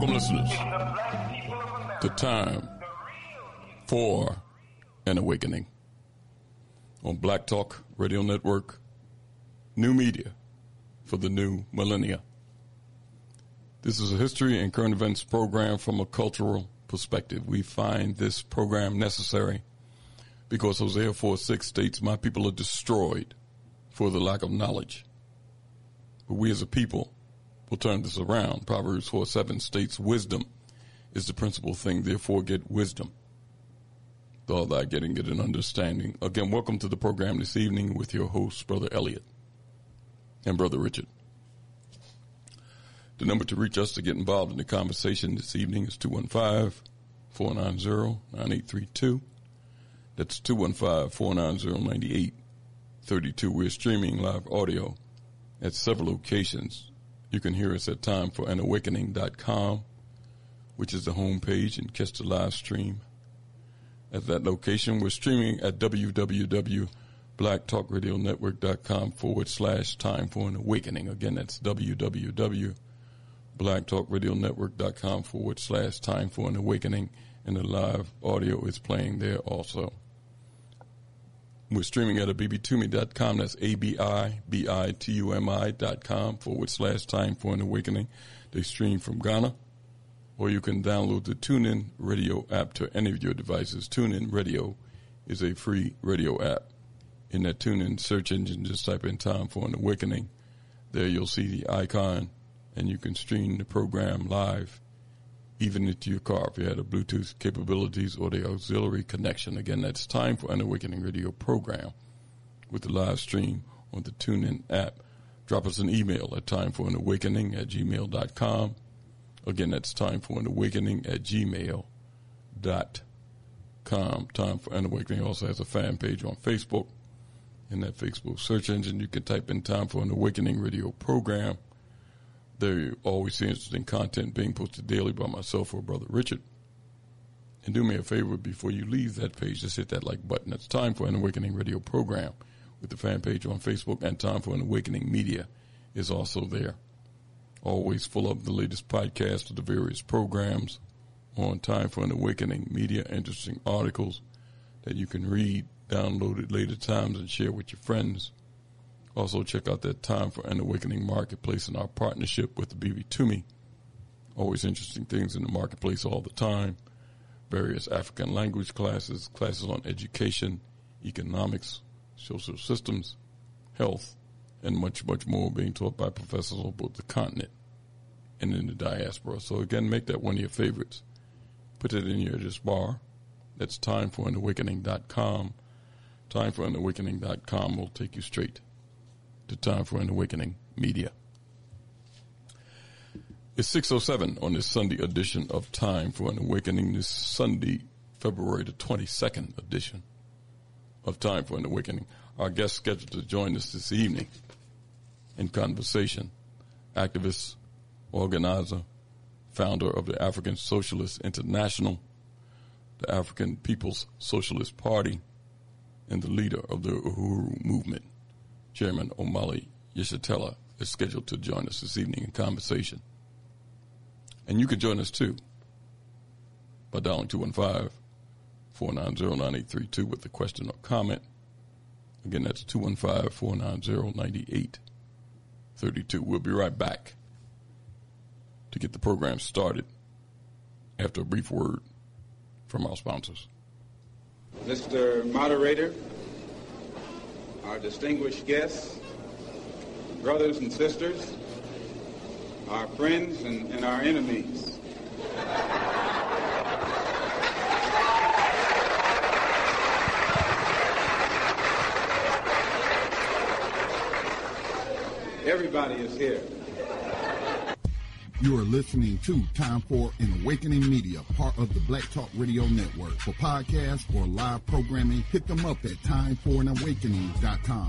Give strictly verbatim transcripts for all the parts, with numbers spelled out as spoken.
Welcome, listeners, to Time for an Awakening on Black Talk Radio Network, new media for the new millennia. This is a history and current events program from a cultural perspective. We find this program necessary because Hosea four six states, "My people are destroyed for the lack of knowledge." But we as a people will turn this around. Proverbs four seven states, "Wisdom is the principal thing, therefore get wisdom. With all that getting, get an understanding." Again, welcome to the program this evening with your hosts, Brother Elliot and Brother Richard. The number to reach us to get involved in the conversation this evening is two one five, four nine zero, nine eight three two. That's two one five, four nine zero, nine eight three two. We're streaming live audio at several locations. You can hear us at time for an awakening dot com, which is the homepage, and catch the live stream at that location. We're streaming at www.blacktalkradionetwork.com forward slash time for an awakening. Again, that's www.blacktalkradionetwork.com forward slash time for an awakening. And the live audio is playing there also. We're streaming at a b b tumi dot com. That's A-B-I-B-I-T-U-M-I dot com forward slash time for an awakening. They stream from Ghana. Or you can download the TuneIn Radio app to any of your devices. TuneIn Radio is a free radio app. In that TuneIn search engine, just type in Time for an Awakening. There you'll see the icon, and you can stream the program live, even into your car if you had the Bluetooth capabilities or the auxiliary connection. Again, that's Time for an Awakening radio program with the live stream on the TuneIn app. Drop us an email at timeforanawakening at gmail dot com. Again, that's Time for an Awakening at gmail dot com. Time for an Awakening also has a fan page on Facebook. In that Facebook search engine, you can type in Time for an Awakening radio program. There you always see interesting content being posted daily by myself or Brother Richard. And do me a favor before you leave that page, just hit that like button. That's Time for an Awakening radio program with the fan page on Facebook, and Time for an Awakening media is also there. Always full of the latest podcast of the various programs on Time for an Awakening media, interesting articles that you can read, download at later times, and share with your friends. Also, check out that Time for an Awakening marketplace and our partnership with the B B Tumi. Always interesting things in the marketplace all the time. Various African language classes, classes on education, economics, social systems, health, and much, much more being taught by professors on both the continent and in the diaspora. So, again, make that one of your favorites. Put it in your address bar. That's time for an awakening dot com. time for an awakening dot com will take you straight to Time for an Awakening media. It's six oh seven on this Sunday edition of Time for an Awakening. This Sunday, February the twenty-second edition of Time for an Awakening. Our guest scheduled to join us this evening in conversation, activist, organizer, founder of the African Socialist International, the African People's Socialist Party, and the leader of the Uhuru movement, Chairman Omali Yeshitela, is scheduled to join us this evening in conversation. And you can join us, too, by dialing two one five, four nine zero, nine eight three two with a question or comment. Again, that's two one five, four nine zero, nine eight three two. We'll be right back to get the program started after a brief word from our sponsors. Mister Moderator, our distinguished guests, brothers and sisters, our friends and, and our enemies. Everybody is here. You are listening to Time for an Awakening Media, part of the Black Talk Radio Network. For podcasts or live programming, hit them up at time for an awakening dot com.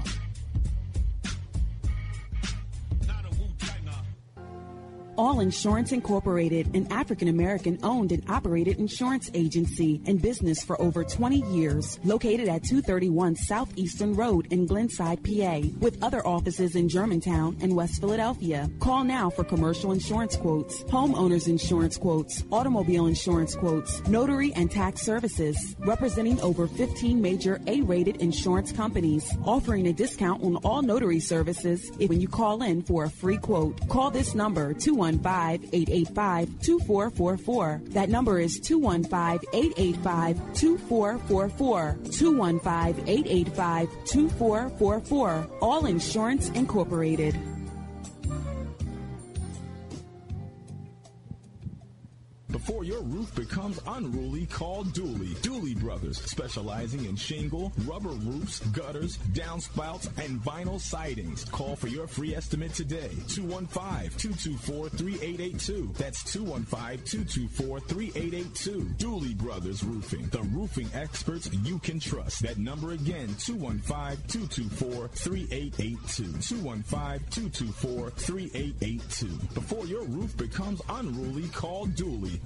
All Insurance Incorporated, an African-American owned and operated insurance agency in business for over twenty years, located at two thirty-one Southeastern Road in Glenside, P A, with other offices in Germantown and West Philadelphia. Call now for commercial insurance quotes, homeowners insurance quotes, automobile insurance quotes, notary and tax services, representing over fifteen major A-rated insurance companies, offering a discount on all notary services if when you call in for a free quote. Call this number, two one five, eight eight five, two four four four. That number is two one five, eight eight five, two four four four. two one five, eight eight five, two four four four. All Insurance Incorporated. Before your roof becomes unruly, call Dooley. Dooley Brothers, specializing in shingle, rubber roofs, gutters, downspouts, and vinyl sidings. Call for your free estimate today. two one five, two two four, three eight eight two. That's two one five, two two four, three eight eight two. Dooley Brothers Roofing, the roofing experts you can trust. That number again, two one five, two two four, three eight eight two. two one five, two two four, three eight eight two. Before your roof becomes unruly, call Dooley.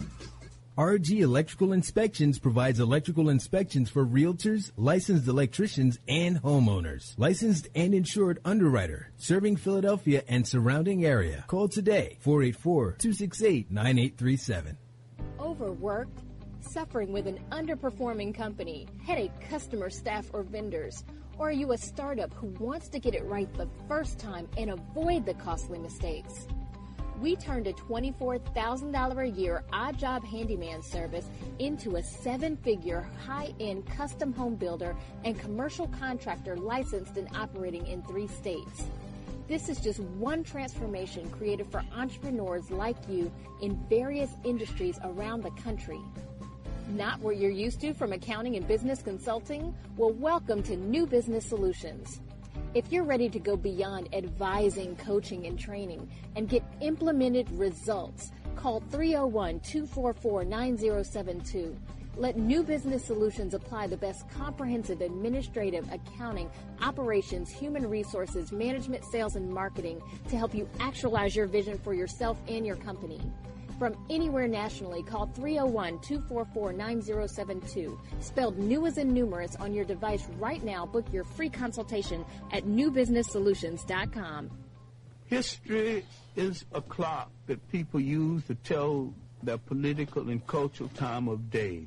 R G Electrical Inspections provides electrical inspections for realtors, licensed electricians, and homeowners. Licensed and insured underwriter, serving Philadelphia and surrounding area. Call today, four eight four, two six eight, nine eight three seven. Overworked? Suffering with an underperforming company, headache customer, staff, or vendors? Or are you a startup who wants to get it right the first time and avoid the costly mistakes? We turned a twenty-four thousand dollars a year odd job handyman service into a seven-figure high-end custom home builder and commercial contractor licensed and operating in three states. This is just one transformation created for entrepreneurs like you in various industries around the country. Not what you're used to from accounting and business consulting? Well, welcome to New Business Solutions. If you're ready to go beyond advising, coaching, and training and get implemented results, call three oh one, two four four, nine oh seven two. Let New Business Solutions apply the best comprehensive administrative, accounting, operations, human resources, management, sales, and marketing to help you actualize your vision for yourself and your company. From anywhere nationally, call three oh one, two four four, nine oh seven two. Spelled new as in numerous on your device right now. Book your free consultation at new business solutions dot com. History is a clock that people use to tell their political and cultural time of day.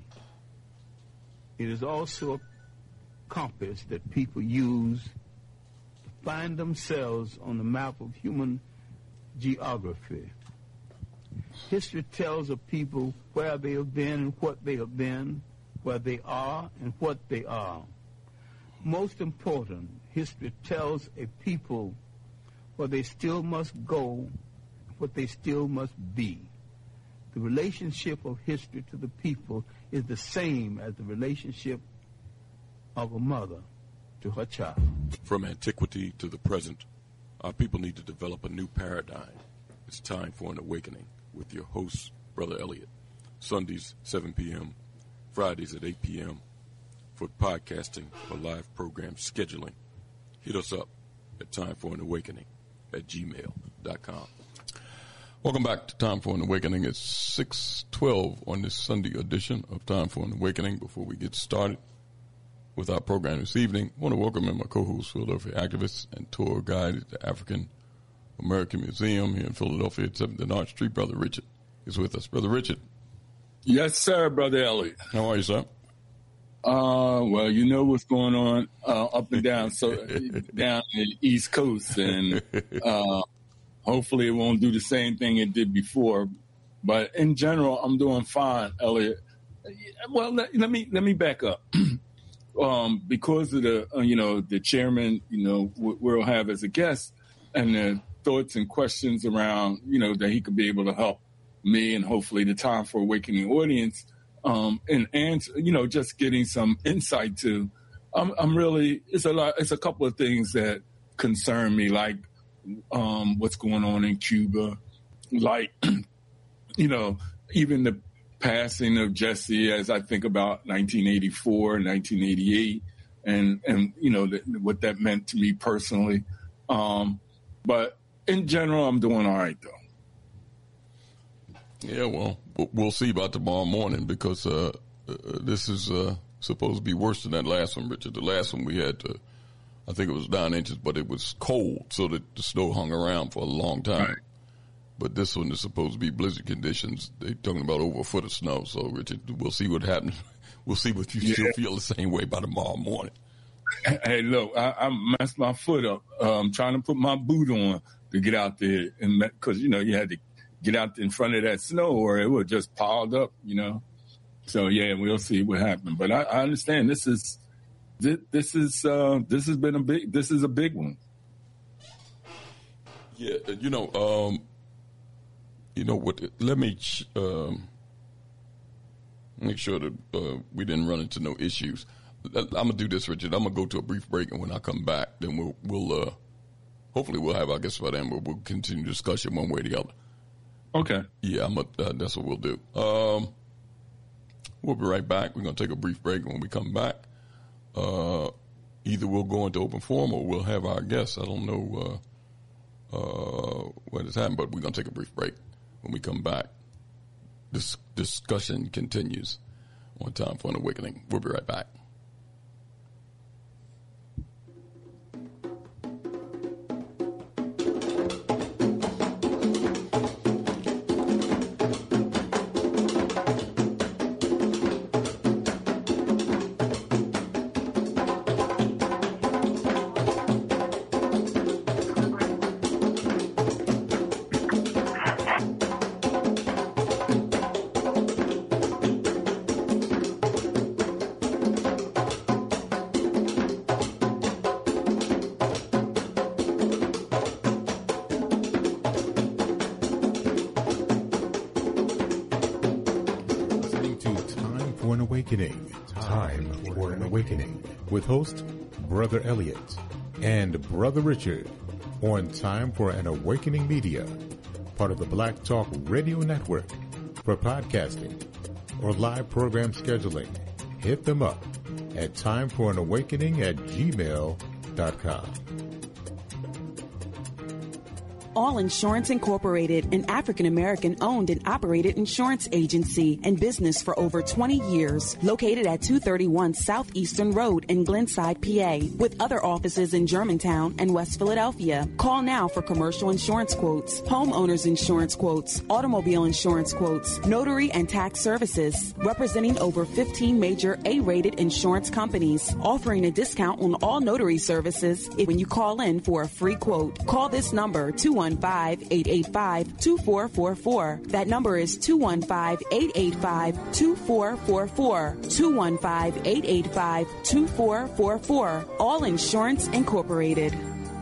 It is also a compass that people use to find themselves on the map of human geography. History tells of people where they have been and what they have been, where they are and what they are. Most important, history tells a people where they still must go, what they still must be. The relationship of history to the people is the same as the relationship of a mother to her child. From antiquity to the present, our people need to develop a new paradigm. It's time for an awakening with your host, Brother Elliot. Sundays, seven p.m., Fridays at eight p.m. for podcasting or live program scheduling. Hit us up at time for an awakening at gmail dot com. Welcome back to Time for an Awakening. It's six twelve on this Sunday edition of Time for an Awakening. Before we get started with our program this evening, I want to welcome in my co-host, Philadelphia activist and tour guide at the African American Museum here in Philadelphia at seventh and Arch Street. Brother Richard is with us. Brother Richard. Yes, sir, Brother Elliot. How are you, sir? Uh, well, you know what's going on uh, up and down, so down the East Coast, and uh, hopefully it won't do the same thing it did before. But in general, I'm doing fine, Elliot. Well, let, let me let me back up. um, because of the uh, you know the chairman, you know we'll have as a guest, and the thoughts and questions around you know that he could be able to help me and hopefully the Time for Awakening audience. Um, and, and, you know, just getting some insight to, I'm, I'm really, it's a lot, it's a couple of things that concern me, like, um, what's going on in Cuba, like, you know, even the passing of Jesse as I think about nineteen eighty-four, nineteen eighty-eight, and, and, you know, the, what that meant to me personally. Um, but in general, I'm doing all right, though. Yeah, well, we'll see about tomorrow morning because uh, uh, this is uh, supposed to be worse than that last one, Richard. The last one we had, uh, I think it was nine inches, but it was cold, so that the snow hung around for a long time. Right. But this one is supposed to be blizzard conditions. They're talking about over a foot of snow. So, Richard, we'll see what happens. We'll see if you yeah. still feel the same way by tomorrow morning. Hey, look, I, I messed my foot up um, trying to put my boot on to get out there, and because you know you had to get out in front of that snow, or it would just piled up, you know. So yeah, we'll see what happens. But I, I understand this is this, this is uh, this has been a big this is a big one. Yeah, you know, um, you know what? Let me um, make sure that uh, we didn't run into no issues. I'm gonna do this, Richard. I'm gonna go to a brief break, and when I come back, then we'll we'll uh, hopefully we'll have our guests by then, but we'll continue discussion one way or the other. Okay. Yeah, I'm a, uh, that's what we'll do. Um, we'll be right back. We're gonna take a brief break, and when we come back, uh, either we'll go into open forum or we'll have our guests. I don't know uh, uh, what has happened, but we're gonna take a brief break. When we come back, this discussion continues on Time for an Awakening. We'll be right back. With host Brother Elliot and Brother Richard on Time for an Awakening Media, part of the Black Talk Radio Network. For podcasting or live program scheduling, hit them up at timeforanawakening at gmail dot com. All Insurance Incorporated, an African-American owned and operated insurance agency in business for over twenty years, located at two thirty-one Southeastern Road in Glenside, P A, with other offices in Germantown and West Philadelphia. Call now for commercial insurance quotes, homeowners insurance quotes, automobile insurance quotes, notary and tax services, representing over fifteen major A-rated insurance companies, offering a discount on all notary services when you call in for a free quote. Call this number, two one five, eight eight five, two four four four. That number is two one five, eight eight five, two four four four. two one five, eight eight five, two four four four. All Insurance Incorporated.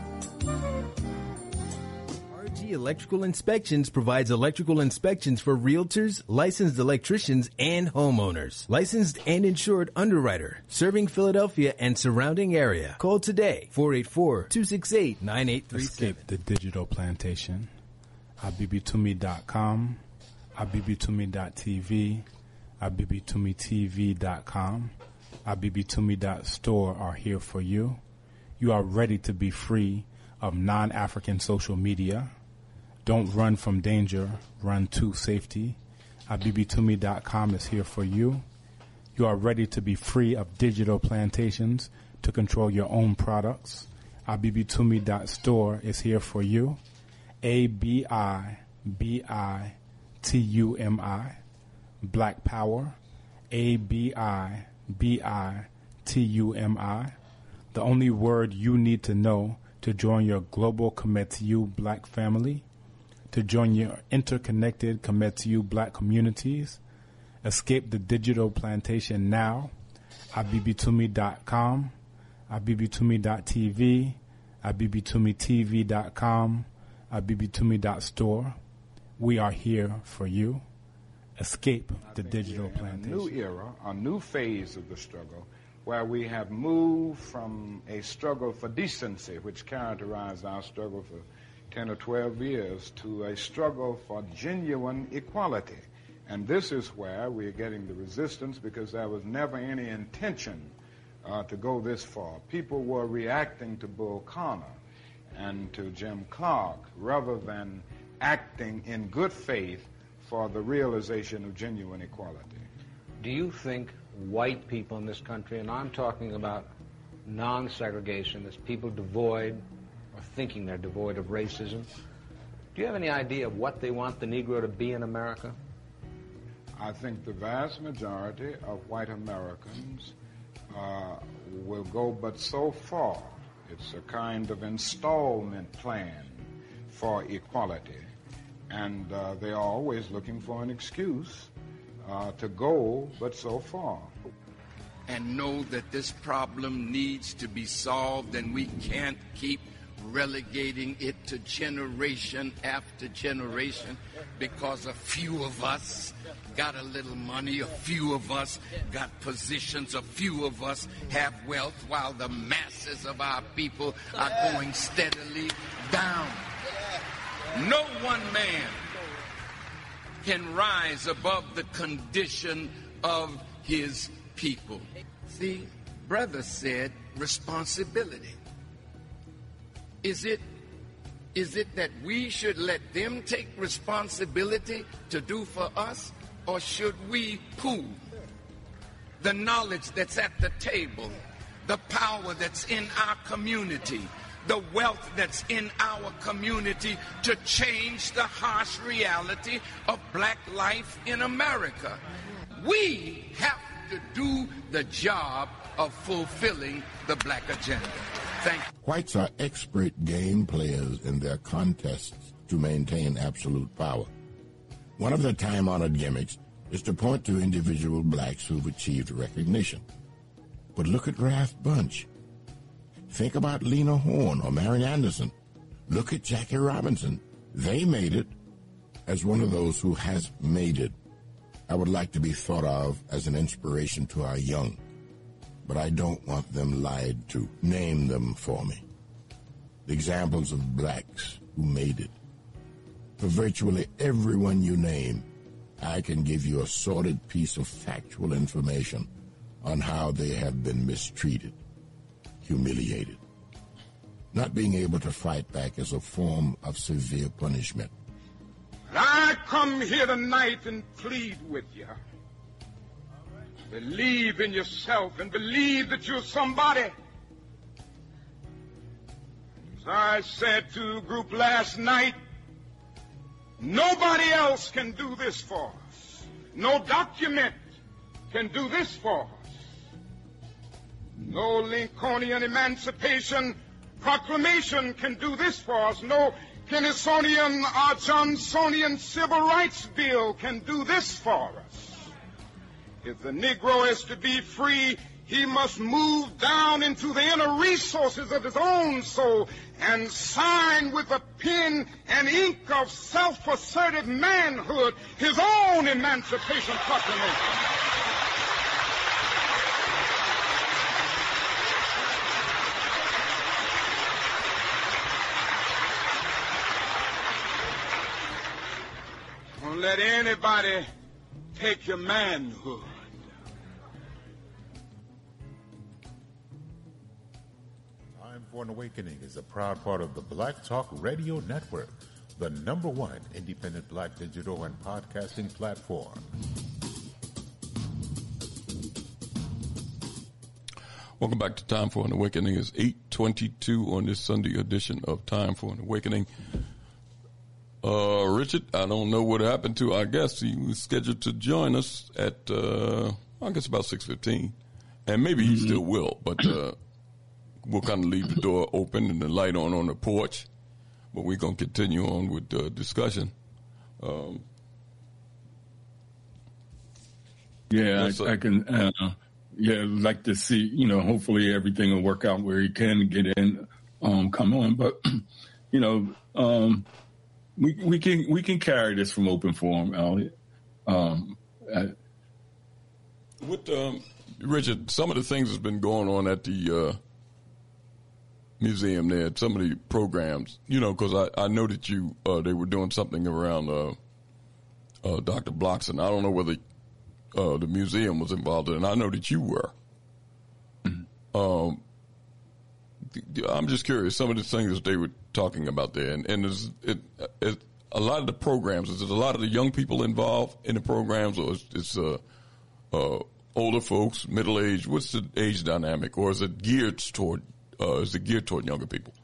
R G Electrical Inspections provides electrical inspections for realtors, licensed electricians, and homeowners. Licensed and insured underwriter, serving Philadelphia and surrounding area. Call today, four eight four, two six eight, nine eight three seven. Escape the digital plantation. abibitumi dot com, abibitumi dot t v, abibitumi t v dot com, abibitumi dot store are here for you. You are ready to be free of non-African social media. Don't run from danger, run to safety. abibitumi dot com is here for you. You are ready to be free of digital plantations to control your own products. abibitumi dot store is here for you. A B I B I T U M I, Black Power. A B I B I T U M I. The only word you need to know to join your global Kometiu Black family, to join your interconnected Kometiu Black communities. Escape the digital plantation now. abibitumi dot com, abibitumi dot t v, abibitumi t v dot com, abibitumi dot store. We are here for you. Escape the digital plantation. A new era, a new phase of the struggle, where we have moved from a struggle for decency, which characterized our struggle for ten or twelve years, to a struggle for genuine equality. And this is where we're getting the resistance, because there was never any intention uh, to go this far. People were reacting to Bull Connor and to Jim Clark rather than acting in good faith for the realization of genuine equality. Do you think white people in this country, and I'm talking about non-segregationists, people devoid or thinking they're devoid of racism, do you have any idea of what they want the Negro to be in America? I think the vast majority of white Americans uh, will go but so far. It's a kind of installment plan for equality. And uh, they are always looking for an excuse uh, to go but so far. And know that this problem needs to be solved, and we can't keep relegating it to generation after generation because a few of us got a little money, a few of us got positions, a few of us have wealth, while the masses of our people are going steadily down. No one man can rise above the condition of his people. See, brother said responsibility. Is it, is it that we should let them take responsibility to do for us, or should we pool the knowledge that's at the table, the power that's in our community, the wealth that's in our community to change the harsh reality of black life in America? We have to do the job of fulfilling the black agenda. Thank you. Whites are expert game players in their contests to maintain absolute power. One of their time-honored gimmicks is to point to individual blacks who've achieved recognition. But look at Ralph Bunche. Think about Lena Horne or Marian Anderson. Look at Jackie Robinson. They made it. As one of those who has made it, I would like to be thought of as an inspiration to our young. But I don't want them lied to. Name them for me. The examples of blacks who made it. For virtually everyone you name, I can give you a sordid piece of factual information on how they have been mistreated, humiliated. Not being able to fight back is a form of severe punishment. I come here tonight and plead with you. Believe in yourself and believe that you're somebody. As I said to a group last night, nobody else can do this for us. No document can do this for us. No Lincolnian Emancipation Proclamation can do this for us. No Kennysonian or Johnsonian Civil Rights Bill can do this for us. If the Negro is to be free, he must move down into the inner resources of his own soul and sign with a pen and ink of self-assertive manhood his own Emancipation Proclamation. Don't let anybody take your manhood. Time for an Awakening is a proud part of the Black Talk Radio Network, the number one independent black digital and podcasting platform. Welcome back to Time for an Awakening. It's eight twenty-two on this Sunday edition of Time for an Awakening. Uh, Richard, I don't know what happened to, I guess he was scheduled to join us at, uh, I guess about six fifteen. And maybe he mm-hmm. still will, but, uh, we'll kind of leave the door open and the light on on the porch. But we're going to continue on with the discussion. Um, yeah, I, I can, uh, yeah, like to see, you know, hopefully everything will work out where he can get in, um, come on. But, you know, um, We we can we can carry this from open forum, Elliot. Um, I, With um, Richard, some of the things that's been going on at the uh, museum there, some of the programs, you know, because I, I know that you uh, they were doing something around uh, uh, Doctor Blockson. I don't know whether uh, the museum was involved in it. I know that you were. Mm-hmm. Um, I'm just curious, some of the things that they were talking about there, and, and is it, it, a lot of the programs, is it a lot of the young people involved in the programs, or is it's uh, uh, older folks, middle age? What's the age dynamic, or is it geared toward uh, is it geared toward younger people?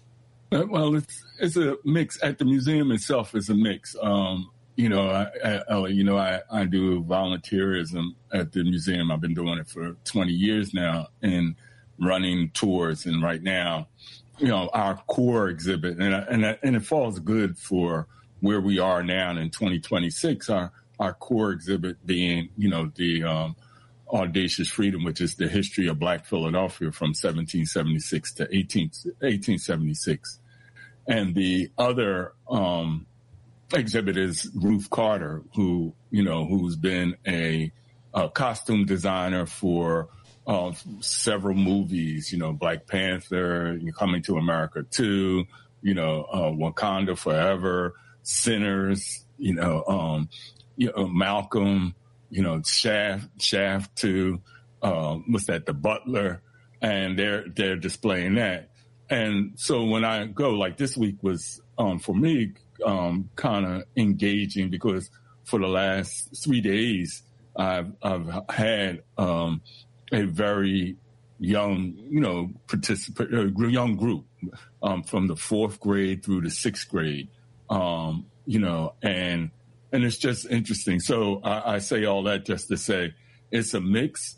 Uh, well, it's it's a mix. At the museum itself, it's a mix. Um, you know, I, I, Ellie, you know, I, I do volunteerism at the museum. I've been doing it for twenty years now, and running tours. And right now, you know, our core exhibit, and and and it falls good for where we are now in twenty twenty-six. Our our core exhibit being, you know, the um, Audacious Freedom, which is the history of Black Philadelphia from seventeen seventy-six to eighteen seventy-six. And the other um, exhibit is Ruth Carter, who, you know, who's been a, a costume designer for uh, several movies, you know, Black Panther, Coming to America two, you know, uh, Wakanda Forever, Sinners, you know, um, you know, Malcolm, you know, Shaft, Shaft two, um, what's that, The Butler, and they're they're displaying that. And so when I go, like this week was, um, for me, um, kind of engaging, because for the last three days, I've, I've had um, a very young, you know, participant, uh, young group um, from the fourth grade through the sixth grade, um, you know, and and it's just interesting. So I, I say all that just to say it's a mix,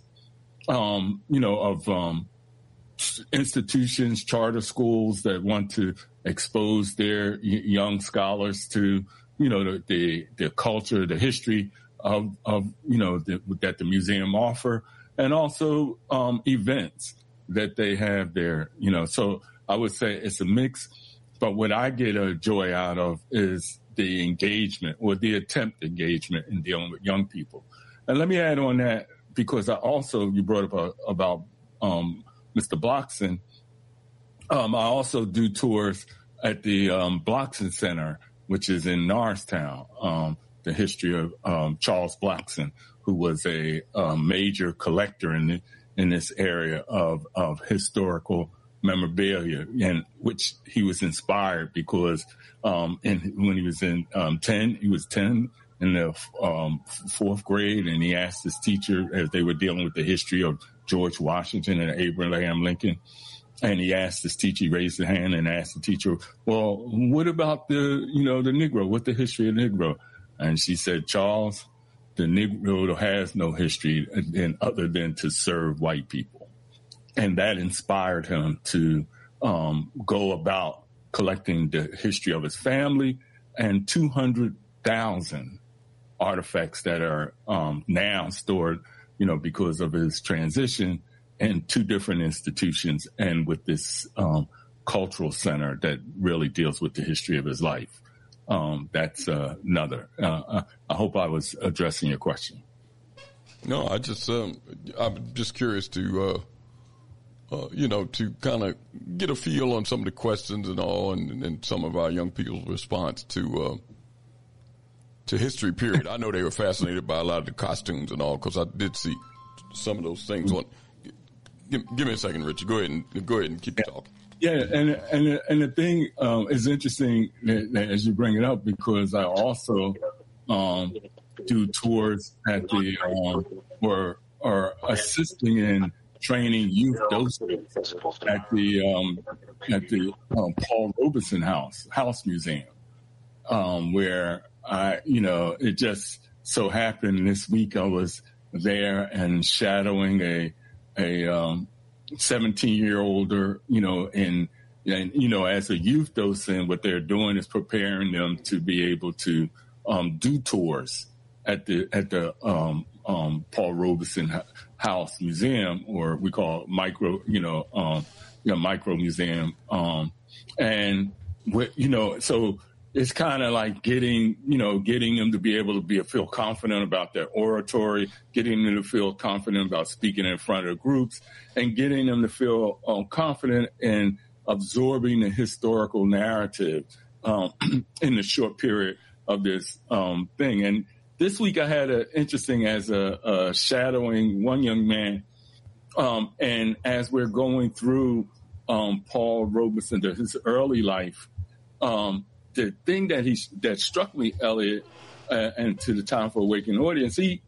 um, you know, of um, institutions, charter schools that want to expose their y- young scholars to, you know, the, the, the culture, the history of, of you know, the, that the museum offer, and also um, events that they have there, you know. So I would say it's a mix, but what I get a joy out of is the engagement, or the attempt engagement in dealing with young people. And let me add on that, because I also, you brought up a, about um, Mister Blockson. Um, I also do tours at the um, Blockson Center, which is in Norristown, um, the history of um, Charles Blockson, who was a, a major collector in the, in this area of, of historical memorabilia, and which he was inspired because um, in, when he was in um, ten, he was ten in the um, fourth grade, and he asked his teacher, as they were dealing with the history of George Washington and Abraham Lincoln, and he asked his teacher, he raised his hand and asked the teacher, well, what about the, you know, the Negro? What's the history of the Negro? And she said, Charles, the Negro has no history and other than to serve white people. And that inspired him to um, go about collecting the history of his family and two hundred thousand artifacts that are um, now stored, you know, because of his transition, in two different institutions, and with this um, cultural center that really deals with the history of his life. Um, that's uh, another. Uh, I hope I was addressing your question. No, I just, um, I'm just curious to, uh, uh, you know, to kind of get a feel on some of the questions and all, and, and some of our young people's response to, uh, to history period. I know they were fascinated by a lot of the costumes and all, because I did see some of those things on. Give, give me a second, Richard. Go ahead and go ahead and keep talking. Yeah, and and and the thing um, is interesting that, that as you bring it up, because I also um, do tours at the um, or or assisting in training youth docents at the um, at the um, Paul Robeson House House Museum, um, where I you know it just so happened this week I was there and shadowing a a um, seventeen-year-older, you know, and, and, you know, as a youth docent, what they're doing is preparing them to be able to um, do tours at the at the um, um, Paul Robeson House Museum, or we call it micro, you know, um, you know, micro museum. Um, and, you know, so it's kind of like getting, you know, getting them to be able to be feel confident about their oratory, getting them to feel confident about speaking in front of groups, and getting them to feel um, confident in absorbing the historical narrative um, in the short period of this um, thing. And this week I had an interesting as a, a shadowing one young man, um, and as we're going through um, Paul Robeson, his early life, um, the thing that he that struck me, Elliot, uh, and to the Time for Awakening audience, he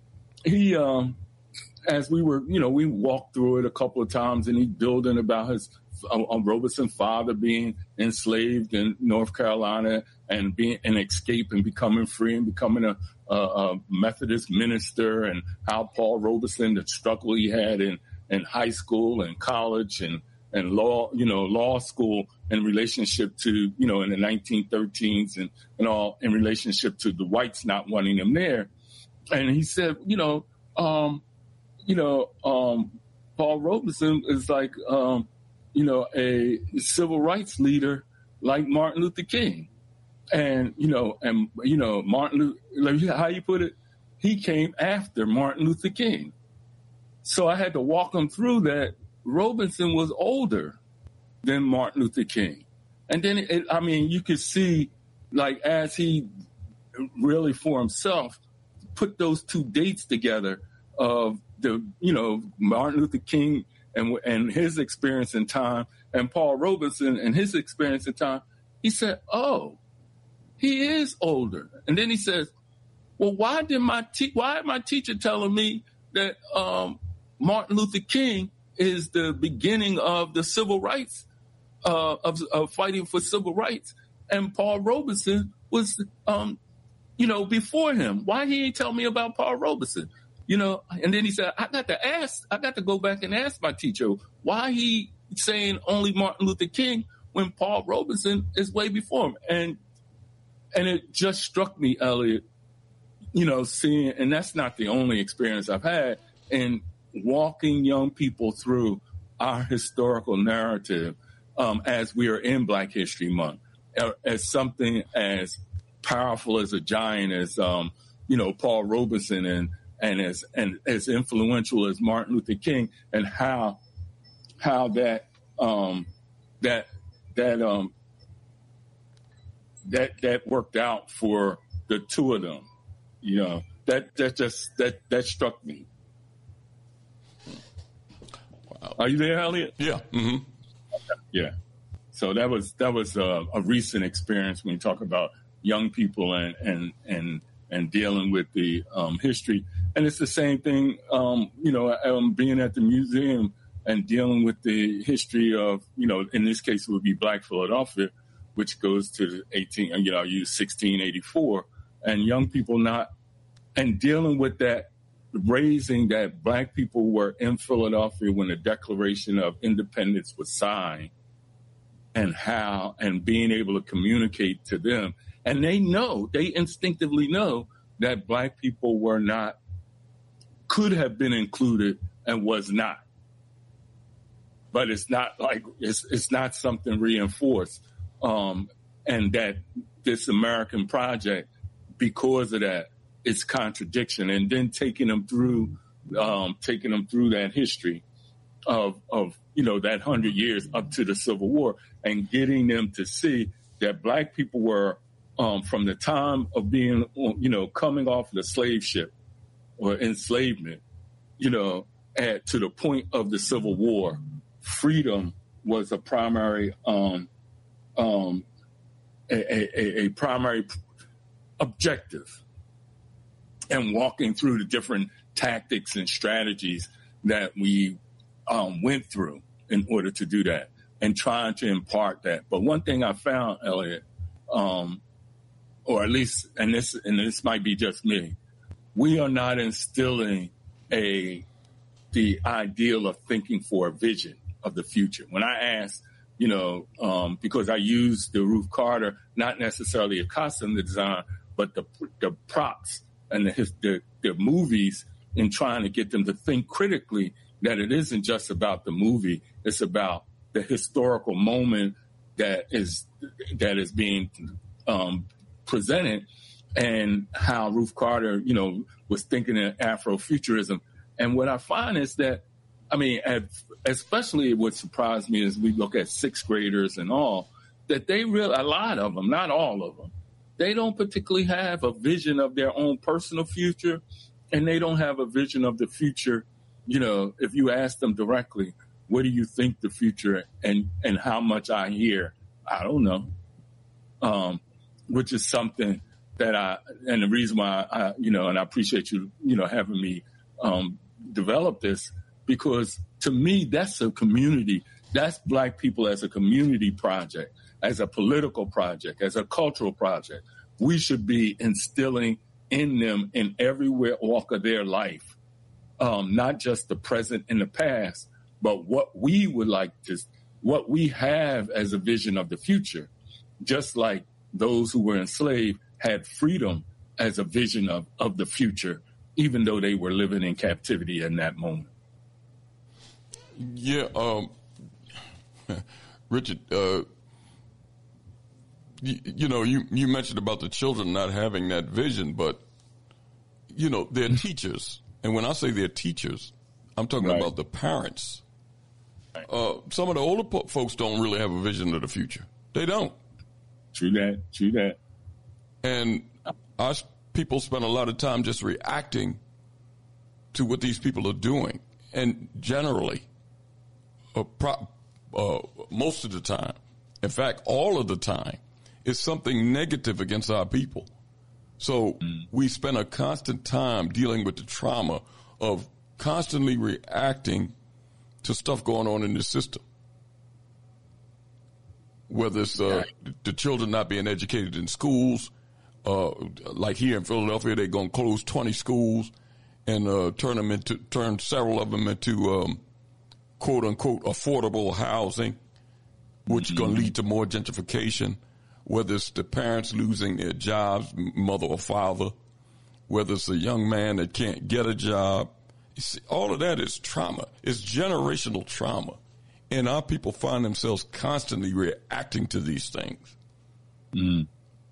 he um, as we were, you know, we walked through it a couple of times, and he building about his uh, Robeson's father being enslaved in North Carolina and being an escape and becoming free and becoming a, a, a Methodist minister, and how Paul Robeson, the struggle he had in, in high school and college and, and law, you know, law school in relationship to, you know, in the nineteen thirteens and, and all in relationship to the whites not wanting him there. And he said, you know, um, you know, um, Paul Robeson is like, um, you know, a civil rights leader like Martin Luther King. And, you know, and, you know, Martin, Luther, how you put it, he came after Martin Luther King. So I had to walk him through that Robeson was older than Martin Luther King. And then, it, I mean, you could see, like, as he really for himself put those two dates together of the, you know, Martin Luther King and and his experience in time and Paul Robeson and his experience in time, he said, oh, he is older. And then he says, well, why did my te- why my teacher telling me that um, Martin Luther King is the beginning of the civil rights, uh, of, of fighting for civil rights, and Paul Robeson was, um, you know, before him. Why he ain't tell me about Paul Robeson? You know, and then he said, I got to ask, I got to go back and ask my teacher why he saying only Martin Luther King when Paul Robeson is way before him. And and it just struck me, Elliot, you know, seeing, and that's not the only experience I've had in walking young people through our historical narrative um, as we are in Black History Month, as something as powerful as a giant as, um, you know, Paul Robeson and and as and as influential as Martin Luther King, and how how that um, that that um, that that worked out for the two of them. You know, that that just that that struck me. Wow. Are you there, Elliot? Yeah. Mm-hmm. Yeah. So that was that was a, a recent experience when you talk about young people and and and and dealing with the um, history. And it's the same thing, um, you know, um, being at the museum and dealing with the history of, you know, in this case, it would be Black Philadelphia, which goes to the eighteen, you know, I use sixteen eighty-four, and young people not, and dealing with that, raising that Black people were in Philadelphia when the Declaration of Independence was signed, and how, and being able to communicate to them. And they know, they instinctively know that Black people were not, could have been included and was not. But it's not like, it's it's not something reinforced. Um, and that this American project, because of that, it's contradiction. And then taking them through, um, taking them through that history of, of, you know, that hundred years up to the Civil War, and getting them to see that Black people were, um, from the time of being, you know, coming off the slave ship or enslavement, you know, at, to the point of the Civil War, freedom was a primary, um, um, a, a, a primary objective, and walking through the different tactics and strategies that we um, went through in order to do that, and trying to impart that. But one thing I found, Elliot, um, or at least, and this and this might be just me, we are not instilling a the ideal of thinking for a vision of the future. When I ask, you know, um, because I use the Ruth Carter, not necessarily a costume design, but the the props and the, the the movies, in trying to get them to think critically that it isn't just about the movie, it's about the historical moment that is that is being um, presented, and how Ruth Carter, you know, was thinking in Afrofuturism. And what I find is that, I mean, especially what surprised me is we look at sixth graders and all, that they really, a lot of them, not all of them, they don't particularly have a vision of their own personal future, and they don't have a vision of the future. You know, if you ask them directly, what do you think the future, and, and how much I hear, I don't know. um, which is something that I, and the reason why I, you know, and I appreciate you, you know, having me um, develop this, because to me, that's a community. That's Black people as a community project, as a political project, as a cultural project. We should be instilling in them in every walk of their life, um, not just the present and the past, but what we would like to, what we have as a vision of the future, just like those who were enslaved had freedom as a vision of, of the future, even though they were living in captivity in that moment. Yeah, um, Richard, uh, you, you know, you, you mentioned about the children not having that vision, but, you know, they're teachers. And when I say they're teachers, I'm talking right. about the parents. Uh, some of the older po- folks don't really have a vision of the future. They don't. True that. True that. And our people spend a lot of time just reacting to what these people are doing. And generally, uh, pro- uh, most of the time, in fact, all of the time, is something negative against our people. So mm. we spend a constant time dealing with the trauma of constantly reacting to stuff going on in the system. Whether it's uh, the children not being educated in schools, uh, like here in Philadelphia, they're going to close twenty schools and uh, turn them into turn several of them into um, quote unquote affordable housing, which mm-hmm. is going to lead to more gentrification. Whether it's the parents losing their jobs, mother or father, whether it's a young man that can't get a job, you see, all of that is trauma. It's generational trauma. And our people find themselves constantly reacting to these things. Mm.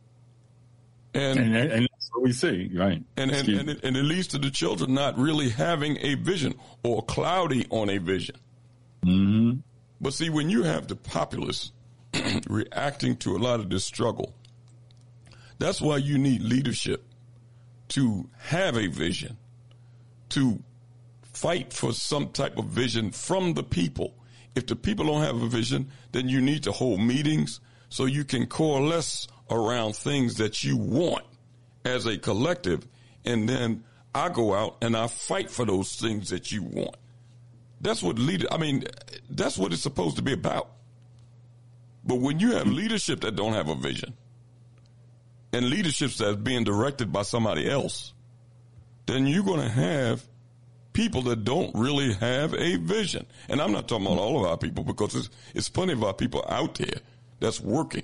And, and, and that's what we see, right? And and, and, it, and it leads to the children not really having a vision or cloudy on a vision. Mm-hmm. But see, when you have the populace reacting to a lot of this struggle, that's why you need leadership to have a vision, to fight for some type of vision from the people. If the people don't have a vision, then you need to hold meetings so you can coalesce around things that you want as a collective. And then I go out and I fight for those things that you want. That's what leader, I mean, that's what it's supposed to be about. But when you have leadership that don't have a vision and leaderships that's being directed by somebody else, then you're going to have people that don't really have a vision. And I'm not talking about all of our people, because it's, it's plenty of our people out there that's working.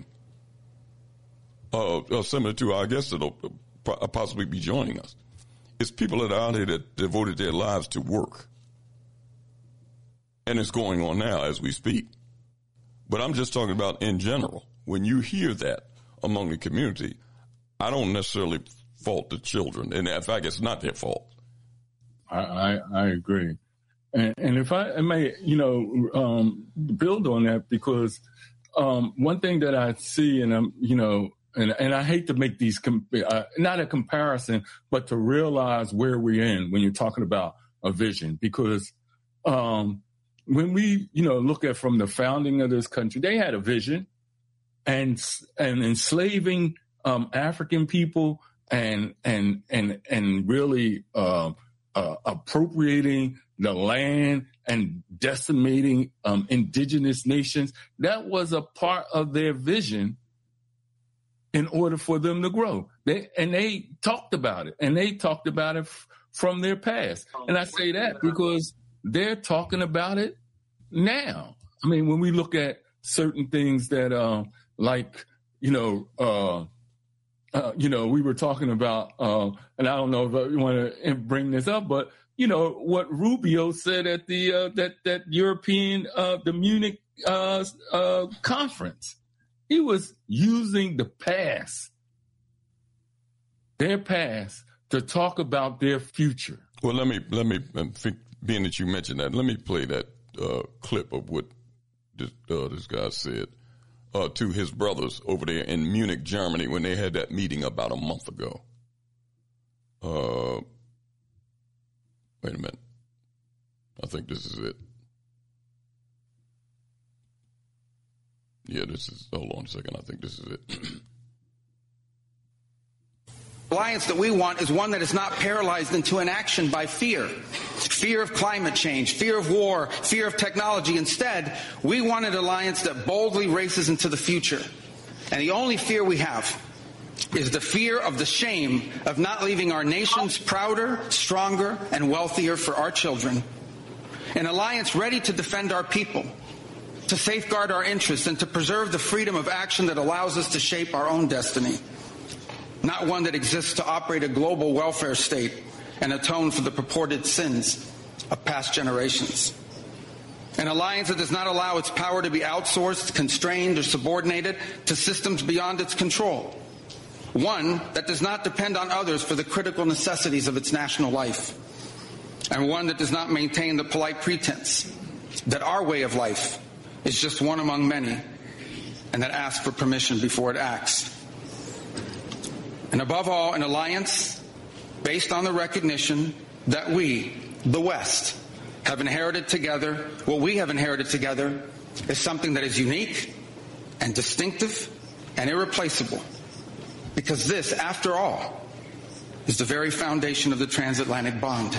Uh, uh, similar to our guests that will possibly be joining us. It's people that are out there that devoted their lives to work. And it's going on now as we speak. But I'm just talking about in general. When you hear that among the community, I don't necessarily fault the children. And in fact, it's not their fault. I, I, I agree. And, and if I, I may, you know, um, build on that, because um, one thing that I see, and I'm, you know, and, and I hate to make these, com- uh, not a comparison, but to realize where we're in when you're talking about a vision, because um, when we, you know, look at from the founding of this country, they had a vision, and and enslaving um, African people and and and and really uh, uh, appropriating the land and decimating um, indigenous nations. That was a part of their vision in order for them to grow. They and they talked about it, and they talked about it f- from their past. And I say that because they're talking about it now. I mean, when we look at certain things that, um, like, you know, uh, uh, you know, we were talking about, uh, and I don't know if you want to bring this up, but, you know, what Rubio said at the uh, that that European, uh, the Munich uh, uh, conference. He was using the past, their past, to talk about their future. Well, let me, let me, being that you mentioned that, let me play that uh, clip of what this, uh, this guy said uh, to his brothers over there in Munich, Germany, when they had that meeting about a month ago. Uh, wait a minute. I think this is it. Yeah, this is, hold on a second. I think this is it. alliance that we want is one that is not paralyzed into inaction by fear. Fear of climate change, fear of war, fear of technology. Instead, we want an alliance that boldly races into the future. And the only fear we have is the fear of the shame of not leaving our nations prouder, stronger, and wealthier for our children. An alliance ready to defend our people, to safeguard our interests, and to preserve the freedom of action that allows us to shape our own destiny. Not one that exists to operate a global welfare state and atone for the purported sins of past generations. An alliance that does not allow its power to be outsourced, constrained, or subordinated to systems beyond its control. One that does not depend on others for the critical necessities of its national life. And one that does not maintain the polite pretense that our way of life is just one among many, and that asks for permission before it acts. And above all, an alliance based on the recognition that we, the West, have inherited together, what we have inherited together is something that is unique and distinctive and irreplaceable. Because this, after all, is the very foundation of the transatlantic bond.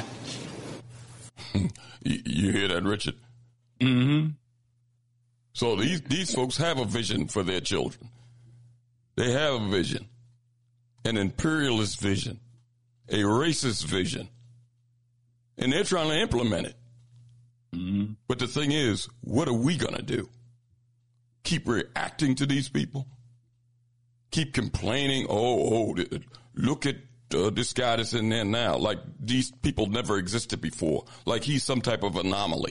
You hear that, Richard? Mm-hmm. So these, these folks have a vision for their children. They have a vision, an imperialist vision, a racist vision, and they're trying to implement it. Mm-hmm. But the thing is, what are we going to do? Keep reacting to these people? Keep complaining, oh, oh, look at uh, this guy that's in there now, like these people never existed before, like he's some type of anomaly.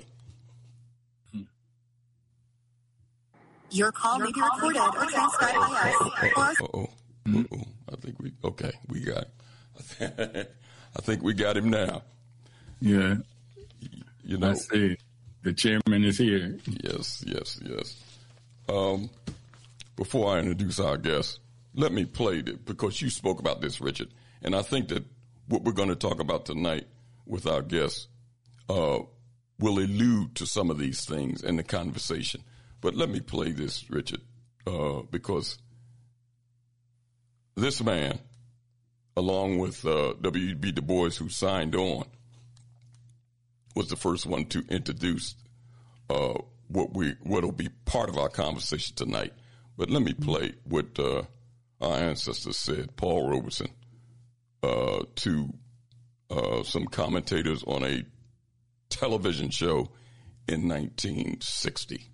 Your call may be recorded or transcribed by us. Uh-oh. Uh-oh. I think we, okay, we got it. I think we got him now. Yeah. You know. I see. The chairman is here. Yes, yes, yes. Um, before I introduce our guest, let me play it because you spoke about this, Richard. And I think that what we're going to talk about tonight with our guest uh, will allude to some of these things in the conversation. But let me play this, Richard, uh, because this man, along with uh, W E B Du Bois, who signed on, was the first one to introduce uh, what we what'll be part of our conversation tonight. But let me play what uh, our ancestors said, Paul Robeson, uh, to uh, some commentators on a television show in nineteen sixty.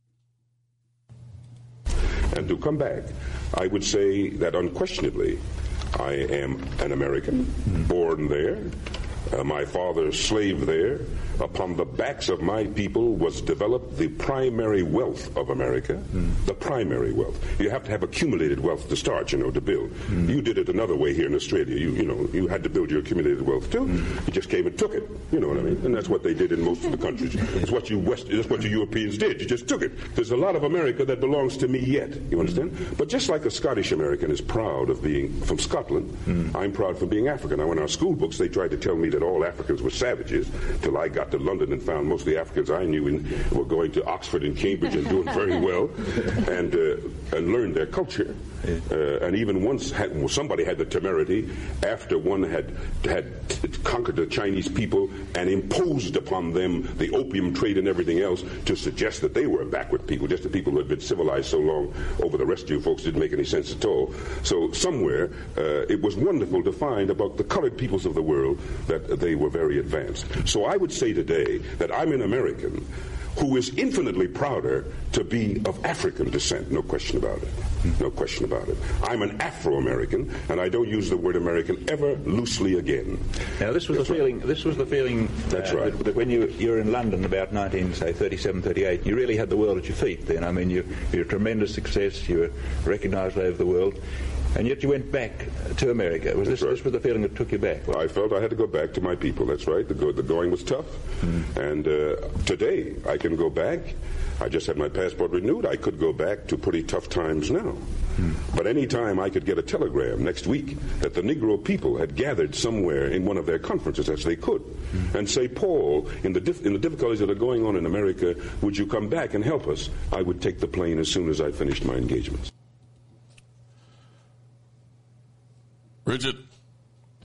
And to come back, I would say that unquestionably, I am an American, born there. Uh, my father slaved there. Upon the backs of my people was developed the primary wealth of America, mm. the primary wealth. You have to have accumulated wealth to start, you know, to build. Mm. You did it another way here in Australia. You, you know, you had to build your accumulated wealth too. Mm. You just came and took it. You know what I mean? And that's what they did in most of the countries. It's what you West, it's what you Europeans did. You just took it. There's a lot of America that belongs to me yet. You understand? Mm. But just like a Scottish American is proud of being from Scotland, mm. I'm proud for being African. Now, in our school books, they tried to tell me that all Africans were savages till I got to London and found most of the Africans I knew in, were going to Oxford and Cambridge and doing very well, and uh, and learned their culture. Uh, and even once had, well, somebody had the temerity, after one had had conquered the Chinese people and imposed upon them the opium trade and everything else, to suggest that they were a backward people, just the people who had been civilized so long over the rest of you folks didn't make any sense at all. So somewhere uh, it was wonderful to find about the colored peoples of the world that they were very advanced. So I would say today that I'm an American who is infinitely prouder to be of African descent, no question about it. No question about it. I'm an Afro-American, and I don't use the word American ever loosely again. Now, this was That's the right. feeling. This was the feeling. That's uh, right. That, that when you you were in London about nineteen, say thirty-seven, thirty-eight, you really had the world at your feet. Then, I mean, you you're a tremendous success. You were recognised all over the world. And yet you went back to America. Was this, right. this was the feeling that took you back? I felt I had to go back to my people. That's right. The, go, the going was tough. Mm. And uh, today I can go back. I just had my passport renewed. I could go back to pretty tough times now. Mm. But any time I could get a telegram next week that the Negro people had gathered somewhere in one of their conferences, as they could, mm. and say, Paul, in the, dif- in the difficulties that are going on in America, would you come back and help us? I would take the plane as soon as I finished my engagements. Richard,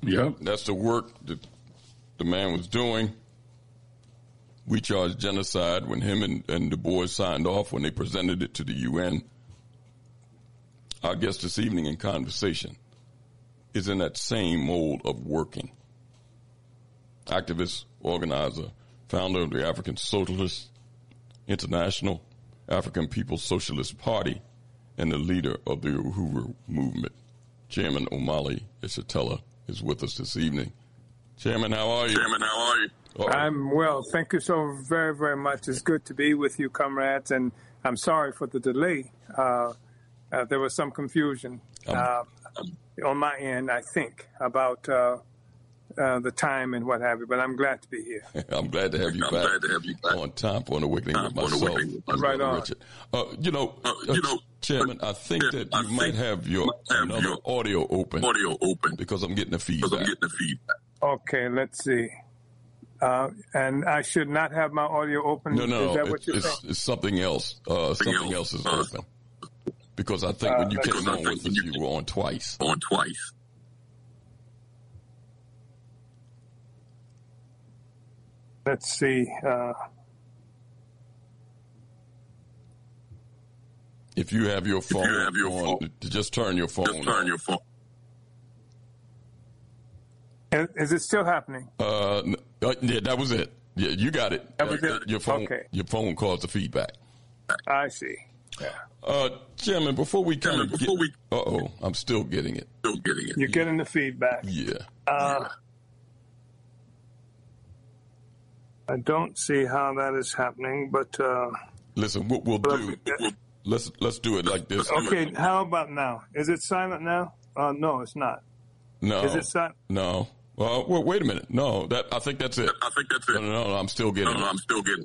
Yep. That's the work that the man was doing. We charged genocide when him and, and Du Bois signed off when they presented it to the U N. Our guest this evening in conversation is in that same mold of working. Activist, organizer, founder of the African Socialist International, African People's Socialist Party, and the leader of the Uhuru movement. Chairman Omali Yeshitela is with us this evening. Chairman, how are you? Chairman, how are you? Uh-oh. I'm well. Thank you so very, very much. It's good to be with you, comrades, and I'm sorry for the delay. Uh, uh, there was some confusion uh, on my end, I think, about uh, uh, the time and what have you, but I'm glad to be here. I'm glad to have you, I'm back, glad to have you back on Time for an Awakening with myself. Awakening with right on. Richard. Uh, you know, uh, you know, Chairman, I think that you I might have your have another your audio open. Audio open. Because I'm getting the feedback. I'm getting the feedback. Okay, let's see. Uh, and I should not have my audio open? No, no, Is that it, what you're it's, saying? it's something else. Uh, something else is open. Because I think when you uh, came on with us, you were on twice. On twice. Let's see. Uh, if you have your phone, you have your on, phone just turn your phone. Just turn your phone. Is it still happening? Uh, yeah, that was it. Yeah, you got it. That was uh, it? Your phone, okay. Your phone caused the feedback. I see. Yeah. Uh, Chairman, before we kind of before get, we, uh oh, I'm still getting it. Still getting it. You're yeah. getting the feedback. Yeah. Uh, I don't see how that is happening, but uh, listen, what we'll do, we'll, let's let's do it like this. Okay, how about now? Is it silent now? Uh, no, it's not. No. Is it silent? No. Well, well, wait a minute. No, that I think that's it. I think that's it. No, no, no I'm still getting no, no, it. I'm still getting it.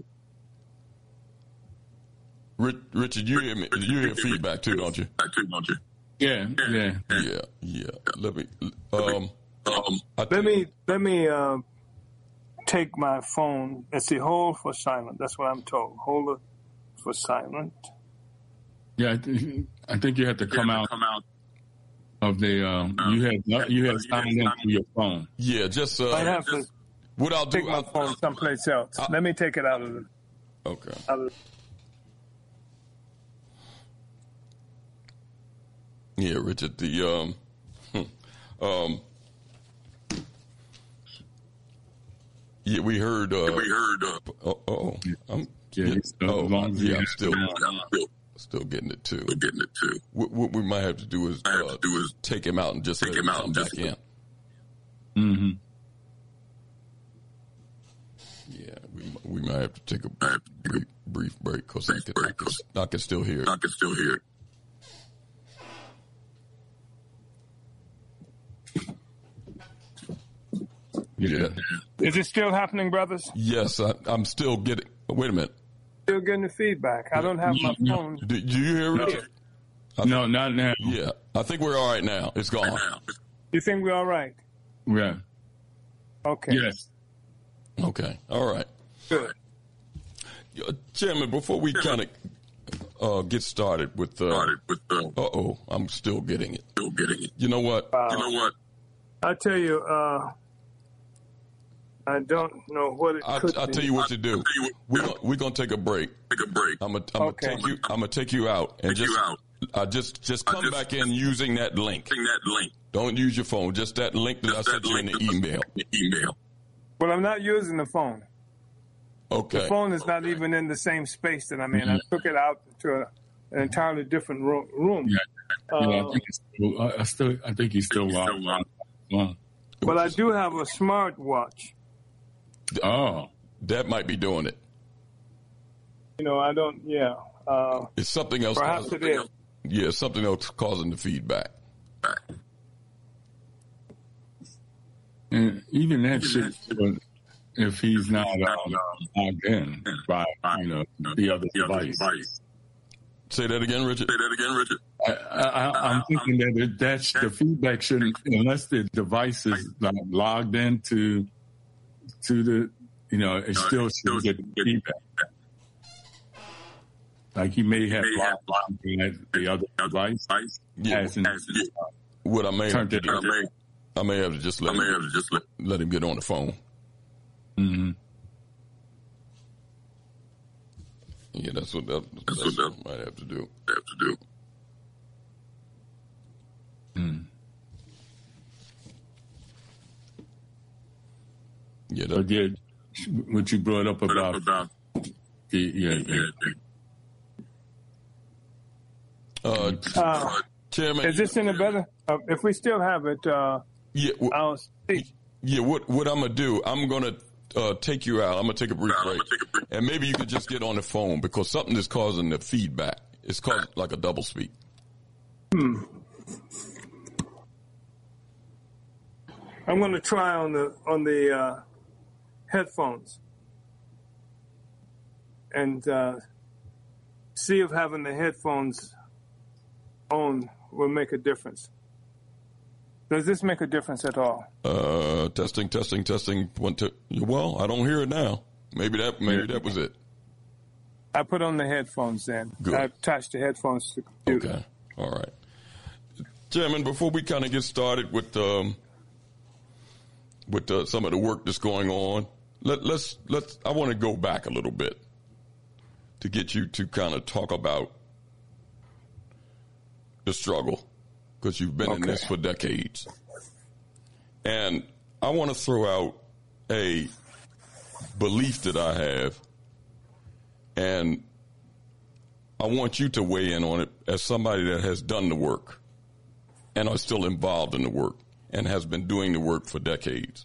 Richard, you hear me? You hear feedback too, don't you? I too, don't you? Yeah, yeah, yeah, yeah. Let me. Um, um let me let me uh, take my phone. Let's see. Hold for silent. That's what I'm told. Hold it for silent. Yeah, I, th- I think you have to come out. Come out. Of the um, you had you had signed in through your phone. Yeah, just uh, I have to. What I'll do, take my I'll, phone someplace else. I'll, Let me take it out of the. Okay. Out of, yeah, Richard. The um, um, yeah, we heard. Uh, we heard. Uh, oh, oh, I'm. Yeah, yeah, oh, I'm, yeah, I'm still. I'm still Still getting it too. We're getting it too. What, what we might have to do is, uh, to do is take him out and just take him out and back in. Mm-hmm. Yeah, we we might have to take a brief, brief break because I, I, I can still hear it. I can still hear it. Yeah. Is it still happening, brothers? Yes, I, I'm still getting. Wait a minute. Still getting the feedback. I don't have my phone. Do, do you hear it? No. no, not now. Yeah, I think we're all right now. It's gone. You think we're all right? Yeah. Okay. Yes. Okay. All right. Good. Uh, Chairman, before we kind of uh, get started with, uh, started with uh oh, I'm still getting it. Still getting it. You know what? Uh, you know what? I tell you, uh, I don't know what it I, could I'll be. tell you what to do. We're gonna, we're gonna take a break. Take a break. I'm gonna, I'm gonna okay. take you. I'm gonna take you out and take just, you out. Uh, just, just come just, back in using that link. That link. Don't use your phone. Just that link that just I sent you in the email. The email. Well, I'm not using the phone. Okay. The phone is not even in the same space that I'm in. Mm-hmm. I took it out to a, an entirely different ro- room. Yeah. Uh, yeah I think it's still, I still. I think he's still on. Well, well, I do have a smartwatch. Oh, that might be doing it. You know, I don't. Yeah. Uh, it's something else. Perhaps causing, it is. Yeah, something else causing the feedback. And even that shit, if he's not um, logged in by you know the other device. Say that again, Richard. Say that again, Richard. I, I, I'm thinking that it, that's the feedback shouldn't, unless the device is like, logged into to the, you know, it still should get feedback. Like he may have logged in at the other device. Yeah. Hasn't, what I may have to do, I may have to just let, I may him, have to just let, let him get on the phone. Mm-hmm. Yeah, that's what that, that's, that's what what that might have to do. Have to do. Mm. Yeah, that, but yeah, what you brought up about, about the yeah, yeah. Uh, uh, Chairman, is this any better? Uh, if we still have it, uh, yeah, well, I'll speak. Yeah, what what I'm gonna do? I'm gonna uh, take you out. I'm gonna take a brief break, and maybe you could just get on the phone because something is causing the feedback. It's causing like a double speak. Hmm. I'm going to try on the on the uh, headphones and uh, see if having the headphones on will make a difference. Does this make a difference at all? Uh, testing, testing, testing. One, two. Well, I don't hear it now. Maybe that maybe that was it. I put on the headphones then. Good. I attached the headphones to the computer. Okay. All right. Chairman, before we kind of get started with um, with uh, some of the work that's going on, let, let's let's. I want to go back a little bit to get you to kind of talk about the struggle because you've been okay. in this for decades, and I want to throw out a belief that I have, and I want you to weigh in on it as somebody that has done the work and are still involved in the work and has been doing the work for decades.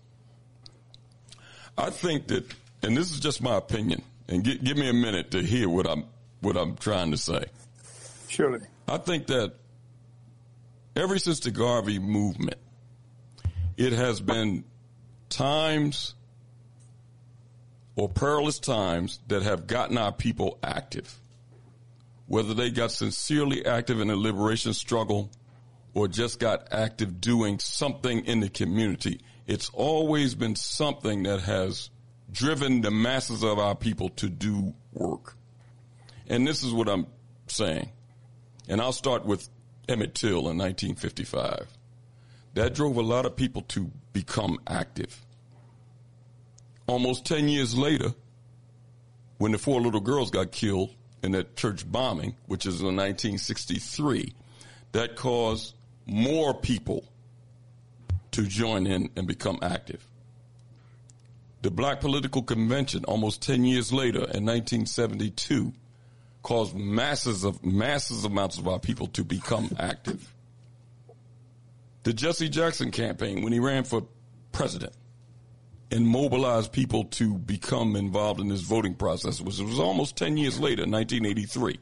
I think that, and this is just my opinion, and give, give me a minute to hear what I'm what I'm trying to say. Surely. I think that ever since the Garvey movement, it has been times or perilous times that have gotten our people active. Whether they got sincerely active in the liberation struggle or just got active doing something in the community, it's always been something that has driven the masses of our people to do work. And this is what I'm saying. And I'll start with Emmett Till in nineteen fifty-five. That drove a lot of people to become active. Almost ten years later, when the four little girls got killed in that church bombing, which is in nineteen sixty-three, that caused more people to join in and become active. The Black Political Convention, almost ten years later in nineteen seventy-two, caused masses of masses amounts of our people to become active. The Jesse Jackson campaign, when he ran for president and mobilized people to become involved in this voting process, was it was almost ten years later, nineteen eighty-three.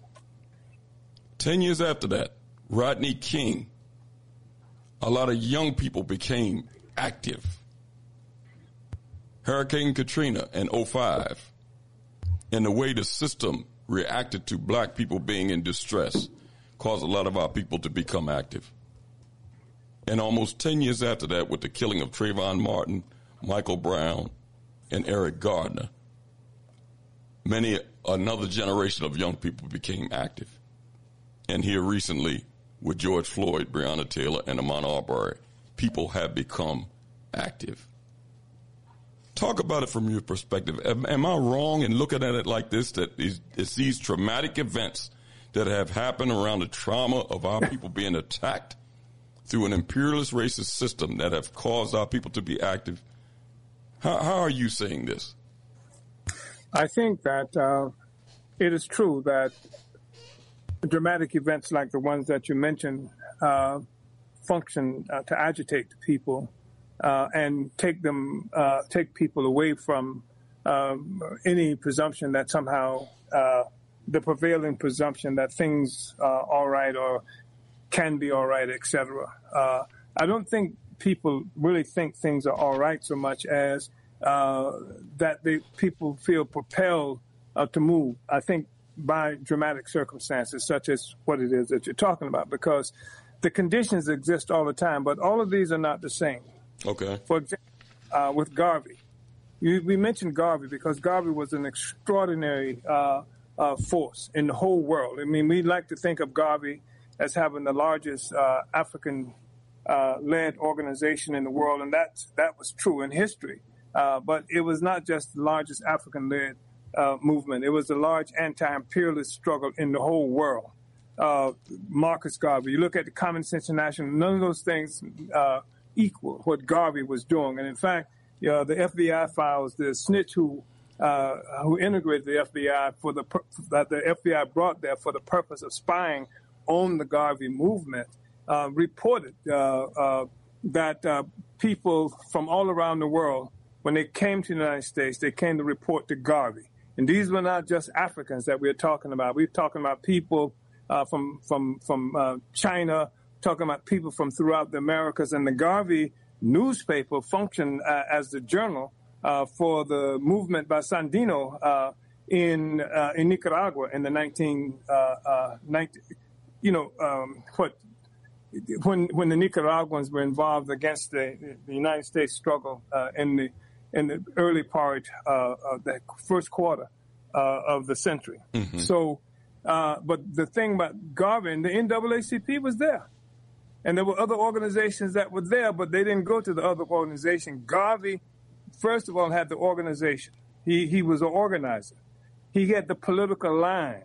Ten years after that, Rodney King, a lot of young people became active. Hurricane Katrina in oh five, and the way the system reacted to black people being in distress caused a lot of our people to become active. And almost ten years after that, with the killing of Trayvon Martin, Michael Brown, and Eric Gardner, many, another generation of young people became active. And here recently, with George Floyd, Breonna Taylor, and Ahmaud Arbery, people have become active. Talk about it from your perspective. Am, am I wrong in looking at it like this, that it's, it's these traumatic events that have happened around the trauma of our people being attacked through an imperialist racist system that have caused our people to be active? How, how are you saying this? I think that uh, it is true that dramatic events like the ones that you mentioned uh, function uh, to agitate the people uh, and take them, uh, take people away from um, any presumption that somehow uh, the prevailing presumption that things are all right or can be all right, et cetera. Uh, I don't think people really think things are all right so much as uh, that they, people feel propelled uh, to move. I think by dramatic circumstances, such as what it is that you're talking about, because the conditions exist all the time, but all of these are not the same. Okay. For example, uh, with Garvey, you, we mentioned Garvey because Garvey was an extraordinary uh, uh, force in the whole world. I mean, we like to think of Garvey as having the largest uh, African uh, led organization in the world, and that that was true in history. Uh, but it was not just the largest African-led uh, movement. It was the large anti-imperialist struggle in the whole world. Uh, Marcus Garvey, you look at the Common Sense International, none of those things uh, equal what Garvey was doing. And in fact, you know, the F B I files, the snitch who uh, who integrated the F B I for the that the F B I brought there for the purpose of spying on the Garvey movement, uh, reported uh, uh, that uh, people from all around the world, when they came to the United States, they came to report to Garvey. And these were not just Africans that we're talking about. We're talking about people uh, from from from uh, China, talking about people from throughout the Americas. And the Garvey newspaper functioned uh, as the journal uh, for the movement by Sandino uh, in uh, in Nicaragua in the nineteen uh, uh, nineteen, you know um, what when when the Nicaraguans were involved against the, the United States struggle uh, in the in the early part uh, of the first quarter uh, of the century. Mm-hmm. So, uh, but the thing about Garvey and the N double A C P was there. And there were other organizations that were there, but they didn't go to the other organization. Garvey, first of all, had the organization. He he was an organizer. He had the political line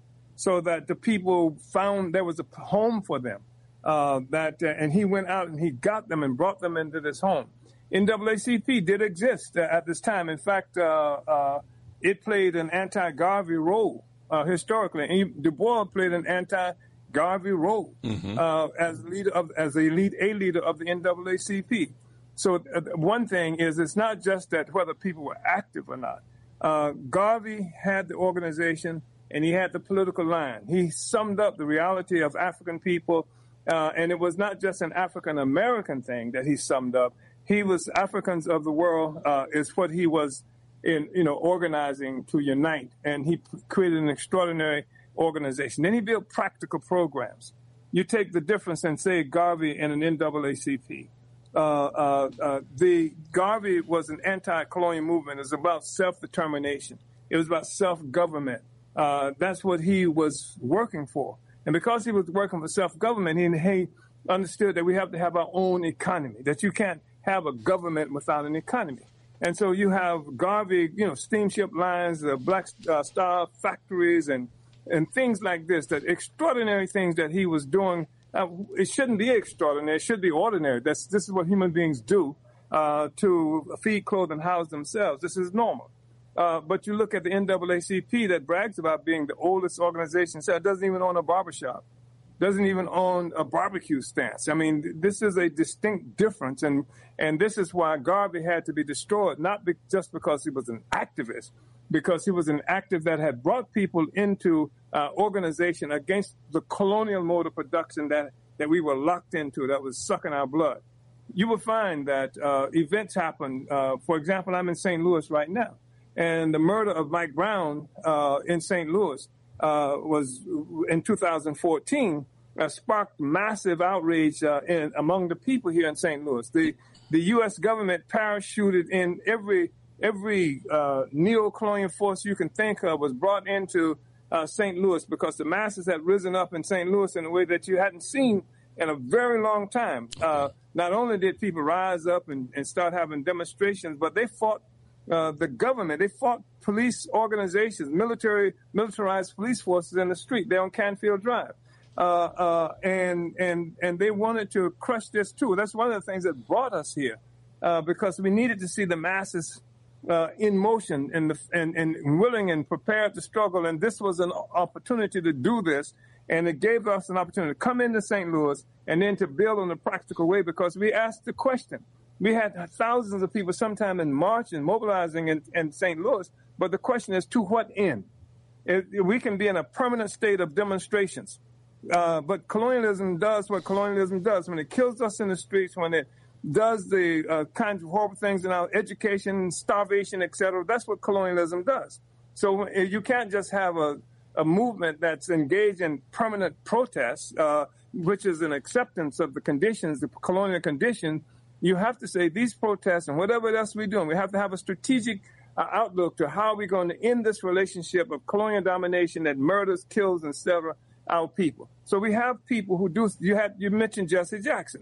so that the people found there was a home for them. Uh, that uh, and he went out and he got them and brought them into this home. N double A C P did exist uh, at this time. In fact, uh, uh, it played an anti-Garvey role uh, historically. And he, Du Bois played an anti-Garvey role mm-hmm. uh, as leader of, as a lead a leader of the N double A C P. So uh, one thing is, it's not just that whether people were active or not. Uh, Garvey had the organization and he had the political line. He summed up the reality of African people, uh, and it was not just an African-American thing that he summed up. He was Africans of the world uh, is what he was in, you know, organizing to unite, and he p- created an extraordinary organization. Then he built practical programs. You take the difference in, say, Garvey and an N double A C P. Uh, uh, uh, the Garvey was an anti-colonial movement. It was about self-determination. It was about self-government. Uh, that's what he was working for. And because he was working for self-government, he, he understood that we have to have our own economy, that you can't have a government without an economy. And so you have Garvey, you know, steamship lines, uh, Black uh, Star factories, and and things like this, that extraordinary things that he was doing. Uh, it shouldn't be extraordinary. It should be ordinary. That's, this is what human beings do uh, to feed, clothe, and house themselves. This is normal. Uh, but you look at the N double A C P that brags about being the oldest organization, so it doesn't even own a barbershop. Doesn't even own a barbecue stance. I mean, this is a distinct difference, and and this is why Garvey had to be destroyed, not be, just because he was an activist, because he was an activist that had brought people into uh, organization against the colonial mode of production that, that we were locked into, that was sucking our blood. You will find that uh, events happen. Uh, for example, I'm in Saint Louis right now, and the murder of Mike Brown uh, in Saint Louis Uh, was in two thousand fourteen, uh, sparked massive outrage uh, in, among the people here in Saint Louis. The the U S government parachuted in every every uh, neo-colonial force you can think of was brought into uh, Saint Louis because the masses had risen up in Saint Louis in a way that you hadn't seen in a very long time. Uh, not only did people rise up and, and start having demonstrations, but they fought Uh, the government. They fought police organizations, military, militarized police forces in the street. They're on Canfield Drive. Uh, uh, and, and, and they wanted to crush this too. That's one of the things that brought us here, uh, because we needed to see the masses, uh, in motion and, the, and, and willing and prepared to struggle. And this was an opportunity to do this. And it gave us an opportunity to come into Saint Louis and then to build in a practical way, because we asked the question. We had thousands of people sometime in March and mobilizing in, in Saint Louis, but the question is, to what end? It, we can be in a permanent state of demonstrations, uh, but colonialism does what colonialism does. When it kills us in the streets, when it does the uh, kinds of horrible things in our education, starvation, et cetera, that's what colonialism does. So you can't just have a, a movement that's engaged in permanent protests, uh, which is an acceptance of the conditions, the colonial conditions. You have to say these protests and whatever else we're doing, we have to have a strategic uh, outlook to how we're going to end this relationship of colonial domination that murders, kills, and severs our people. So we have people who do. You had you mentioned Jesse Jackson.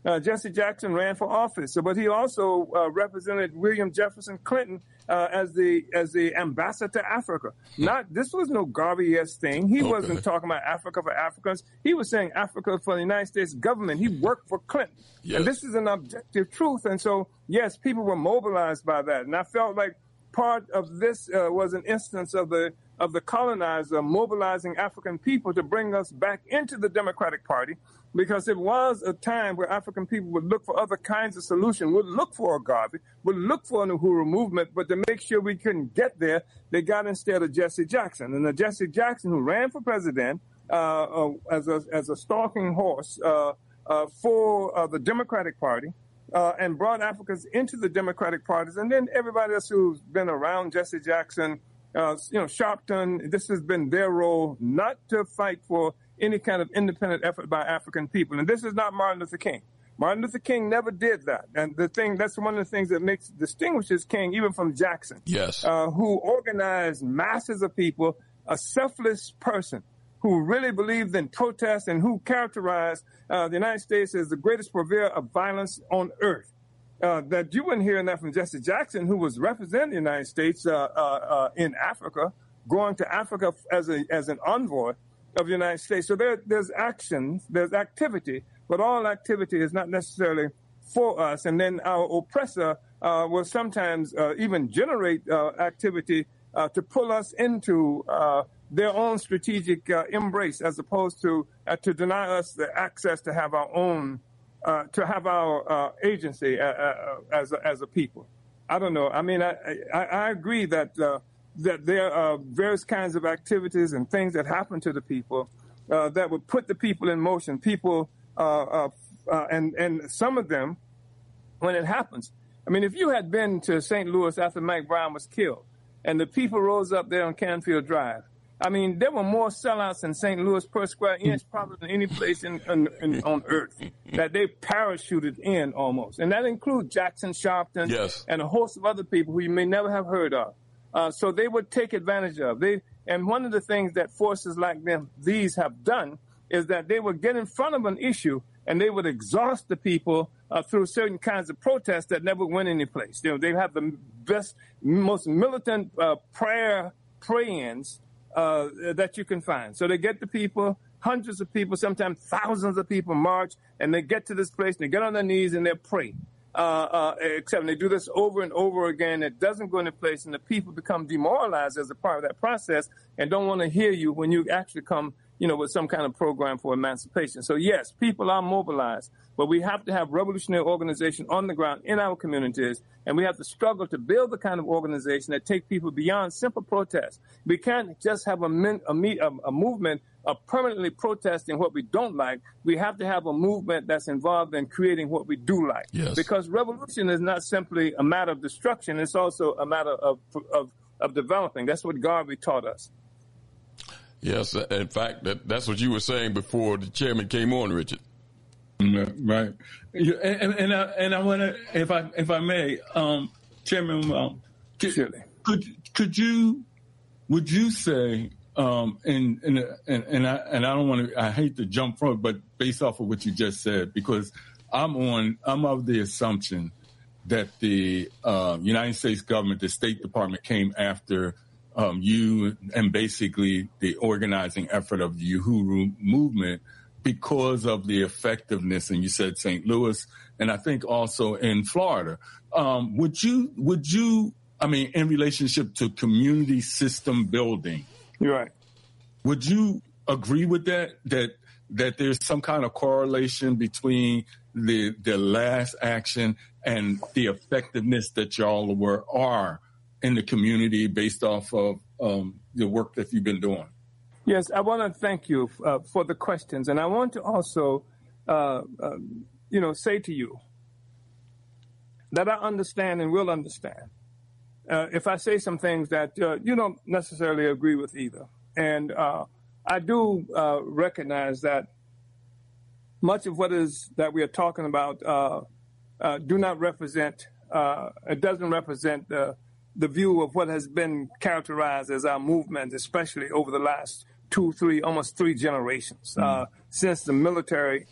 Uh, Jesse Jackson ran for office, so, but he also uh, represented William Jefferson Clinton uh, as the as the ambassador to Africa. Not this was no Garvey-esque thing. He okay. wasn't talking about Africa for Africans. He was saying Africa for the United States government. He worked for Clinton, yes. and this is an objective truth. And so, yes, people were mobilized by that, and I felt like part of this uh, was an instance of the of the colonizer mobilizing African people to bring us back into the Democratic Party, because it was a time where African people would look for other kinds of solutions, would look for a Garvey, would look for an Uhuru movement, but to make sure we couldn't get there, they got instead of Jesse Jackson. And the Jesse Jackson who ran for president uh, uh, as a as a stalking horse uh, uh, for uh, the Democratic Party, Uh, and brought Africans into the Democratic parties. And then everybody else who's been around Jesse Jackson, uh, you know, Sharpton, this has been their role, not to fight for any kind of independent effort by African people. And this is not Martin Luther King. Martin Luther King never did that. And the thing, that's one of the things that makes distinguishes King even from Jackson. Yes. Uh, who organized masses of people, a selfless person who really believed in protest and who characterized uh, the United States as the greatest purveyor of violence on earth. Uh, that you weren't hearing that from Jesse Jackson, who was representing the United States uh, uh, uh, in Africa, going to Africa as a as an envoy of the United States. So there, there's actions, there's activity, but all activity is not necessarily for us. And then our oppressor uh, will sometimes uh, even generate uh, activity uh, to pull us into uh, their own strategic uh, embrace, as opposed to uh, to deny us the access to have our own, uh, to have our uh, agency uh, uh, as a, as a people. I don't know. I mean, I I, I agree that uh, that there are various kinds of activities and things that happen to the people uh, that would put the people in motion. People uh, uh, uh, and and some of them, when it happens. I mean, if you had been to Saint Louis after Mike Brown was killed, and the people rose up there on Canfield Drive. I mean, there were more sellouts in Saint Louis per square inch probably than any place in, in, in, on earth that they parachuted in almost. And that includes Jackson, Sharpton, yes. and a host of other people who you may never have heard of. Uh, so they would take advantage of. They And one of the things that forces like them, these have done is that they would get in front of an issue and they would exhaust the people uh, through certain kinds of protests that never went anyplace. You know, they have the best, most militant uh, prayer pray-ins Uh, that you can find. So they get the people, hundreds of people, sometimes thousands of people march, and they get to this place, and they get on their knees, and they pray. Uh, uh, except they do this over and over again. It doesn't go into place, and the people become demoralized as a part of that process and don't want to hear you when you actually come, you know, with some kind of program for emancipation. So, yes, people are mobilized, but we have to have revolutionary organization on the ground in our communities, and we have to struggle to build the kind of organization that take people beyond simple protest. We can't just have a, min, a, a, a movement of permanently protesting what we don't like. We have to have a movement that's involved in creating what we do like. Yes. Because revolution is not simply a matter of destruction. It's also a matter of, of, of developing. That's what Garvey taught us. Yes, in fact, that, that's what you were saying before the chairman came on, Richard. Right, and and I, and I want to, if I if I may, um, Chairman, um, could, could could you would you say, um, and and and and I and I don't want to, I hate to jump from it, but based off of what you just said, because I'm on, I'm of the assumption that the uh, United States government, the State Department, came after um, you and basically the organizing effort of the Uhuru movement, because of the effectiveness, and you said Saint Louis, and I think also in Florida. Um, would you, would you, I mean, in relationship to community system building, you're right. Would you agree with that, that, that there's some kind of correlation between the, the last action and the effectiveness that y'all were, are in the community based off of um, the work that you've been doing? Yes, I want to thank you uh, for the questions. And I want to also, uh, uh, you know, say to you that I understand and will understand uh, if I say some things that uh, you don't necessarily agree with either. And uh, I do uh, recognize that much of what is that we are talking about uh, uh, do not represent, uh, it doesn't represent the, the view of what has been characterized as our movement, especially over the last two, three, almost three generations, mm. uh, since the military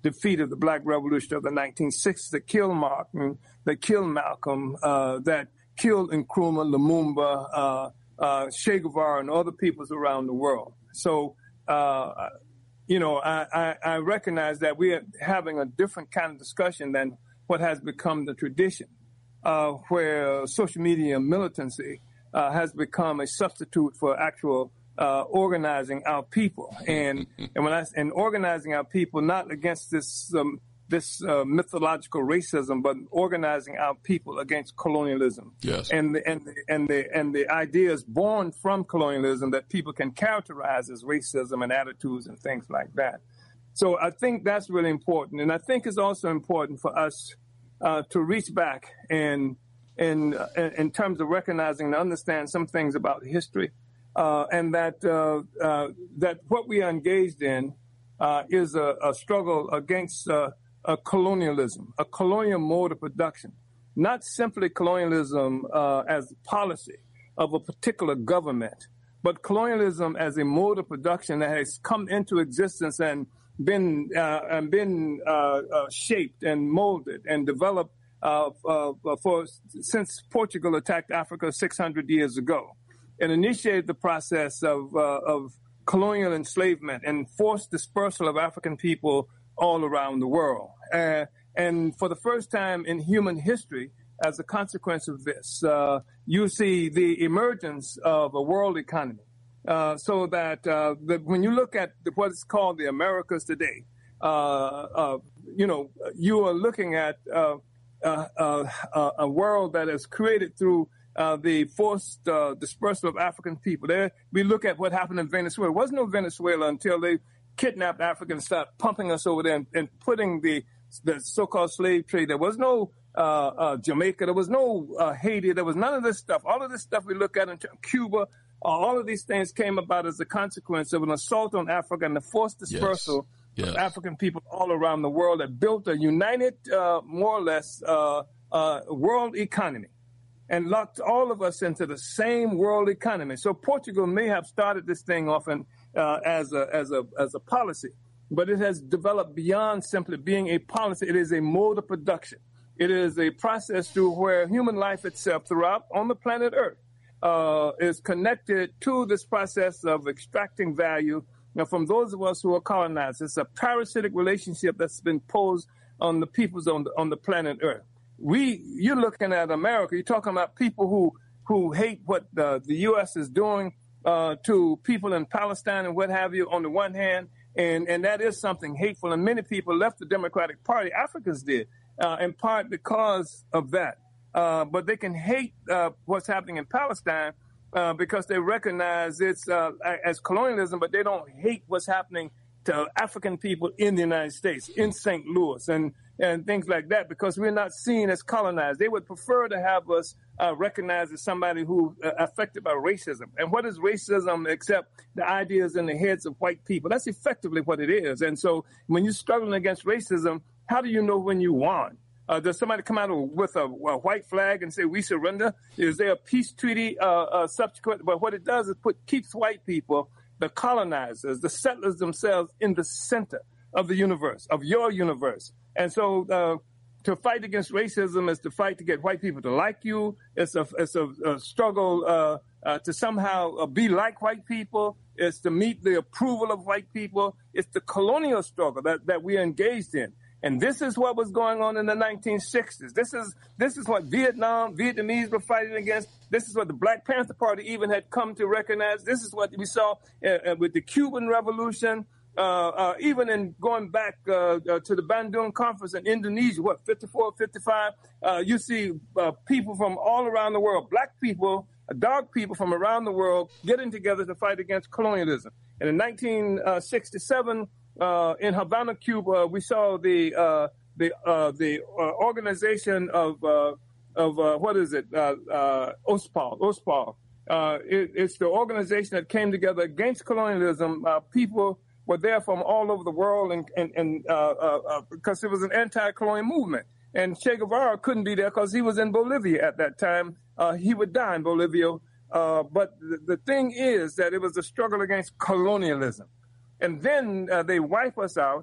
defeat of the Black Revolution of the nineteen sixties that killed Martin, that killed Malcolm, uh, that killed Nkrumah, Lumumba, uh, uh, Che Guevara, and other peoples around the world. So, uh, you know, I, I, I recognize that we are having a different kind of discussion than what has become the tradition, uh, where social media militancy uh, has become a substitute for actual uh, organizing our people. And and when I and organizing our people not against this um, this uh, mythological racism, but organizing our people against colonialism. Yes. And the, and the, and the and the ideas born from colonialism that people can characterize as racism and attitudes and things like that. So I think that's really important, and I think it's also important for us uh, to reach back and in in terms of recognizing and understand some things about history, uh, and that uh, uh, that what we are engaged in uh, is a, a struggle against uh, a colonialism, a colonial mode of production, not simply colonialism uh, as policy of a particular government, but colonialism as a mode of production that has come into existence and been uh, and been uh, uh, shaped and molded and developed uh, uh, for since Portugal attacked Africa six hundred years ago, and initiated the process of uh, of colonial enslavement and forced dispersal of African people all around the world. Uh, and for the first time in human history, as a consequence of this, uh, you see the emergence of a world economy. Uh, so that, uh, that when you look at the, what is called the Americas today, uh, uh, you know, you are looking at uh, uh, uh, a world that is created through uh, the forced uh, dispersal of African people. There, we look at what happened in Venezuela. There was no Venezuela until they kidnapped Africans, started pumping us over there and, and putting the, the so-called slave trade. There was no uh, uh, Jamaica. There was no uh, Haiti. There was none of this stuff. All of this stuff we look at in Cuba, uh, all of these things came about as a consequence of an assault on Africa and the forced dispersal yes. Yes. of African people all around the world that built a united, uh, more or less, uh, uh, world economy and locked all of us into the same world economy. So Portugal may have started this thing off in Uh, as a as a as a policy, but it has developed beyond simply being a policy. It is a mode of production. It is a process through where human life itself throughout on the planet Earth uh, is connected to this process of extracting value you know, from those of us who are colonized. It's a parasitic relationship that's been posed on the peoples on the, on the planet Earth. We, you're looking at America. You're talking about people who who hate what the, the U S is doing Uh, to people in Palestine and what have you on the one hand, and, and that is something hateful. And many people left the Democratic Party, Africans did, uh, in part because of that. Uh, but they can hate uh, what's happening in Palestine uh, because they recognize it's uh, as colonialism, but they don't hate what's happening to African people in the United States, in Saint Louis, and, and things like that, because we're not seen as colonized. They would prefer to have us uh, recognized as somebody who uh, affected by racism. And what is racism except the ideas in the heads of white people? That's effectively what it is. And so when you're struggling against racism, how do you know when you won? Uh, does somebody come out with a, a white flag and say, we surrender? Is there a peace treaty uh, uh, subsequent? But what it does is put keeps white people, the colonizers, the settlers themselves, in the center of the universe, of your universe. And so uh, to fight against racism is to fight to get white people to like you. It's a, it's a, a struggle uh, uh, to somehow uh, be like white people. It's to meet the approval of white people. It's the colonial struggle that, that we are engaged in. And this is what was going on in the nineteen sixties. This is this is what Vietnam, Vietnamese were fighting against. This is what the Black Panther Party even had come to recognize. This is what we saw uh, with the Cuban Revolution, uh, uh, even in going back uh, uh, to the Bandung Conference in Indonesia, what, fifty-four, fifty-five? Uh, you see uh, people from all around the world, black people, uh, dark people from around the world getting together to fight against colonialism. And in nineteen sixty-seven, Uh, in Havana, Cuba, we saw the uh, the uh, the uh, organization of uh, of uh, what is it? Uh, uh, OSPAL. OSPAL. Uh, it, it's the organization that came together against colonialism. Uh, people were there from all over the world, and and, and uh, uh, because it was an anti-colonial movement. And Che Guevara couldn't be there because he was in Bolivia at that time. Uh, he would die in Bolivia. Uh, but the, the thing is that it was a struggle against colonialism. And then uh, they wipe us out.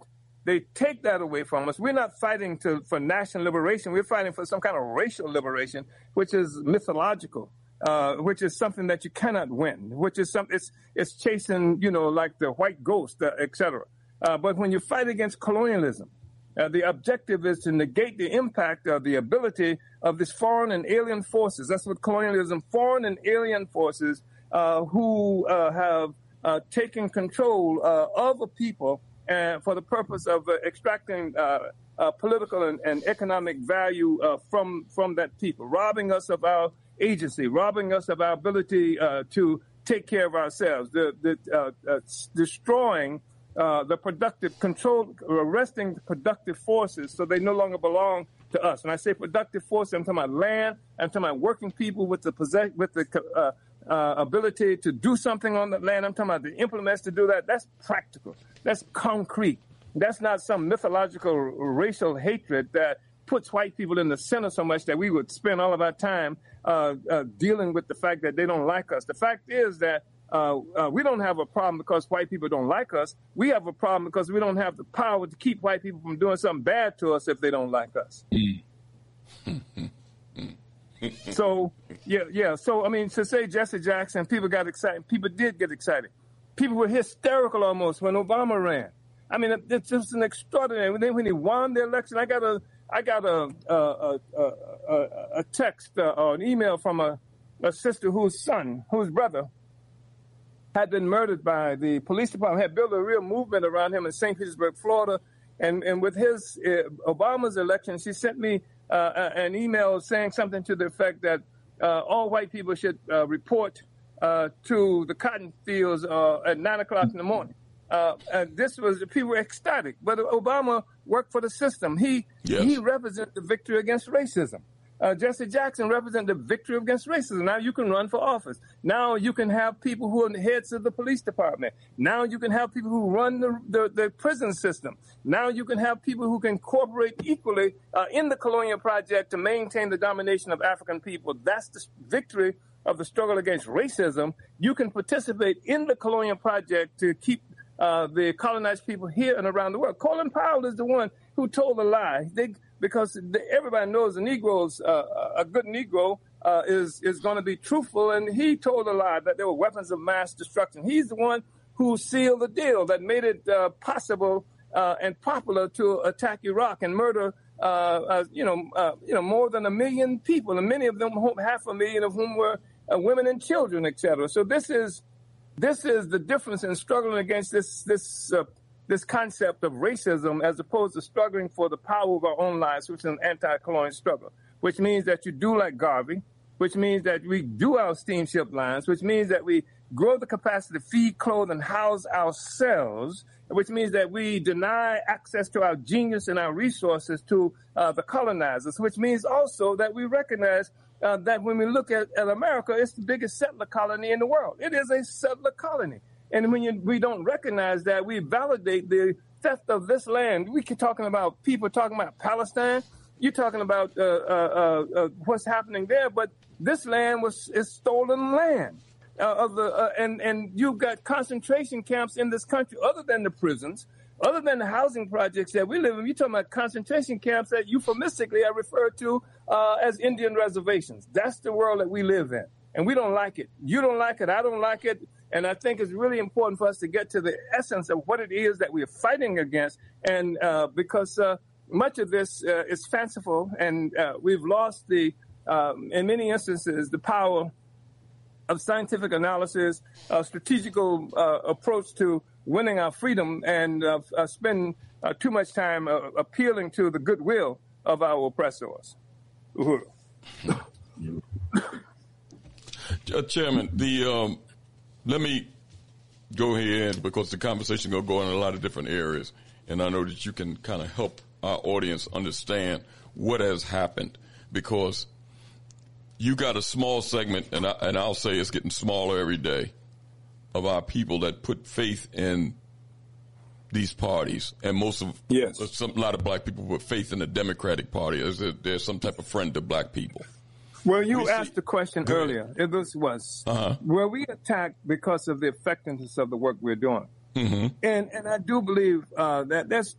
they take that away from us. We're not fighting to, for national liberation. We're fighting for some kind of racial liberation, which is mythological, uh, which is something that you cannot win, which is some, it's, it's chasing, you know, like the white ghost, uh, et cetera. Uh, but when you fight against colonialism, uh, the objective is to negate the impact of the ability of these foreign and alien forces. That's what colonialism, foreign and alien forces uh, who uh, have uh, taken control uh, of a people and for the purpose of uh, extracting uh, uh, political and, and economic value uh, from from that people, robbing us of our agency, robbing us of our ability uh, to take care of ourselves, the, the, uh, uh, destroying uh, the productive control, arresting the productive forces so they no longer belong to us. And I say productive forces, I'm talking about land, I'm talking about working people with the possess- with the uh, uh, ability to do something on the land. I'm talking about the implements to do that. That's practical. That's concrete. That's not some mythological racial hatred that puts white people in the center so much that we would spend all of our time uh, uh, dealing with the fact that they don't like us. The fact is that uh, uh, we don't have a problem because white people don't like us. We have a problem because we don't have the power to keep white people from doing something bad to us if they don't like us. So, yeah, yeah. So, I mean, to say Jesse Jackson, people got excited. People did get excited. People were hysterical almost when Obama ran. I mean, it's just an extraordinary. When, they, when he won the election, I got a, I got a, a, a, a, a text uh, or an email from a, a sister whose son, whose brother, had been murdered by the police department. Had built a real movement around him in Saint Petersburg, Florida, and and with his uh, Obama's election, she sent me uh, an email saying something to the effect that uh, all white people should uh, report uh, to the cotton fields uh, at nine o'clock in the morning. Uh, and this was, people were ecstatic. But Obama worked for the system. He yes. he represented the victory against racism. Uh, Jesse Jackson represented the victory against racism. Now you can run for office. Now you can have people who are the heads of the police department. Now you can have people who run the, the, the prison system. Now you can have people who can cooperate equally uh, in the colonial project to maintain the domination of African people. That's the victory of the struggle against racism. You can participate in the colonial project to keep Uh, the colonized people here and around the world. Colin Powell is the one who told a lie. They, because they, everybody knows a Negro's, uh, a good Negro uh, is is going to be truthful, and he told a lie that there were weapons of mass destruction. He's the one who sealed the deal that made it uh, possible uh, and popular to attack Iraq and murder, uh, uh, you know, uh, you know, more than a million people, and many of them, half a million of whom were uh, women and children, et cetera. So this is. This is the difference in struggling against this this uh, this concept of racism as opposed to struggling for the power of our own lives, which is an anti-colonial struggle, which means that you do like Garvey, which means that we do our steamship lines, which means that we grow the capacity to feed, clothe, and house ourselves, which means that we deny access to our genius and our resources to uh, the colonizers, which means also that we recognize Uh, that when we look at, at America, it's the biggest settler colony in the world. It is a settler colony. And when you, we don't recognize that, we validate the theft of this land. We keep talking about people talking about Palestine. You're talking about uh, uh, uh, what's happening there. But this land was is stolen land. Uh, of the uh, and, and you've got concentration camps in this country other than the prisons, other than the housing projects that we live in. You're talking about concentration camps that euphemistically are referred to uh, as Indian reservations. That's the world that we live in, and we don't like it. You don't like it. I don't like it. And I think it's really important for us to get to the essence of what it is that we are fighting against. And uh, because uh, much of this uh, is fanciful, and uh, we've lost the, um, in many instances, the power of scientific analysis, a strategical uh, approach to winning our freedom, and uh, uh, spend uh, too much time uh, appealing to the goodwill of our oppressors. Uhuru. uh, Chairman, the um, let me go ahead because the conversation going to go in a lot of different areas, and I know that you can kind of help our audience understand what has happened, because you got a small segment, and, I, and I'll say it's getting smaller every day, of our people that put faith in these parties, and most of yes. some, a lot of black people put faith in the Democratic Party. Is there, there's some type of friend to black people? Well, you we asked see, the question earlier. It was, was uh-huh. were we attacked because of the effectiveness of the work we're doing? Mm-hmm. And and I do believe uh, that that's true.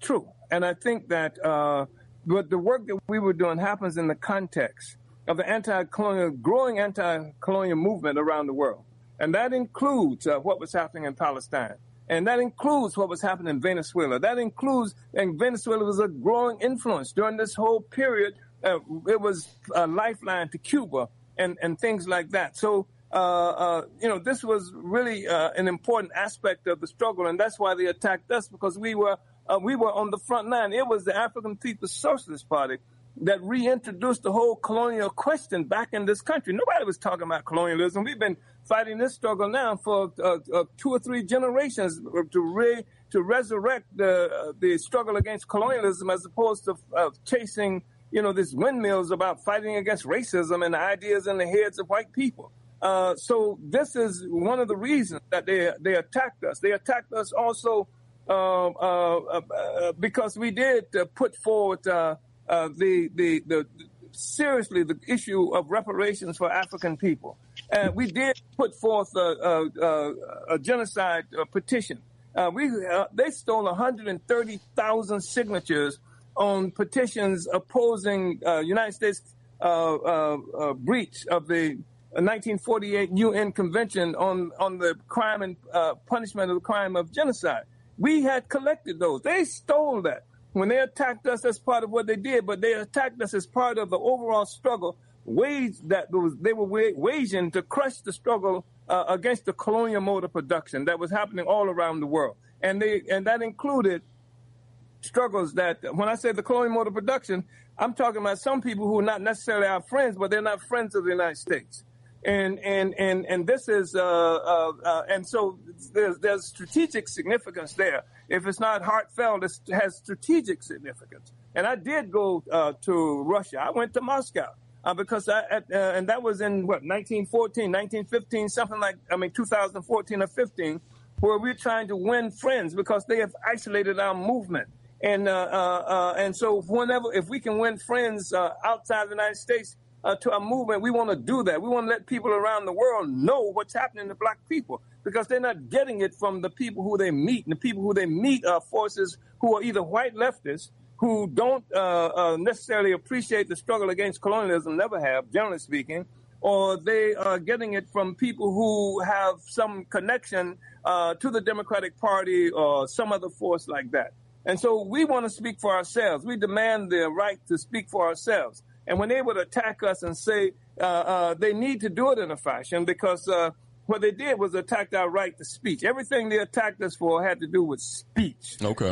and I think that uh, but the work that we were doing happens in the context of the anti-colonial, growing anti-colonial movement around the world. And that includes uh, what was happening in Palestine. And that includes what was happening in Venezuela. That includes, and Venezuela was a growing influence during this whole period. Uh, it was a lifeline to Cuba and, and things like that. So, uh, uh, you know, this was really uh, an important aspect of the struggle. And that's why they attacked us, because we were, uh, we were on the front line. It was the African People's Socialist Party that reintroduced the whole colonial question back in this country. Nobody was talking about colonialism. We've been fighting this struggle now for uh, uh, two or three generations to re- to resurrect the uh, the struggle against colonialism, as opposed to uh, chasing, you know, these windmills about fighting against racism and the ideas in the heads of white people. Uh, so this is one of the reasons that they they attacked us. They attacked us also uh, uh, uh, because we did uh, put forward uh, Uh, the, the, the, seriously, the issue of reparations for African people. And we did put forth a, a, a, a genocide uh, petition. Uh, we, uh, they stole one hundred thirty thousand signatures on petitions opposing uh, United States uh, uh, uh, breach of the nineteen forty-eight U N Convention on, on the crime and uh, punishment of the crime of genocide. We had collected those. They stole that when they attacked us as part of what they did, but they attacked us as part of the overall struggle wage that was, they were waging to crush the struggle uh, against the colonial mode of production that was happening all around the world. And they and that included struggles that, when I say the colonial mode of production, I'm talking about some people who are not necessarily our friends, but they're not friends of the United States. And and and and this is uh, uh, uh, and so there's there's strategic significance there. If it's not heartfelt, it has strategic significance. And I did go uh, to Russia. I went to Moscow uh, because I at, uh, and that was in what nineteen fourteen, nineteen fifteen, something like I mean two thousand fourteen or fifteen, where we're trying to win friends because they have isolated our movement. And uh, uh, uh, and so whenever if we can win friends uh, outside the United States. Uh, to our movement, we want to do that. We want to let people around the world know what's happening to black people, because they're not getting it from the people who they meet. And the people who they meet are forces who are either white leftists, who don't uh, uh, necessarily appreciate the struggle against colonialism, never have, generally speaking, or they are getting it from people who have some connection uh, to the Democratic Party or some other force like that. And so we want to speak for ourselves. We demand the right to speak for ourselves. And when they would attack us and say uh, uh, they need to do it in a fashion, because uh, what they did was attack our right to speech. Everything they attacked us for had to do with speech. Okay. Uh,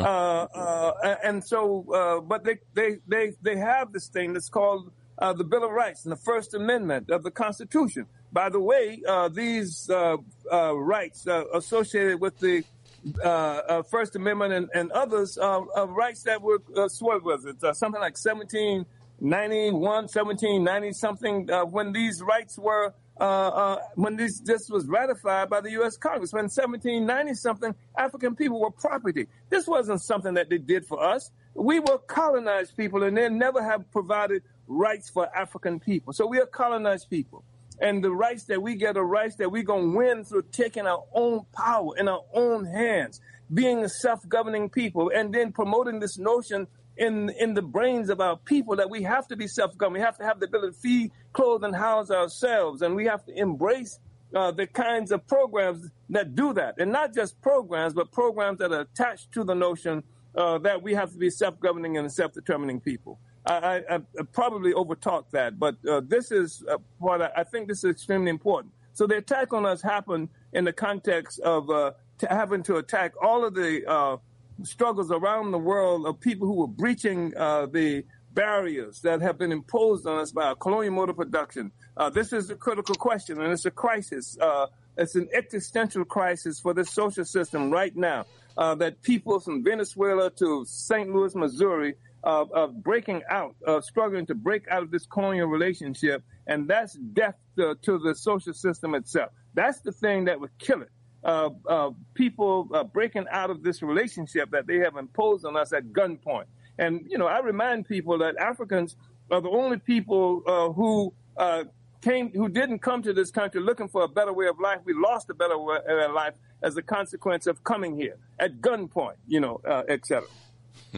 uh, and so, uh, but they, they, they, they have this thing that's called uh, the Bill of Rights and the First Amendment of the Constitution. By the way, uh, these uh, uh, rights uh, associated with the uh, uh, First Amendment and, and others uh, uh, rights that were uh, what was it? Uh, something like seventeen ninety-one, seventeen ninety something, uh, when these rights were, uh, uh, when this, this was ratified by the U S Congress. When seventeen ninety something, African people were property. This wasn't something that they did for us. We were colonized people, and they never have provided rights for African people. So we are colonized people. And the rights that we get are rights that we're going to win through taking our own power in our own hands, being a self-governing people, and then promoting this notion in in the brains of our people that we have to be self-governed. We have to have the ability to feed, clothe, and house ourselves. And we have to embrace uh, the kinds of programs that do that. And not just programs, but programs that are attached to the notion uh, that we have to be self-governing and self-determining people. I, I, I probably overtalked that, but uh, this is uh, what I, I think this is extremely important. So the attack on us happened in the context of uh, t- having to attack all of the uh, struggles around the world of people who were breaching uh, the barriers that have been imposed on us by a colonial mode of production. Uh, this is a critical question, and it's a crisis. Uh, it's an existential crisis for this social system right now, uh, that people from Venezuela to Saint Louis, Missouri, uh, are breaking out, uh, struggling to break out of this colonial relationship, and that's death to, to the social system itself. That's the thing that would kill it. Uh, uh, people uh, breaking out of this relationship that they have imposed on us at gunpoint. And, you know, I remind people that Africans are the only people uh, who uh, came, who didn't come to this country looking for a better way of life. We lost a better way of life as a consequence of coming here at gunpoint, you know, uh, et cetera.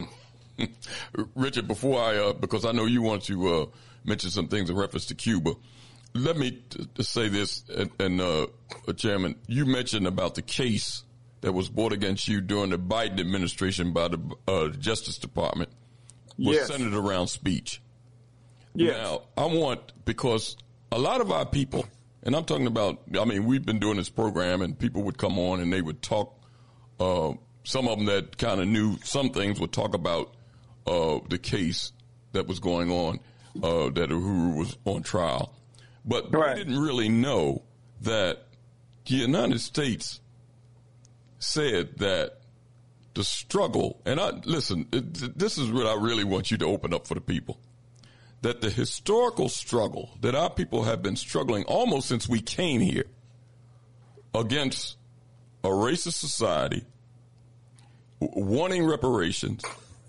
Richard, before I, uh, because I know you want to uh, mention some things in reference to Cuba, let me t- t- say this, and, and uh, Chairman, you mentioned about the case that was brought against you during the Biden administration by the uh, Justice Department was Yes. centered around speech. Yes. Now, I want, because a lot of our people, and I'm talking about, I mean, we've been doing this program and people would come on and they would talk, uh, some of them that kind of knew some things would talk about uh, the case that was going on, uh, that Uhuru was on trial. But right. they didn't really know that the United States said that the struggle, and I listen, it, this is what I really want you to open up for the people, that the historical struggle that our people have been struggling almost since we came here against a racist society, wanting reparations,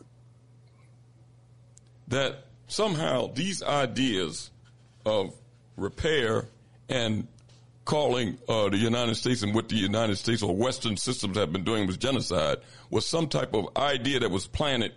that somehow these ideas of repair and calling uh, the United States and what the United States or Western systems have been doing was genocide was some type of idea that was planted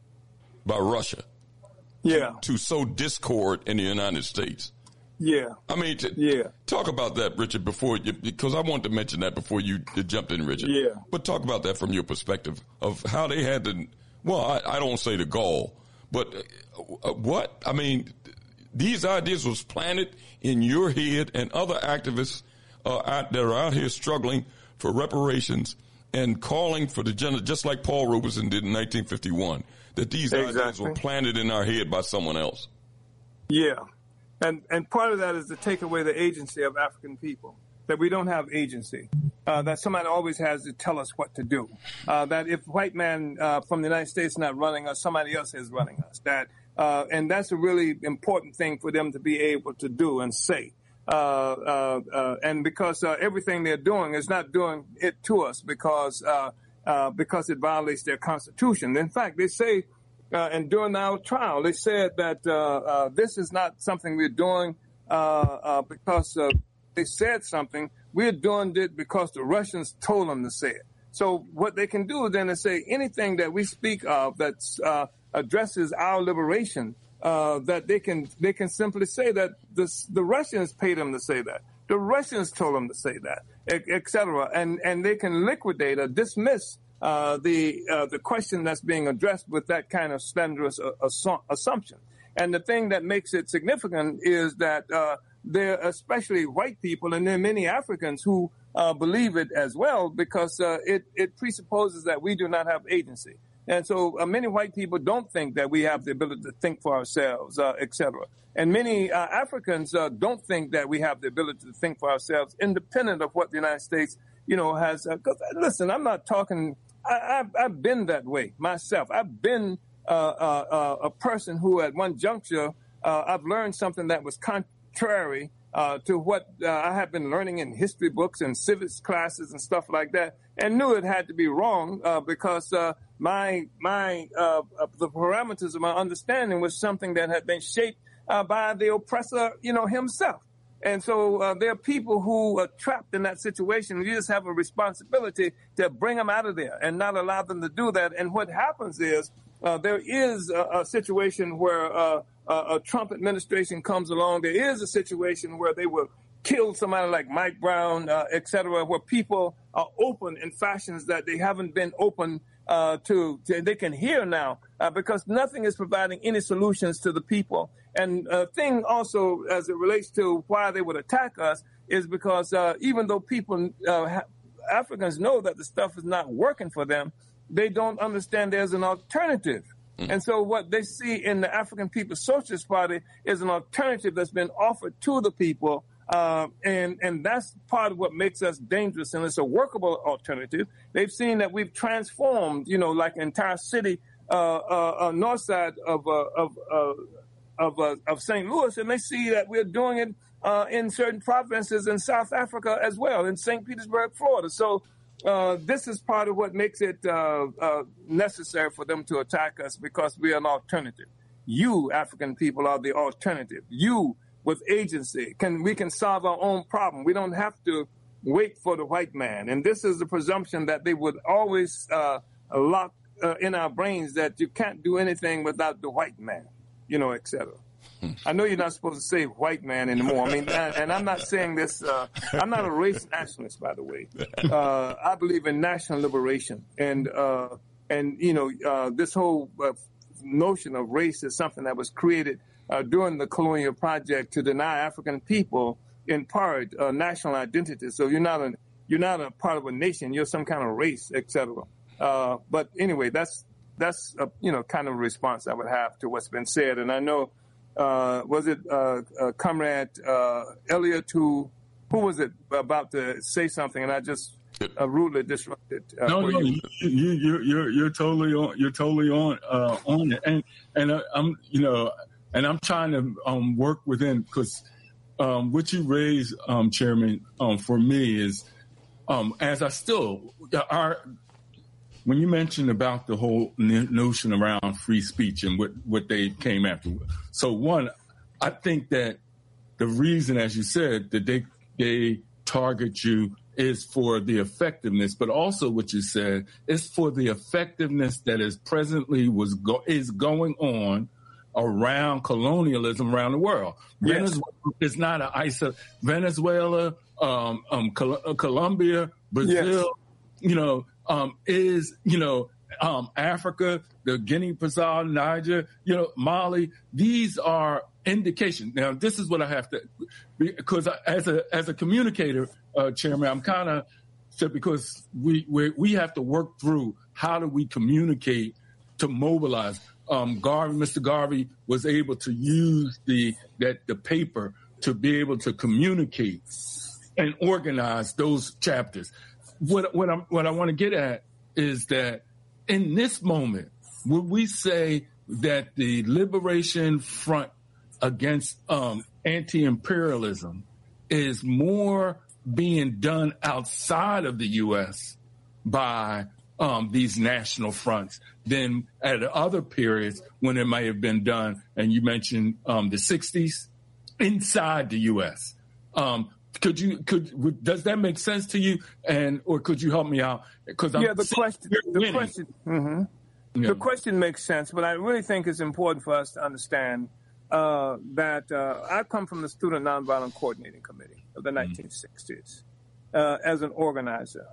by Russia. Yeah. To, to sow discord in the United States. Yeah. I mean, to, yeah. talk about that, Richard, before you, because I wanted to mention that before you, you jumped in, Richard. Yeah. But talk about that from your perspective of how they had to, well, I, I don't say the goal, but uh, what? I mean, these ideas was planted in your head and other activists uh, out, that are out here struggling for reparations and calling for the gen, just like Paul Robeson did in nineteen fifty-one, that these exactly. ideas were planted in our head by someone else. Yeah. And and part of that is to take away the agency of African people, that we don't have agency, uh, that somebody always has to tell us what to do, uh, that if white man uh, from the United States is not running us, somebody else is running us. That uh, and that's a really important thing for them to be able to do and say. Uh, uh, uh, and because uh, everything they're doing is not doing it to us because uh, uh, because it violates their constitution. In fact, they say, uh, and during our trial, they said that uh, uh, this is not something we're doing uh, uh, because uh, they said something. We're doing it because the Russians told them to say it. So what they can do then is say anything that we speak of that uh, addresses our liberation, Uh, that they can they can simply say that this, the Russians paid them to say that. The Russians told them to say that, et cetera. And and they can liquidate or dismiss uh, the uh, the question that's being addressed with that kind of slanderous uh, assu- assumption. And the thing that makes it significant is that uh, there are especially white people and there are many Africans who uh, believe it as well because uh, it, it presupposes that we do not have agency. And so uh, many white people don't think that we have the ability to think for ourselves, uh, et cetera. And many uh, Africans uh, don't think that we have the ability to think for ourselves, independent of what the United States, you know, has. Uh, 'cause, listen, I'm not talking. I, I've, I've been that way myself. I've been uh, uh, uh, a person who, at one juncture, uh, I've learned something that was contrary uh, to what uh, I have been learning in history books and civics classes and stuff like that, and knew it had to be wrong uh, because. Uh, My my uh, the parameters of my understanding was something that had been shaped uh, by the oppressor, you know, himself. And so uh, there are people who are trapped in that situation. You just have a responsibility to bring them out of there and not allow them to do that. And what happens is uh, there is a, a situation where uh, a, a Trump administration comes along. There is a situation where they will kill somebody like Mike Brown, uh, et cetera, where people are open in fashions that they haven't been open Uh, to, to they can hear now uh, because nothing is providing any solutions to the people. And uh, thing also as it relates to why they would attack us is because uh, even though people, uh, ha- Africans know that the stuff is not working for them, they don't understand there's an alternative. Mm. And so what they see in the African People's Socialist Party is an alternative that's been offered to the people. Uh, and, and that's part of what makes us dangerous, and it's a workable alternative. They've seen that we've transformed, you know, like an entire city, uh, uh, uh north side of, uh, of, uh, of, uh, of Saint Louis, and they see that we're doing it uh, in certain provinces in South Africa as well, in Saint Petersburg, Florida. So uh, this is part of what makes it uh, uh, necessary for them to attack us because we are an alternative. You, African people, are the alternative. You, with agency, can we can solve our own problem. We don't have to wait for the white man. And this is the presumption that they would always uh, lock uh, in our brains that you can't do anything without the white man, you know, et cetera. I know you're not supposed to say white man anymore. I mean, and I'm not saying this, uh, I'm not a race nationalist, by the way. Uh, I believe in national liberation. And, uh, and you know, uh, this whole uh, notion of race is something that was created uh, during the colonial project to deny African people, in part, uh, national identity. So you're not a, you're not a part of a nation. You're some kind of race, et cetera. Uh, but anyway, that's, that's a, you know, kind of a response I would have to what's been said. And I know, Uh, was it uh, uh, Comrade uh, Elliott who, who was it about to say something, and I just uh, rudely disrupted? Uh, no, no, you, you, you, you're you're totally on. You're totally on uh, on it, and and uh, I'm you know, and I'm trying to um, work within because um, what you raised, um, Chairman, um, for me is um, as I still our. When you mentioned about the whole notion around free speech and what, what they came after. So one, I think that the reason, as you said, that they they target you is for the effectiveness, but also what you said is for the effectiveness that is presently was go, is going on around colonialism around the world. Yes. Venezuela is not an iso- Venezuela, um, um, Col- Colombia, Brazil, yes. you know, Um, is, you know, um, Africa, the Guinea-Bissau, Niger, you know, Mali. These are indications. Now, this is what I have to, because as a as a communicator, uh, Chairman, I'm kind of, because we, we we have to work through how do we communicate to mobilize. Um, Garvey, Mister Garvey was able to use the that the paper to be able to communicate and organize those chapters. What, what, I'm, what I want to get at is that in this moment, would we say that the Liberation Front against um, anti-imperialism is more being done outside of the U S by um, these national fronts than at other periods when it may have been done, and you mentioned um, the sixties, inside the U S? Um, Could you could does that make sense to you, and or could you help me out? Because yeah, the question, the question, mm-hmm. yeah. the question makes sense, but I really think it's important for us to understand uh, that uh, I come from the Student Nonviolent Coordinating Committee of the nineteen sixties uh, as an organizer,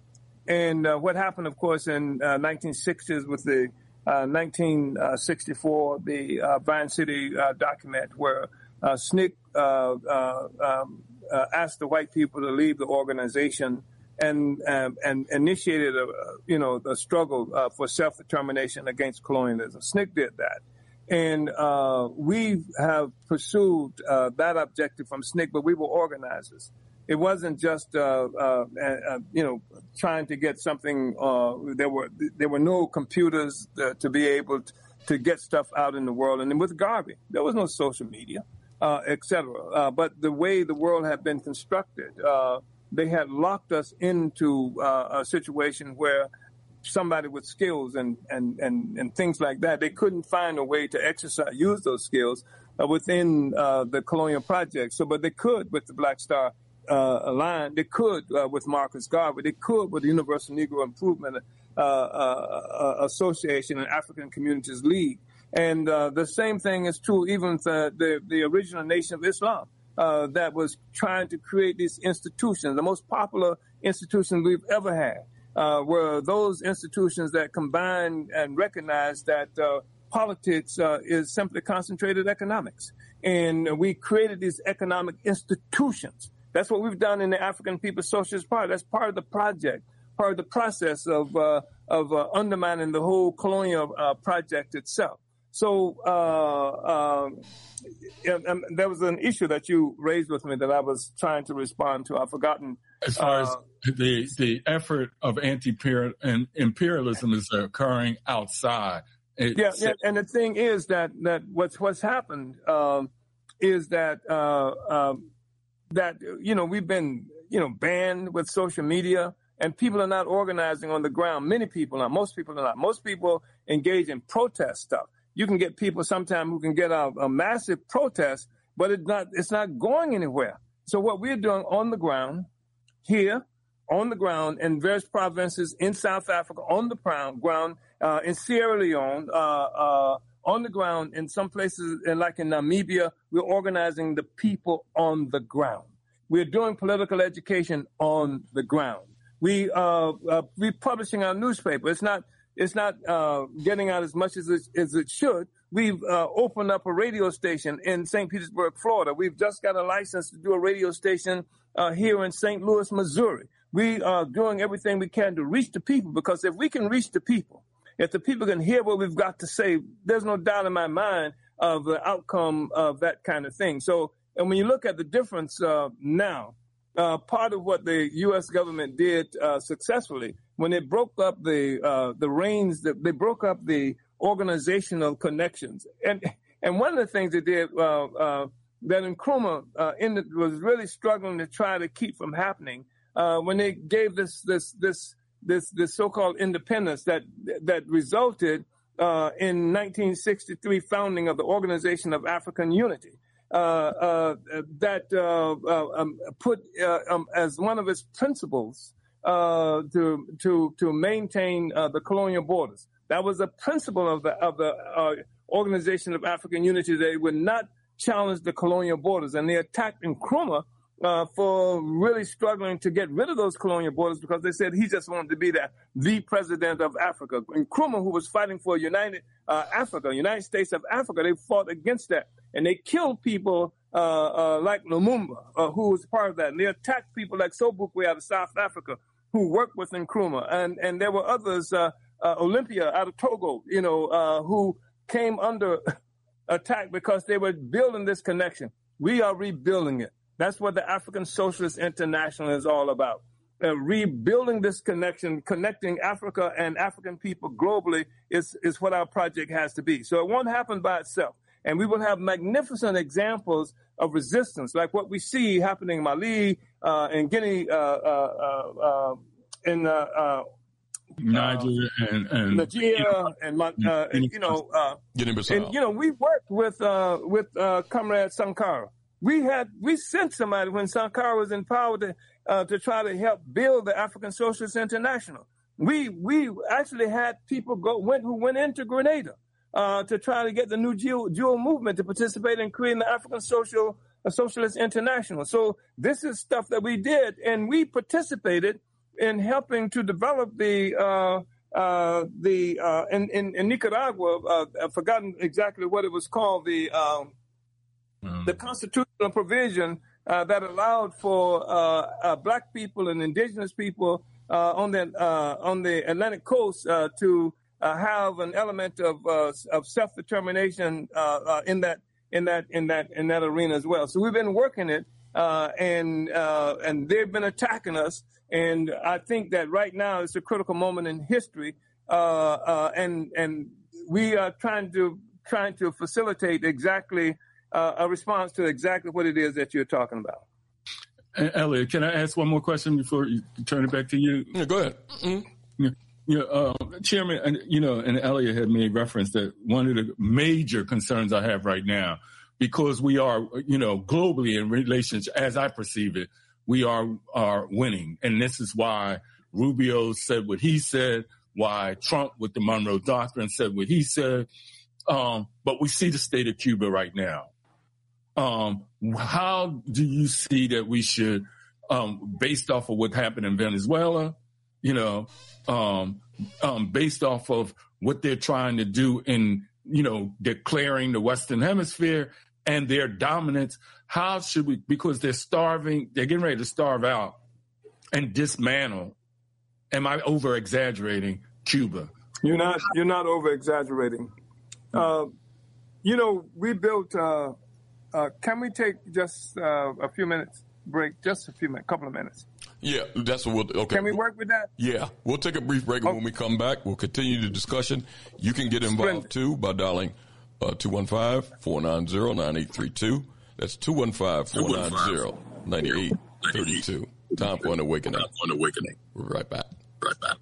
and uh, what happened, of course, in uh, nineteen sixties with the uh, nineteen sixty-four the uh, Vine City uh, document, where uh, S N C C uh, uh, um, Uh, asked the white people to leave the organization and um, and initiated a you know a struggle uh, for self-determination against colonialism. S N C C did that, and uh, we have pursued uh, that objective from S N C C, but we were organizers. It wasn't just uh, uh, uh, you know trying to get something. Uh, there were there were no computers uh, to be able to, to get stuff out in the world, and then with Garvey, there was no social media. Uh, et cetera. Uh, but the way the world had been constructed, uh, they had locked us into uh, a situation where somebody with skills and, and, and, and things like that, they couldn't find a way to exercise, use those skills uh, within uh, the colonial project. So, but they could with the Black Star uh, line, they could uh, with Marcus Garvey, they could with the Universal Negro Improvement uh, uh, Association and African Communities League. And uh, the same thing is true even with uh, the, the original Nation of Islam uh, that was trying to create these institutions. The most popular institutions we've ever had uh, were those institutions that combine and recognize that uh, politics uh, is simply concentrated economics. And we created these economic institutions. That's what we've done in the African People's Socialist Party. That's part of the project, part of the process of, uh, of uh, undermining the whole colonial uh, project itself. So uh, uh, and, and there was an issue that you raised with me that I was trying to respond to. I've forgotten. As far uh, as the the effort of anti-imperialism is occurring outside. It's, yeah, yeah, and the thing is that that what's what's happened um, is that uh, um, that you know we've been you know banned with social media. And people are not organizing on the ground. Many people are. Most people are not. Most people engage in protest stuff. You can get people sometimes who can get a, a massive protest, but it's not it's not going anywhere. So what we're doing on the ground here on the ground in various provinces in South Africa, on the ground, uh, in Sierra Leone, uh, uh, on the ground, in some places, like in Namibia, we're organizing the people on the ground. We're doing political education on the ground. We uh, uh, we're publishing our newspaper. It's not it's not uh, getting out as much as it, as it should. We've uh, opened up a radio station in Saint Petersburg, Florida. We've just got a license to do a radio station uh, here in Saint Louis, Missouri. We are doing everything we can to reach the people, because if we can reach the people, if the people can hear what we've got to say, there's no doubt in my mind of the outcome of that kind of thing. So, and when you look at the difference uh, now, uh, part of what the U S government did uh, successfully, when they broke up the uh, the reins, that they broke up the organizational connections, and and one of the things they did uh, uh, that Nkrumah uh, in the, was really struggling to try to keep from happening uh, when they gave this this this this this so-called independence that that resulted uh, in nineteen sixty-three founding of the Organization of African Unity. Uh, uh, that uh, uh, um, put uh, um, as one of its principles uh, to to to maintain uh, the colonial borders. That was a principle of the of the uh, Organization of African Unity. They would not challenge the colonial borders, and they attacked Nkrumah uh, for really struggling to get rid of those colonial borders, because they said he just wanted to be the the president of Africa. Nkrumah, who was fighting for united uh, Africa, United States of Africa, they fought against that. And they killed people uh, uh, like Lumumba, uh, who was part of that. And they attacked people like Sobukwe out of South Africa, who worked with Nkrumah. And and there were others, uh, uh, Olympia out of Togo, you know, uh, who came under attack because they were building this connection. We are rebuilding it. That's what the African Socialist International is all about. Uh, rebuilding this connection, connecting Africa and African people globally is, is what our project has to be. So it won't happen by itself. And we will have magnificent examples of resistance, like what we see happening in Mali, uh, in Guinea, uh, uh, uh, in uh, uh, Nigeria, and, and Nigeria, and, uh, and you know, uh, and you know, we worked with uh, with uh, Comrade Sankara. We had we sent somebody when Sankara was in power to uh, to try to help build the African Socialist International. We we actually had people go went who went into Grenada. Uh, to try to get the new Jewel, Jewel movement to participate in creating the African Social uh, Socialist International. So this is stuff that we did, and we participated in helping to develop the uh, uh, the uh, in, in, in Nicaragua. Uh, I've forgotten exactly what it was called. The um, mm. the constitutional provision uh, that allowed for uh, uh, black people and indigenous people uh, on the uh, on the Atlantic coast uh, to Uh, have an element of uh, of self-determination uh, uh, in that in that in that in that arena as well. So we've been working it, uh, and uh, and they've been attacking us. And I think that right now it's a critical moment in history, uh, uh, and and we are trying to trying to facilitate exactly uh, a response to exactly what it is that you're talking about. Elliot, can I ask one more question before you turn it back to you? Yeah, go ahead. Mm-hmm. Yeah. You know, uh, Chairman, and you know, and Elliot had made reference that one of the major concerns I have right now, because we are, you know, globally in relations, as I perceive it, we are are winning, and this is why Rubio said what he said, why Trump with the Monroe Doctrine said what he said, um, but we see the state of Cuba right now. Um, how do you see that we should, um, based off of what happened in Venezuela, you know, um, um, based off of what they're trying to do in, you know, declaring the Western Hemisphere and their dominance, how should we, because they're starving, they're getting ready to starve out and dismantle. Am I over exaggerating Cuba? You're not, you're not over exaggerating. Uh, you know, we built, uh, uh, can we take just uh, a few minutes break, just a few minutes, couple of minutes? Yeah, that's what we'll, okay. Can we work with that? Yeah, we'll take a brief break, and okay. When we come back, we'll continue the discussion. You can get involved, too, by dialing uh, two one five, four nine zero, nine eight three two. That's two one five, four nine zero, nine eight three two. Time for an awakening. Time for an awakening. We'll be right back. Right back.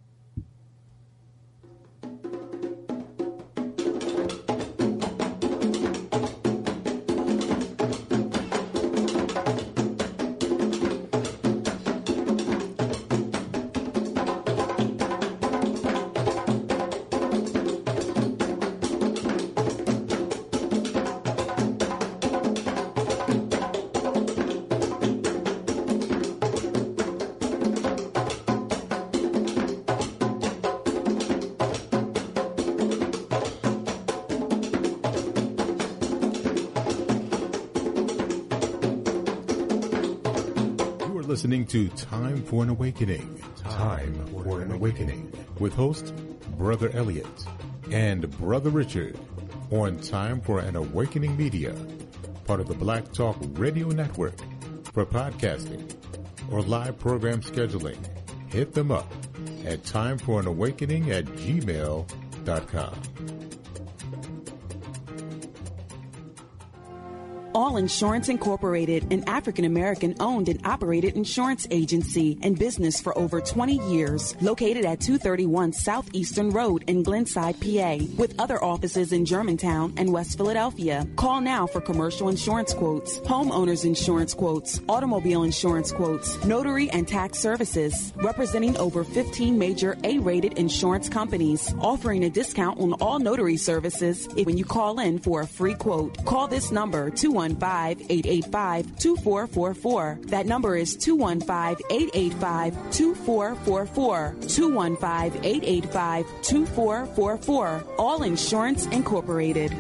listening to Time for an Awakening. Time for an Awakening with host Brother Elliot and Brother Richard on Time for an Awakening Media, part of the Black Talk Radio Network. For podcasting or live program scheduling, hit them up at timeforanawakening at gmail dot com. All Insurance Incorporated, an African-American owned and operated insurance agency in business for over twenty years, located at two thirty-one Southeastern Road in Glenside, P A, with other offices in Germantown and West Philadelphia. Call now for commercial insurance quotes, homeowners insurance quotes, automobile insurance quotes, notary and tax services, representing over fifteen major A-rated insurance companies, offering a discount on all notary services when you call in for a free quote. Call this number, two one five, eight eight five, two four four four. That number is two one five, eight eight five, two four four four. two one five, eight eight five, two four four four. All Insurance Incorporated.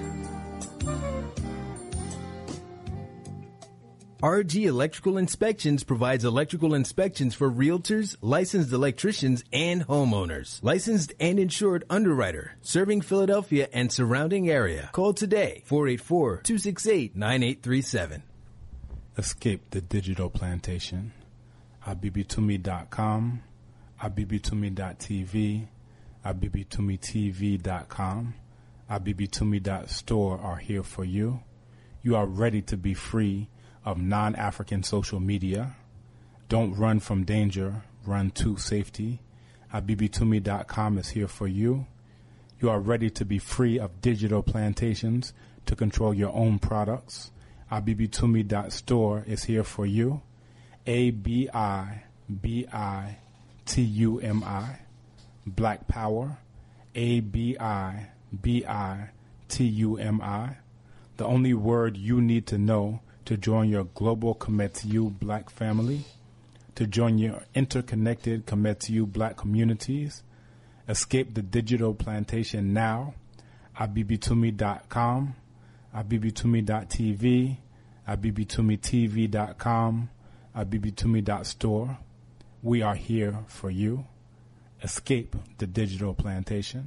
R G Electrical Inspections provides electrical inspections for realtors, licensed electricians, and homeowners. Licensed and insured underwriter, serving Philadelphia and surrounding area. Call today, four eight four, two six eight, nine eight three seven. Escape the digital plantation. I B B to me dot com, I B B to me dot T V, I B B to me T V dot com, I B B to me dot store are here for you. You are ready to be free of non-African social media. Don't run from danger, run to safety. I B B to me dot com is here for you. You are ready to be free of digital plantations to control your own products. I B B to me dot store is here for you. A B I B I T U M I, Black Power. A B I B I T U M I. The only word you need to know to join your global Kometiu black family, to join your interconnected Kometiu black communities. Escape the digital plantation now. I B B to me dot com, I B B to me dot T V, I B B to me T V dot com, I B B to me dot store. We are here for you. Escape the digital plantation.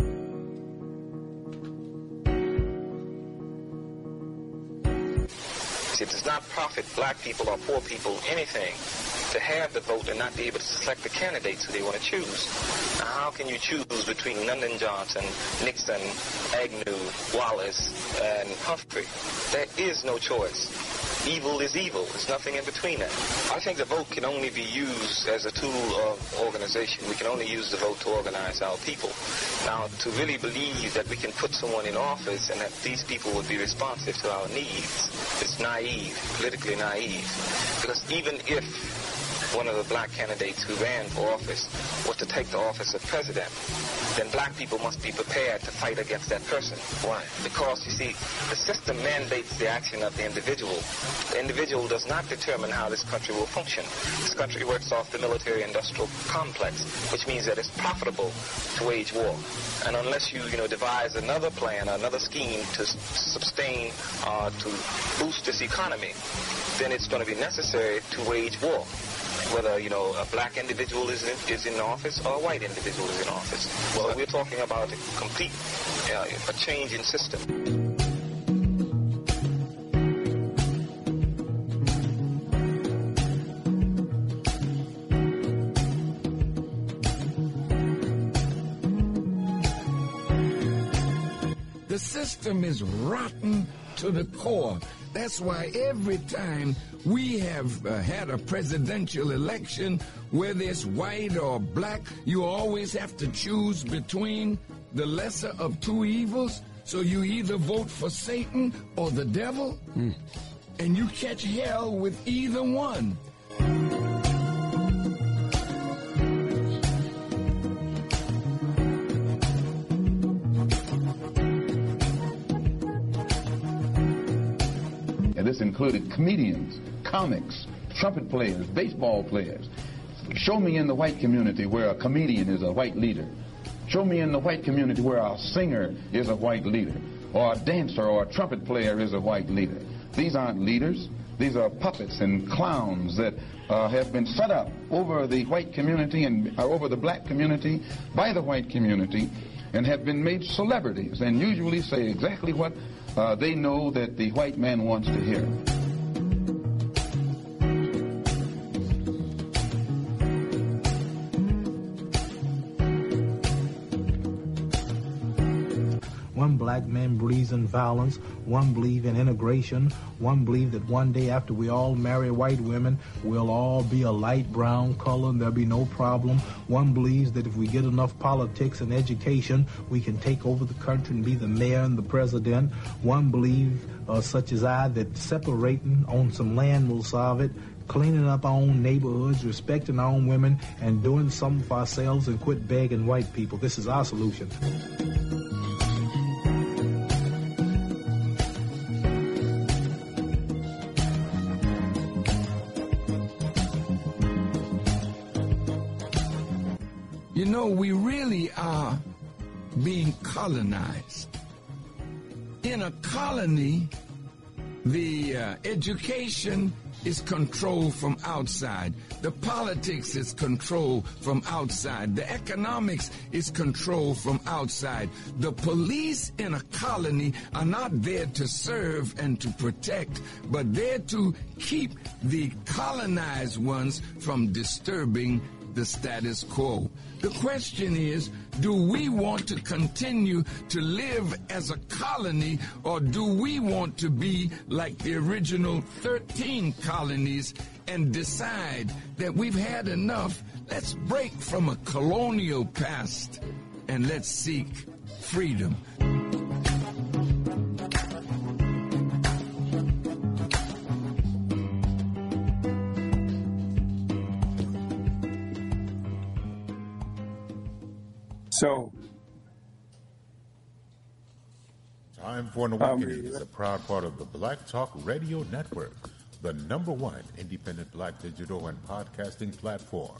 It does not profit black people or poor people anything to have the vote and not be able to select the candidates who they want to choose. Now, how can you choose between Lyndon Johnson, Nixon, Agnew, Wallace, and Humphrey? There is no choice. Evil is evil. There's nothing in between that. I think the vote can only be used as a tool of organization. We can only use the vote to organize our people. Now, to really believe that we can put someone in office and that these people would be responsive to our needs is naive, politically naive. Because even if one of the black candidates who ran for office was to take the office of president, then black people must be prepared to fight against that person. Why? Because, you see, the system mandates the action of the individual. The individual does not determine how this country will function. This country works off the military-industrial complex, which means that it's profitable to wage war. And unless you, you know, devise another plan, another scheme to sustain, uh, to boost this economy, then it's going to be necessary to wage war. Whether, you know, a black individual is in, is in office or a white individual is in office. Well, we're talking about a complete, uh, a change in system. The system is rotten to the core. That's why every time we have uh, had a presidential election, whether it's white or black, you always have to choose between the lesser of two evils. So you either vote for Satan or the devil, mm. and you catch hell with either one. And this included comedians, comics, trumpet players, baseball players. Show me in the white community where a comedian is a white leader. Show me in the white community where a singer is a white leader, or a dancer or a trumpet player is a white leader. These aren't leaders. These are puppets and clowns that uh, have been set up over the white community and uh, over the black community by the white community, and have been made celebrities and usually say exactly what uh, they know that the white man wants to hear. One black man believes in violence, one believes in integration, one believes that one day after we all marry white women, we'll all be a light brown color and there'll be no problem. One believes that if we get enough politics and education, we can take over the country and be the mayor and the president. One believes, uh, such as I, that separating on some land will solve it. Cleaning up our own neighborhoods, respecting our own women, and doing something for ourselves and quit begging white people. This is our solution. You know, we really are being colonized. In a colony, the uh, education is controlled from outside. The politics is controlled from outside. The economics is controlled from outside. The police in a colony are not there to serve and to protect, but there to keep the colonized ones from disturbing the status quo. The question is, do we want to continue to live as a colony, or do we want to be like the original thirteen colonies and decide that we've had enough? Let's break from a colonial past and let's seek freedom. So, Time for an Awakening um, is a proud part of the Black Talk Radio Network, the number one independent black digital and podcasting platform.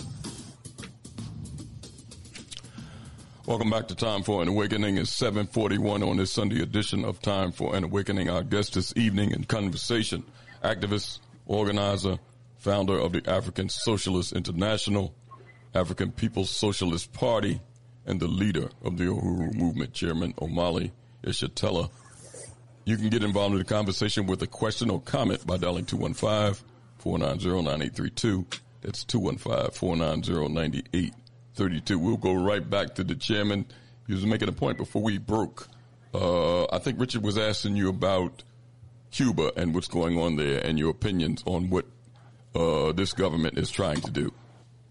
Welcome back to Time for an Awakening. It's seven forty-one on this Sunday edition of Time for an Awakening. Our guest this evening in conversation, activist, organizer, founder of the African Socialist International, African People's Socialist Party, and the leader of the Uhuru Movement, Chairman Omali Yeshitela. You can get involved in the conversation with a question or comment by dialing two one five, four nine zero, nine eight three two. That's two one five, four nine zero, nine eight three two. We'll go right back to the chairman. He was making a point before we broke. Uh, I think Richard was asking you about Cuba and what's going on there and your opinions on what uh, this government is trying to do.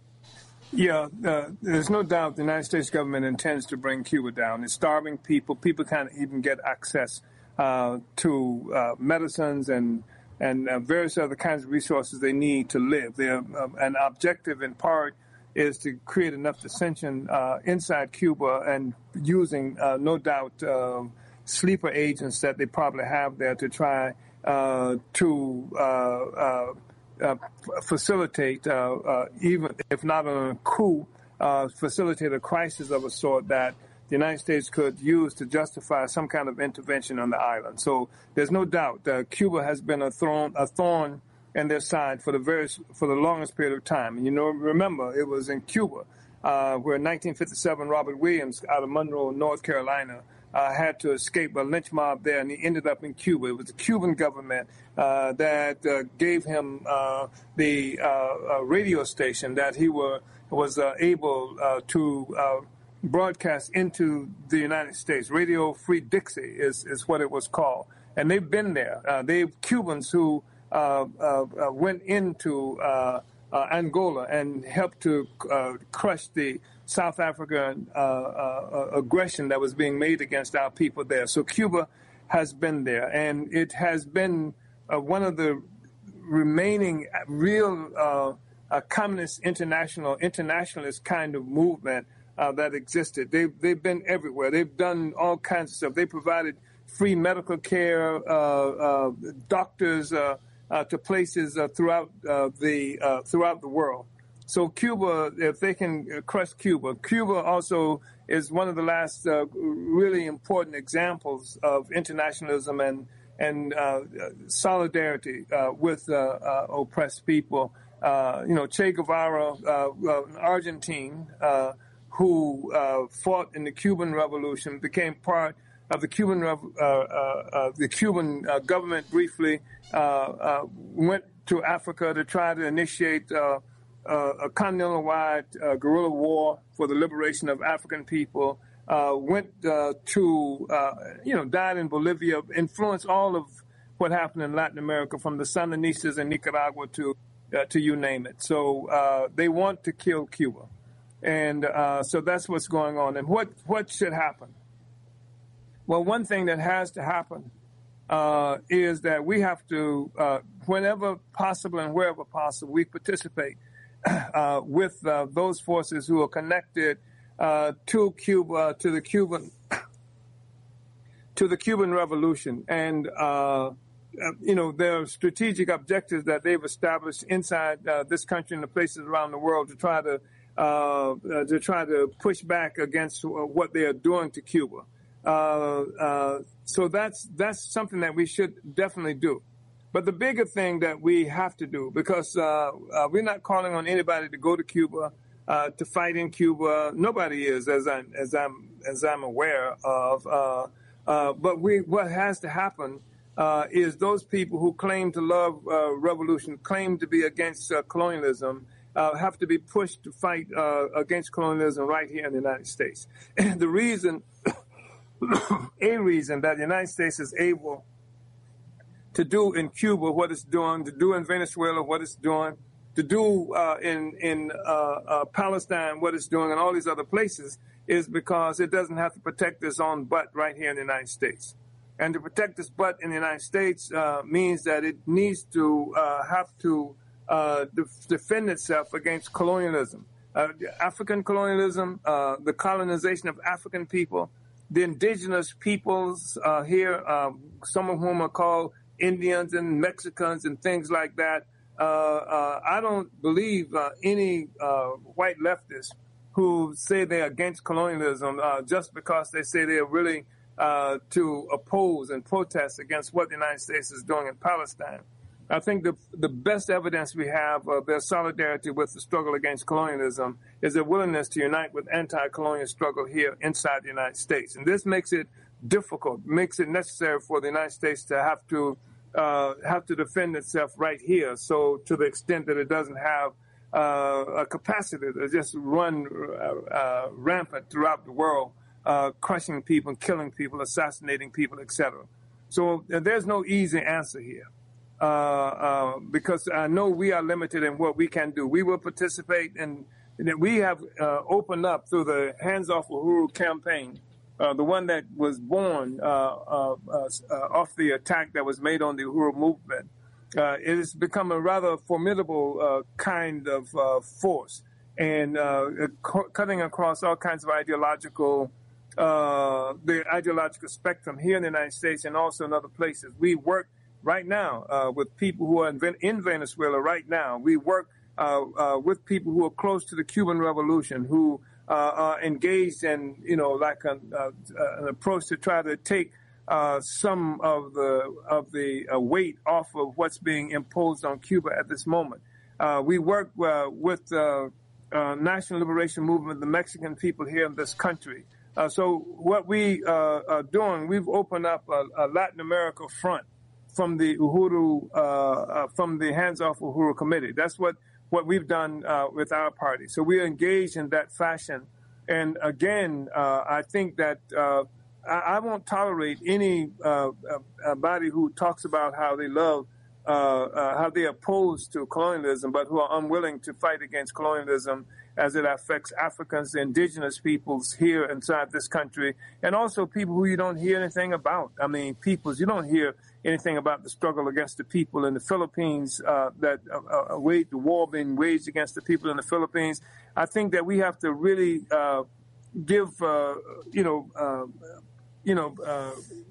Yeah, uh, there's no doubt the United States government intends to bring Cuba down. It's starving people. People can't even get access uh, to uh, medicines and and uh, various other kinds of resources they need to live. Their uh, an objective, in part, is to create enough dissension uh, inside Cuba and using, uh, no doubt, uh, sleeper agents that they probably have there to try uh, to uh, uh, Uh, facilitate, uh, uh, even if not on a coup, uh, facilitate a crisis of a sort that the United States could use to justify some kind of intervention on the island. So there's no doubt uh, Cuba has been a thorn, a thorn in their side for the very, for the longest period of time. And you know, remember, it was in Cuba uh, where in nineteen fifty-seven Robert Williams out of Monroe, North Carolina, Uh, had to escape a lynch mob there, and he ended up in Cuba. It was the Cuban government uh, that uh, gave him uh, the uh, uh, radio station that he were, was uh, able uh, to uh, broadcast into the United States. Radio Free Dixie is, is what it was called. And they've been there. Uh, they've Cubans who uh, uh, uh, went into uh, uh, Angola and helped to uh, crush the South African uh, uh, aggression that was being made against our people there. So Cuba has been there, and it has been uh, one of the remaining real uh, uh, communist international, internationalist kind of movement uh, that existed. They've, they've been everywhere. They've done all kinds of stuff. They provided free medical care, uh, uh, doctors uh, uh, to places uh, throughout uh, the uh, throughout the world. So Cuba, if they can crush Cuba, Cuba also is one of the last uh, really important examples of internationalism and, and uh, solidarity uh, with uh, uh, oppressed people. Uh, you know, Che Guevara, uh, uh, Argentine, uh, who uh, fought in the Cuban Revolution, became part of the Cuban uh, uh, uh, the Cuban uh, government briefly, uh, uh, went to Africa to try to initiate uh, uh, a continental-wide uh, guerrilla war for the liberation of African people, uh, went uh, to, uh, you know, died in Bolivia, influenced all of what happened in Latin America, from the Sandinistas in Nicaragua to, uh, to you name it. So uh, they want to kill Cuba. And uh, so that's what's going on. And what, what should happen? Well, one thing that has to happen uh, is that we have to, uh, whenever possible and wherever possible, we participate uh, with uh, those forces who are connected uh, to Cuba, to the Cuban, to the Cuban Revolution, and uh, you know, there are strategic objectives that they've established inside uh, this country and the places around the world to try to uh, uh, to try to push back against uh, what they are doing to Cuba. Uh, uh, so that's that's something that we should definitely do. But the bigger thing that we have to do, because uh, uh, we're not calling on anybody to go to Cuba uh, to fight in Cuba. Nobody is, as I'm as I'm as I'm aware of. Uh, uh, but we, what has to happen uh, is those people who claim to love uh, revolution, claim to be against uh, colonialism, uh, have to be pushed to fight uh, against colonialism right here in the United States. And the reason. A reason that the United States is able to do in Cuba what it's doing, to do in Venezuela what it's doing, to do uh, in in uh, uh, Palestine what it's doing, and all these other places, is because it doesn't have to protect its own butt right here in the United States. And to protect its butt in the United States uh, means that it needs to uh, have to uh, def- defend itself against colonialism, uh, African colonialism, uh, the colonization of African people, the indigenous peoples uh, here, um, some of whom are called Indians and Mexicans and things like that. Uh, uh, I don't believe uh, any uh, white leftists who say they're against colonialism uh, just because they say they're willing uh, to oppose and protest against what the United States is doing in Palestine. I think the the best evidence we have of their solidarity with the struggle against colonialism is their willingness to unite with anti-colonial struggle here inside the United States. And this makes it difficult, makes it necessary for the United States to have to uh, have to defend itself right here. So to the extent that it doesn't have uh, a capacity to just run uh, uh, rampant throughout the world, uh, crushing people, killing people, assassinating people, et cetera. So uh, there's no easy answer here. Uh, uh, because I know we are limited in what we can do. We will participate, and we have uh, opened up through the Hands Off Uhuru campaign, uh, the one that was born uh, uh, uh, off the attack that was made on the Uhuru movement. Uh, it has become a rather formidable uh, kind of uh, force, and uh, cu- cutting across all kinds of ideological, uh, the ideological spectrum here in the United States and also in other places. We work right now uh, with people who are in, in Venezuela right now. We work uh, uh, with people who are close to the Cuban Revolution, who uh, are engaged in, you know, like a, uh, an approach to try to take uh, some of the of the uh, weight off of what's being imposed on Cuba at this moment. Uh, we work uh, with the uh, National Liberation Movement, the Mexican people here in this country. Uh, so what we uh, are doing, we've opened up a, a Latin America front from the Uhuru, uh, uh, from the Hands Off Uhuru Committee. That's what, what we've done uh, with our party. So we're engaged in that fashion. And again, uh, I think that uh, I, I won't tolerate any uh, uh, body who talks about how they love, uh, uh, how they oppose to colonialism, but who are unwilling to fight against colonialism as it affects Africans, indigenous peoples here inside this country, and also people who you don't hear anything about. I mean, peoples, you don't hear anything about the struggle against the people in the Philippines, uh, that uh, uh, wage, the war being waged against the people in the Philippines. I think that we have to really uh, give, uh, you know, uh, you know, uh,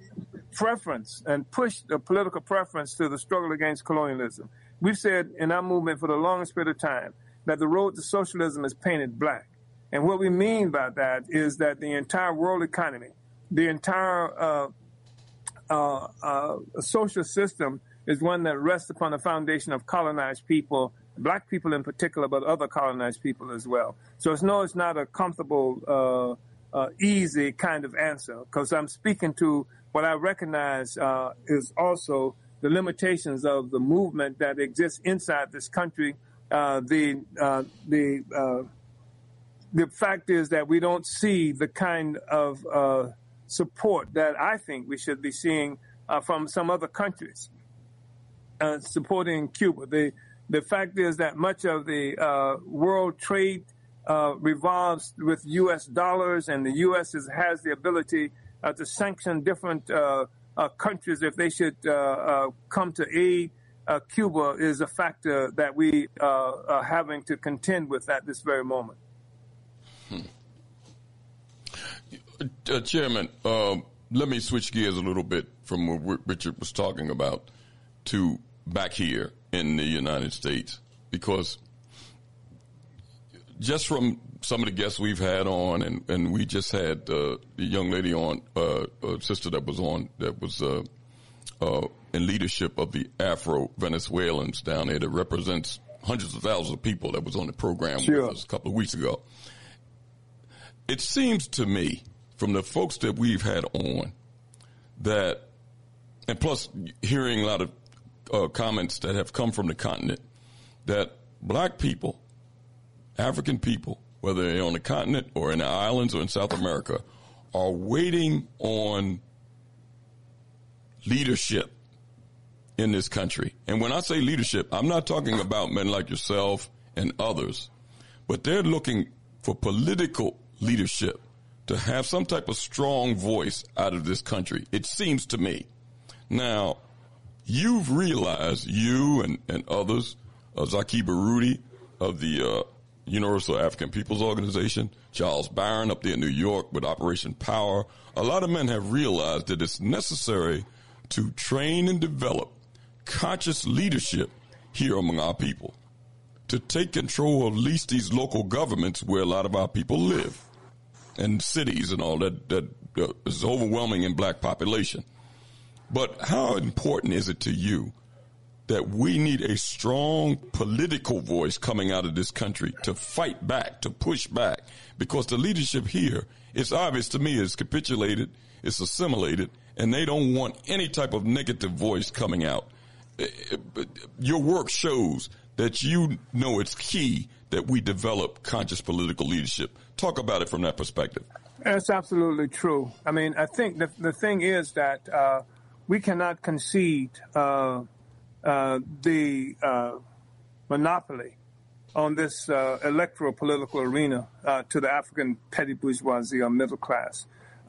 preference and push the political preference to the struggle against colonialism. We've said in our movement for the longest period of time that the road to socialism is painted black. And what we mean by that is that the entire world economy, the entire uh, uh, uh, social system is one that rests upon the foundation of colonized people, black people in particular, but other colonized people as well. So it's no, it's not a comfortable, uh, uh, easy kind of answer, because I'm speaking to what I recognize uh, is also the limitations of the movement that exists inside this country. Uh, the uh, the uh, the fact is that we don't see the kind of uh, support that I think we should be seeing uh, from some other countries uh, supporting Cuba. The the fact is that much of the uh, world trade uh, revolves with U S dollars, and the U S is, has the ability uh, to sanction different uh, uh, countries if they should uh, uh, come to aid. Uh, Cuba is a factor that we uh, are having to contend with at this very moment. Hmm. Uh, Chairman, uh, let me switch gears a little bit from what Richard was talking about to back here in the United States, because just from some of the guests we've had on, and, and we just had uh, the young lady on, uh, a sister that was on, that was uh, uh, in leadership of the Afro-Venezuelans down there that represents hundreds of thousands of people, that was on the program sure. with us a couple of weeks ago. It seems to me, from the folks that we've had on, that, and plus hearing a lot of uh, comments that have come from the continent, that black people, African people, whether they're on the continent or in the islands or in South America, are waiting on leadership in this country. And when I say leadership, I'm not talking about men like yourself and others, but they're looking for political leadership to have some type of strong voice out of this country, it seems to me. Now, you've realized, you and, and others, uh, Zaki Baruti of the uh, Universal African Peoples Organization, Charles Barron up there in New York with Operation Power, a lot of men have realized that it's necessary to train and develop conscious leadership here among our people, to take control of at least these local governments where a lot of our people live, and cities and all that, that uh, is overwhelming in black population. But how important is it to you that we need a strong political voice coming out of this country to fight back, to push back? Because the leadership here, it's obvious to me, is capitulated, it's assimilated, and they don't want any type of negative voice coming out. Your work shows that you know it's key that we develop conscious political leadership. Talk about it from that perspective. That's absolutely true. I mean, I think the the thing is that uh, we cannot concede uh, uh, the uh, monopoly on this uh, electoral political arena uh, to the African petty bourgeoisie or middle class.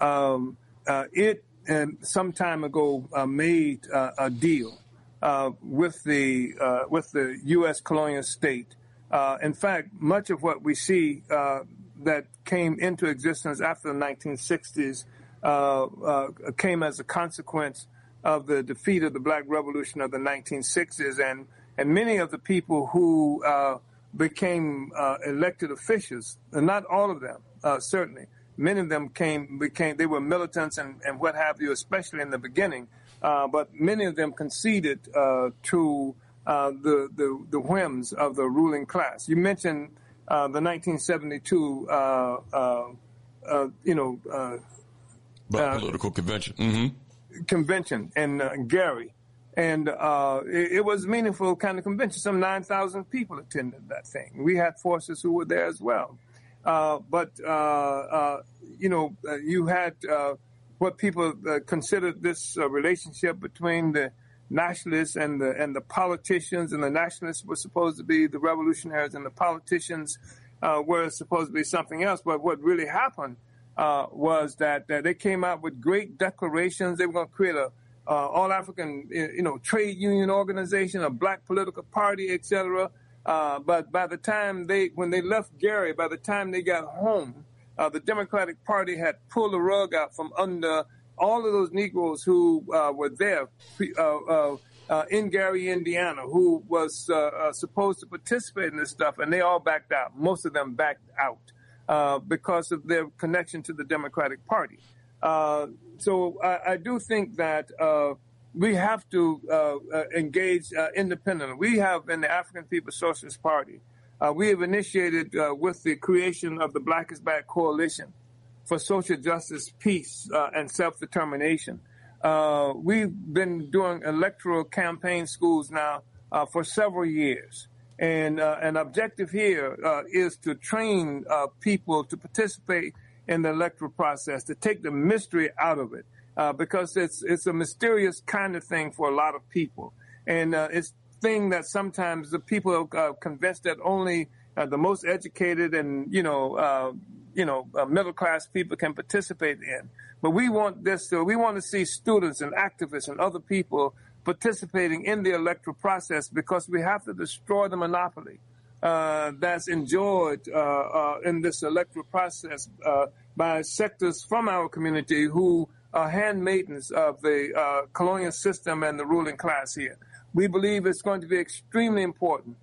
Um, uh, it, uh, some time ago, uh, made uh, a deal uh, with the uh, with the U S colonial state. Uh, in fact, much of what we see uh, that came into existence after the nineteen sixties uh, uh, came as a consequence of the defeat of the Black Revolution of the nineteen sixties, and and many of the people who uh, became uh, elected officials, and not all of them, uh, certainly, many of them came became they were militants and, and what have you, especially in the beginning, uh, but many of them conceded uh, to Uh, the, the the whims of the ruling class. You mentioned uh, the nineteen seventy-two, uh, uh, uh, you know, uh, Black uh, political convention. Mm-hmm. Convention in uh, Gary, and uh, it, it was a meaningful kind of convention. Some nine thousand people attended that thing. We had forces who were there as well, uh, but uh, uh, you know, uh, you had uh, what people uh, considered this uh, relationship between the nationalists and the and the politicians, and the nationalists were supposed to be the revolutionaries, and the politicians uh, were supposed to be something else. But what really happened uh, was that, that they came out with great declarations. They were going to create a uh, all-African, you know, trade union organization, a black political party, et cetera. Uh, but by the time they, when they left Gary, by the time they got home, uh, the Democratic Party had pulled the rug out from under all of those Negroes who uh, were there uh, uh, uh, in Gary, Indiana, who was uh, uh, supposed to participate in this stuff, and they all backed out. Most of them backed out uh, because of their connection to the Democratic Party. Uh, so I, I do think that uh, we have to uh, uh, engage uh, independently. We have in the African People's Socialist Party, uh, we have initiated uh, with the creation of the Black is Back Coalition for Social Justice, Peace, uh, and Self-Determination. Uh, we've been doing electoral campaign schools now uh, for several years. And uh, an objective here uh, is to train uh, people to participate in the electoral process, to take the mystery out of it, uh, because it's it's a mysterious kind of thing for a lot of people. And uh, it's a thing that sometimes the people are uh, convinced that only uh, the most educated and, you know, uh, you know, uh, middle-class people can participate in. But we want this to, we want to see students and activists and other people participating in the electoral process, because we have to destroy the monopoly uh, that's enjoyed uh, uh, in this electoral process uh, by sectors from our community who are handmaidens of the uh, colonial system and the ruling class here. We believe it's going to be extremely important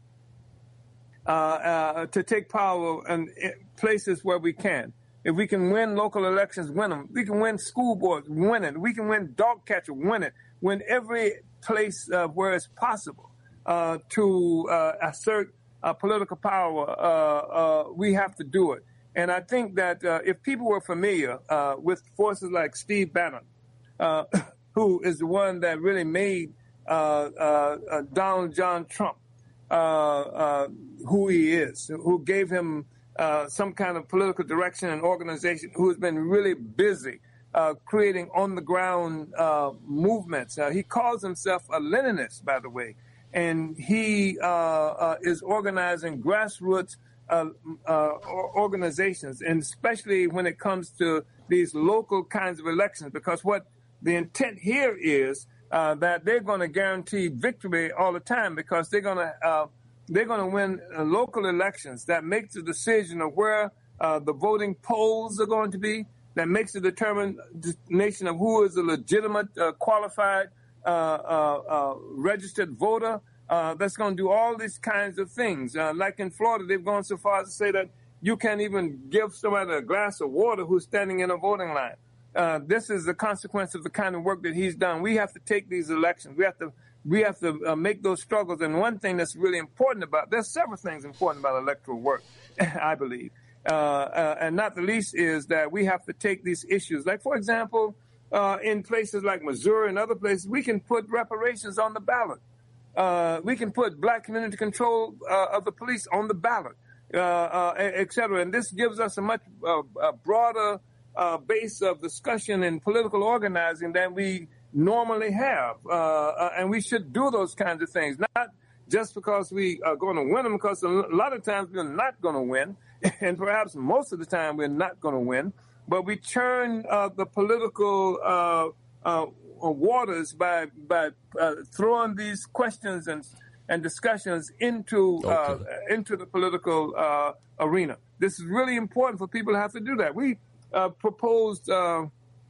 uh, uh, to take power in places where we can. If we can win local elections, win them. We can win school boards, win it. We can win dog catcher, win it. Win every place uh, where it's possible uh, to uh, assert uh, political power, uh, uh, we have to do it. And I think that uh, if people were familiar uh, with forces like Steve Bannon, uh, who is the one that really made uh, uh, uh, Donald John Trump uh, uh, who he is, who gave him uh, some kind of political direction and organization, who has been really busy Uh, creating on-the-ground uh, movements. Uh, he calls himself a Leninist, by the way, and he uh, uh, is organizing grassroots uh, uh, organizations, and especially when it comes to these local kinds of elections, because what the intent here is uh, that they're going to guarantee victory all the time, because they're going to uh, they're going to win uh, local elections that make the decision of where uh, the voting polls are going to be, that makes the determination of who is a legitimate, uh, qualified, uh, uh, uh, registered voter. Uh, that's going to do all these kinds of things. Uh, like in Florida, they've gone so far as to say that you can't even give somebody a glass of water who's standing in a voting line. Uh, this is the consequence of the kind of work that he's done. We have to take these elections. We have to we have to uh, make those struggles. And one thing that's really important about, there's several things important about electoral work, I believe. Uh, uh, and not the least is that we have to take these issues. Like, for example, uh, in places like Missouri and other places, we can put reparations on the ballot. Uh, we can put black community control uh, of the police on the ballot, uh, uh, et cetera. And this gives us a much uh, a broader uh, base of discussion and political organizing than we normally have. Uh, uh, and we should do those kinds of things, not just because we are going to win them, because a lot of times we're not going to win. And perhaps most of the time we're not going to win, but we churn uh, the political uh, uh, waters by by uh, throwing these questions and and discussions into okay. uh, into the political uh, arena. This is really important for people to have to do that. We uh, proposed uh,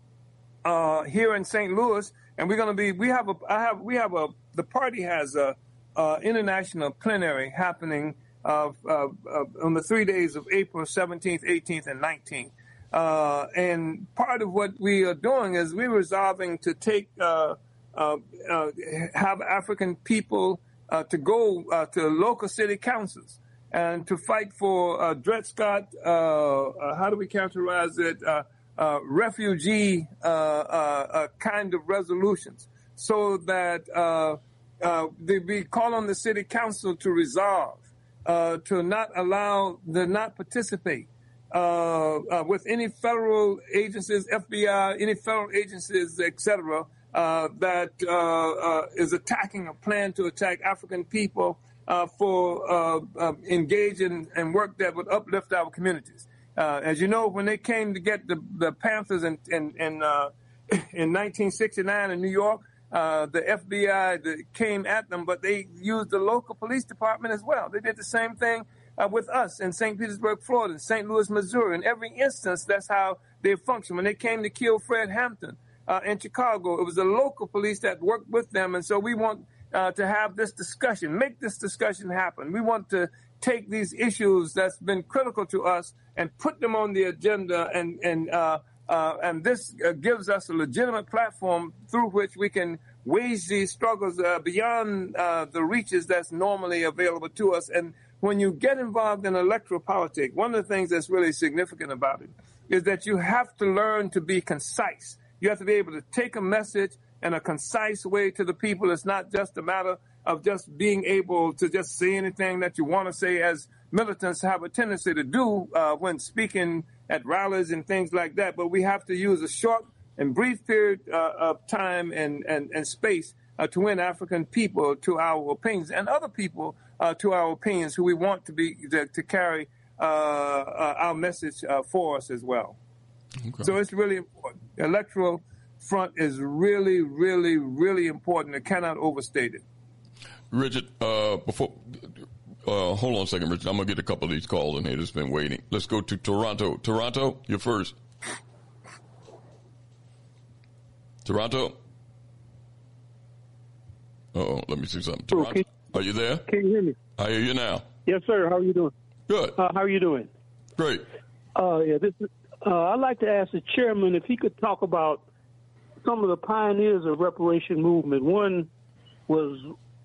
uh, here in Saint Louis, and we're going to be. We have a. I have. We have a. The party has a, a international plenary happening. Uh, uh, uh, on the three days of April seventeenth, eighteenth, and nineteenth. Uh, and part of what we are doing is we're resolving to take, uh, uh, uh, have African people uh, to go uh, to local city councils and to fight for uh, Dred Scott, uh, uh, how do we characterize it, uh, uh, refugee uh, uh, uh, kind of resolutions, so that uh, uh, they, we call on the city council to resolve Uh, to not allow, to not participate uh, uh, with any federal agencies, F B I, any federal agencies, et cetera, uh, that uh, uh, is attacking a plan to attack African people uh, for uh, uh, engage in, in work that would uplift our communities. Uh, as you know, when they came to get the, the Panthers in in in, uh, in nineteen sixty-nine in New York, Uh, the F B I the, came at them, but they used the local police department as well. They did the same thing uh, with us in Saint Petersburg, Florida, Saint Louis, Missouri. In every instance, that's how they function. When they came to kill Fred Hampton uh, in Chicago, it was the local police that worked with them. And so we want uh, to have this discussion, make this discussion happen. We want to take these issues that's been critical to us and put them on the agenda and, and uh, uh, and this uh, gives us a legitimate platform through which we can wage these struggles uh, beyond uh, the reaches that's normally available to us. And when you get involved in electoral politics, one of the things that's really significant about it is that you have to learn to be concise. You have to be able to take a message in a concise way to the people. It's not just a matter of just being able to just say anything that you want to say, as militants have a tendency to do uh, when speaking at rallies and things like that. But we have to use a short and brief period uh, of time and, and, and space uh, to win African people to our opinions and other people uh, to our opinions who we want to be to, to carry uh, uh, our message uh, for us as well. Okay. So it's really important. Electoral front is really, really, really important. I cannot overstate it. Richard, uh, before, uh, hold on a second, Richard. I'm going to get a couple of these calls in here that's been waiting. Let's go to Toronto. Toronto, you're first. Toronto? Uh-oh, let me see something. Toronto, okay. Are you there? Can you hear me? I hear you now. Yes, sir. How are you doing? Good. Uh, how are you doing? Great. Uh, yeah, this is, uh, I'd like to ask the chairman if he could talk about some of the pioneers of reparation movement. One was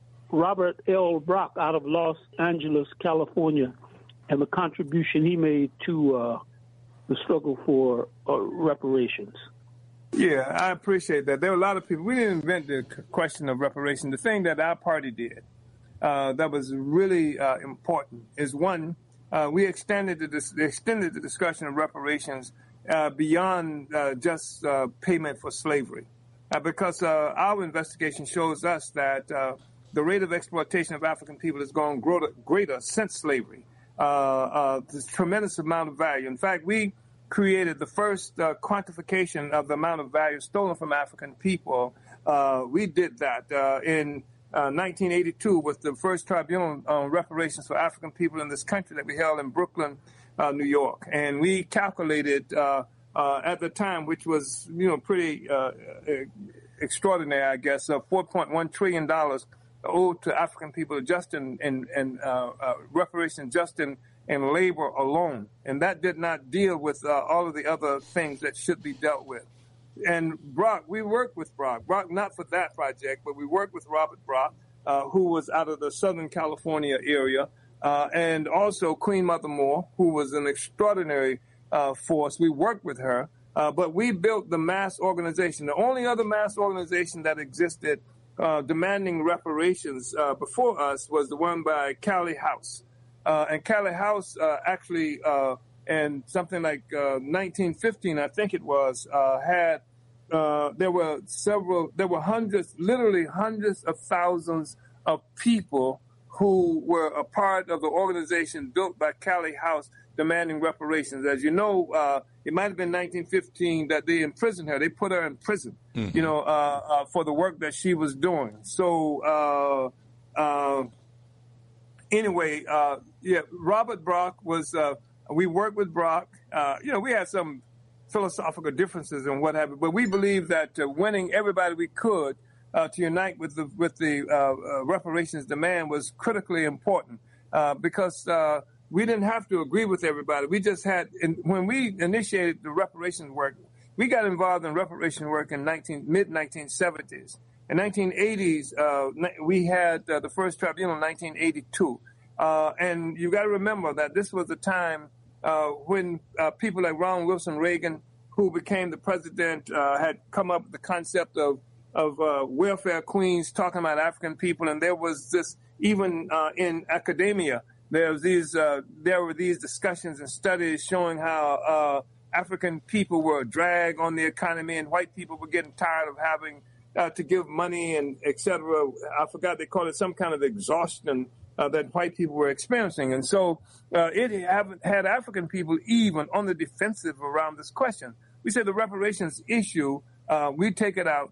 Robert L. Brock out of Los Angeles, California, and the contribution he made to uh, the struggle for uh, reparations. Yeah, I appreciate that. There were a lot of people. We didn't invent the question of reparation. The thing that our party did uh, that was really uh, important is, one, uh, we extended the, dis- extended the discussion of reparations uh, beyond uh, just uh, payment for slavery. Uh, because uh, our investigation shows us that uh, the rate of exploitation of African people has gone greater, greater since slavery. Uh, uh, there's a tremendous amount of value. In fact, we created the first uh, quantification of the amount of value stolen from African people. Uh, we did that uh, in uh, nineteen eighty-two with the first tribunal on reparations for African people in this country that we held in Brooklyn, uh, New York. And we calculated uh, uh, at the time, which was, you know, pretty uh, extraordinary, I guess, uh, four point one trillion dollars owed to African people just in, in, in uh, uh, reparations just in and labor alone. And that did not deal with uh, all of the other things that should be dealt with. And Brock, we worked with Brock. Brock, not for that project, but we worked with Robert Brock, uh, who was out of the Southern California area, uh, and also Queen Mother Moore, who was an extraordinary uh, force. We worked with her, uh, but we built the mass organization. The only other mass organization that existed uh, demanding reparations uh, before us was the one by Callie House. Uh, and Callie House uh, actually, uh, in something like uh, nineteen fifteen, I think it was, uh, had, uh, there were several, there were hundreds, literally hundreds of thousands of people who were a part of the organization built by Callie House demanding reparations. As you know, uh, it might have been nineteen fifteen that they imprisoned her. They put her in prison, mm-hmm. you know, uh, uh, for the work that she was doing. So, uh, uh, Anyway, uh, yeah, Robert Brock was, uh, we worked with Brock. Uh, you know, we had some philosophical differences and what have you, but we believe that uh, winning everybody we could uh, to unite with the, with the uh, uh, reparations demand was critically important uh, because uh, we didn't have to agree with everybody. We just had, in, when we initiated the reparations work, we got involved in reparation work in mid nineteen seventies. In nineteen eighties, uh, we had uh, the first tribunal in nineteen eighty-two. Uh, and you got to remember that this was a time uh, when uh, people like Ronald Wilson Reagan, who became the president, uh, had come up with the concept of, of uh, welfare queens talking about African people. And there was this, even uh, in academia, there was these, uh, there were these discussions and studies showing how uh, African people were a drag on the economy and white people were getting tired of having Uh, to give money and et cetera. I forgot they called it some kind of exhaustion uh, that white people were experiencing. And so uh, it haven't had African people even on the defensive around this question. We said the reparations issue, uh, we take it out.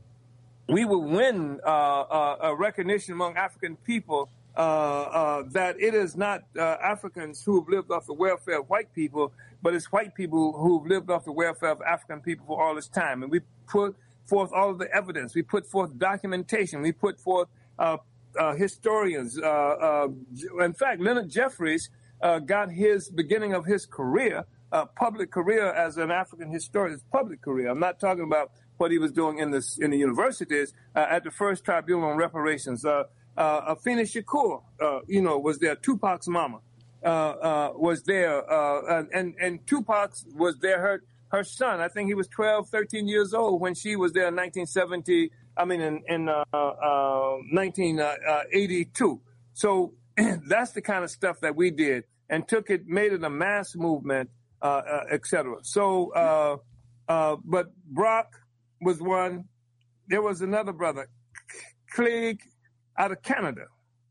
We will win uh, uh, a recognition among African people uh, uh, that it is not uh, Africans who have lived off the welfare of white people, but it's white people who have lived off the welfare of African people for all this time. And we put forth all of the evidence. We put forth documentation. We put forth uh, uh, historians. Uh, uh, in fact, Leonard Jeffries uh, got his beginning of his career uh, public career as an African historian, his public career. I'm not talking about what he was doing in the in the universities uh, at the First Tribunal on Reparations. Uh, uh, Afeni Shakur, uh, you know, was there. Tupac's mama uh, uh, was there, uh, and and Tupac was there. Her her son, I think he was twelve, thirteen years old when she was there in nineteen seventy. I mean, in, in uh, uh, nineteen eighty-two. So that's the kind of stuff that we did and took it, made it a mass movement, uh, uh, et cetera. So, uh, uh, but Brock was one. There was another brother, Clegg, out of Canada.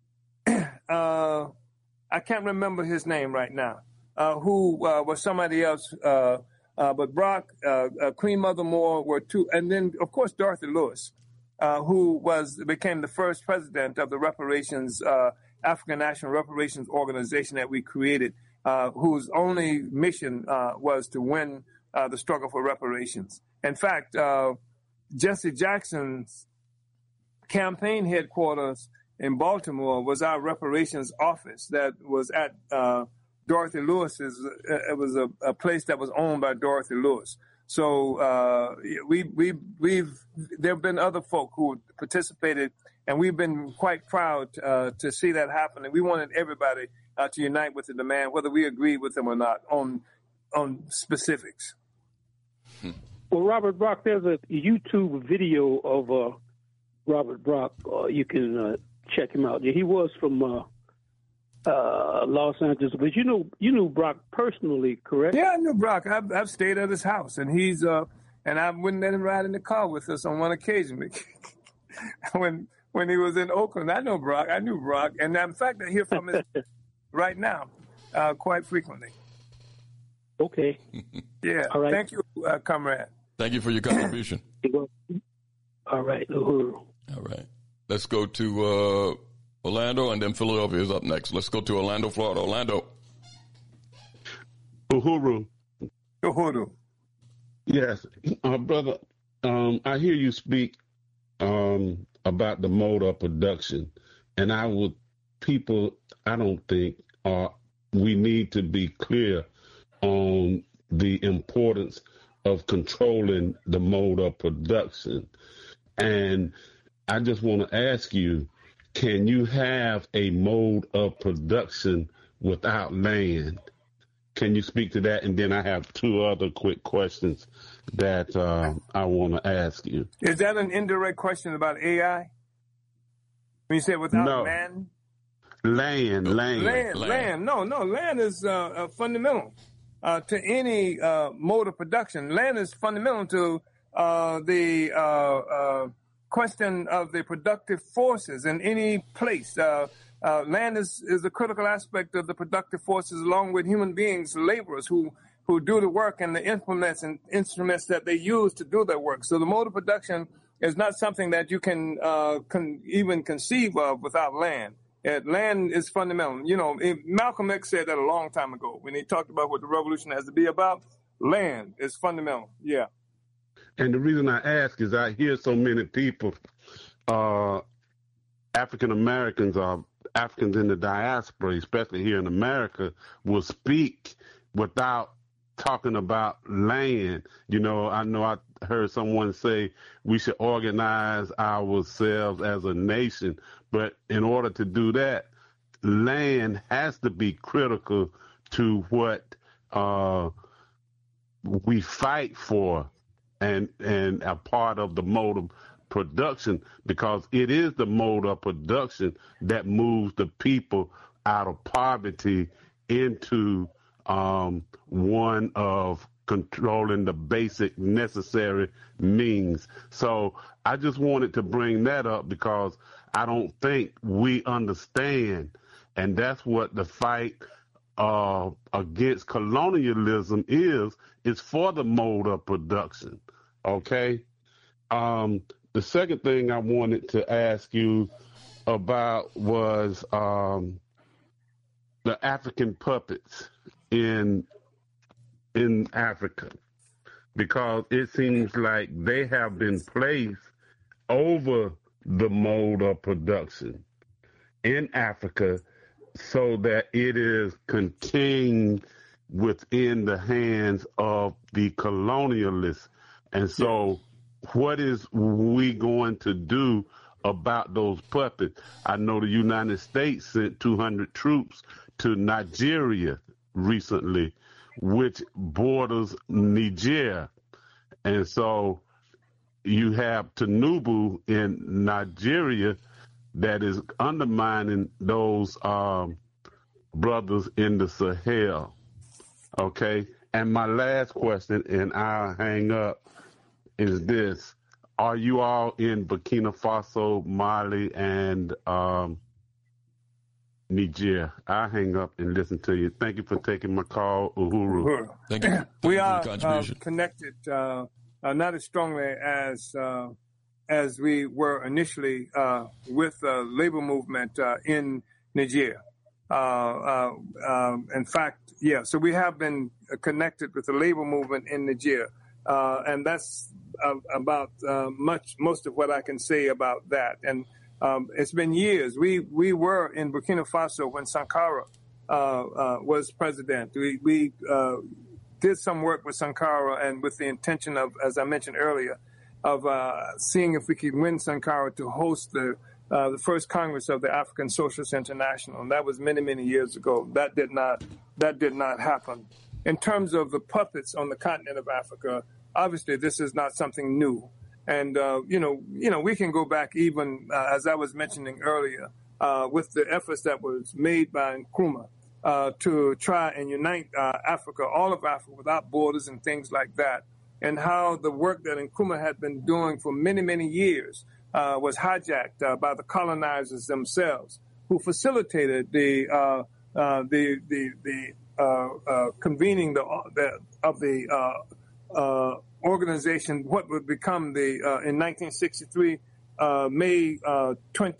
uh, I can't remember his name right now, uh, who uh, was somebody else. Uh, uh, but Brock, uh, uh, Queen Mother Moore were two. And then, of course, Dorothy Lewis, uh, who was became the first president of the reparations, uh, African National Reparations Organization that we created, uh, whose only mission uh, was to win uh, the struggle for reparations. In fact, uh, Jesse Jackson's campaign headquarters in Baltimore was our reparations office that was at uh, Dorothy Lewis's. Uh, it was a, a place that was owned by Dorothy Lewis. So uh, we we we've there have been other folk who participated, and we've been quite proud uh, to see that happen. And we wanted everybody uh, to unite with the demand, whether we agreed with them or not, on on specifics. Well, Robert Brock, there's a YouTube video of uh, Robert Brock. Uh, you can uh, check him out. He was from uh, uh, Los Angeles, but you know, you knew Brock personally, correct? Yeah, I knew Brock. I've, I've stayed at his house, and he's uh, and I wouldn't let him ride in the car with us on one occasion. when when he was in Oakland, I know Brock. I knew Brock, and in fact, I hear from him right now uh, quite frequently. Okay. Yeah. All right. Thank you, uh, comrade. Thank you for your contribution. All right. Uhuru. All right. Let's go to uh, Orlando, and then Philadelphia is up next. Let's go to Orlando, Florida. Orlando. Uhuru. Uhuru. Yes. Uh, brother, um, I hear you speak um, about the mode of production, and I would, people, I don't think, uh, we need to be clear on the importance of controlling the mode of production. And I just want to ask you, can you have a mode of production without land? Can you speak to that? And then I have two other quick questions that uh, I want to ask you. Is that an indirect question about A I? When you say without no. man? Land, land, land. Land, land. No, no, land is uh, uh, fundamental. Uh, to any uh, mode of production. Land is fundamental to uh, the uh, uh, question of the productive forces in any place. Uh, uh, land is, is a critical aspect of the productive forces, along with human beings, laborers who, who do the work and the implements and instruments that they use to do their work. So the mode of production is not something that you can, uh, can even conceive of without land. Uh, land is fundamental. You know, Malcolm X said that a long time ago when he talked about what the revolution has to be about. Land is fundamental. Yeah. And the reason I ask is I hear so many people, uh, African Americans or Africans in the diaspora, especially here in America, will speak without talking about land. You know, I know I heard someone say we should organize ourselves as a nation, but in order to do that, land has to be critical to what uh, we fight for and and a part of the mode of production, because it is the mode of production that moves the people out of poverty into um, one of controlling the basic necessary means. So I just wanted to bring that up because I don't think we understand, and that's what the fight uh, against colonialism is, is for the mode of production, okay? Um, the second thing I wanted to ask you about was um, the African puppets in in Africa, because it seems like they have been placed over the mode of production in Africa so that it is contained within the hands of the colonialists. And so what is we going to do about those puppets? I know the United States sent two hundred troops to Nigeria recently, which borders Niger. And so you have Tinubu in Nigeria that is undermining those um, brothers in the Sahel. Okay? And my last question, and I'll hang up, is this. Are you all in Burkina Faso, Mali, and um, Niger? I'll hang up and listen to you. Thank you for taking my call, Uhuru. Thank you. Thank we you are for the uh, contribution. connected, uh, uh, not as strongly as uh, as we were initially uh, with the labor movement uh, in Niger. Uh, uh, um, in fact, yeah, so we have been connected with the labor movement in Niger. Uh, and that's uh, about uh, much, most of what I can say about that. And um, it's been years. We we were in Burkina Faso when Sankara uh, uh, was president. We we uh, did some work with Sankara and with the intention of, as I mentioned earlier, of uh, seeing if we could win Sankara to host the uh, the first Congress of the African Socialist International. And that was many many years ago. That did not that did not happen. In terms of the puppets on the continent of Africa, obviously, this is not something new, and uh, you know, you know, we can go back even uh, as I was mentioning earlier, uh, with the efforts that was made by Nkrumah uh, to try and unite uh, Africa, all of Africa, without borders and things like that, and how the work that Nkrumah had been doing for many, many years uh, was hijacked uh, by the colonizers themselves, who facilitated the uh, uh, the the the uh, uh, convening the, the of the uh, uh, organization, what would become the, uh, in nineteen sixty-three, uh, May uh,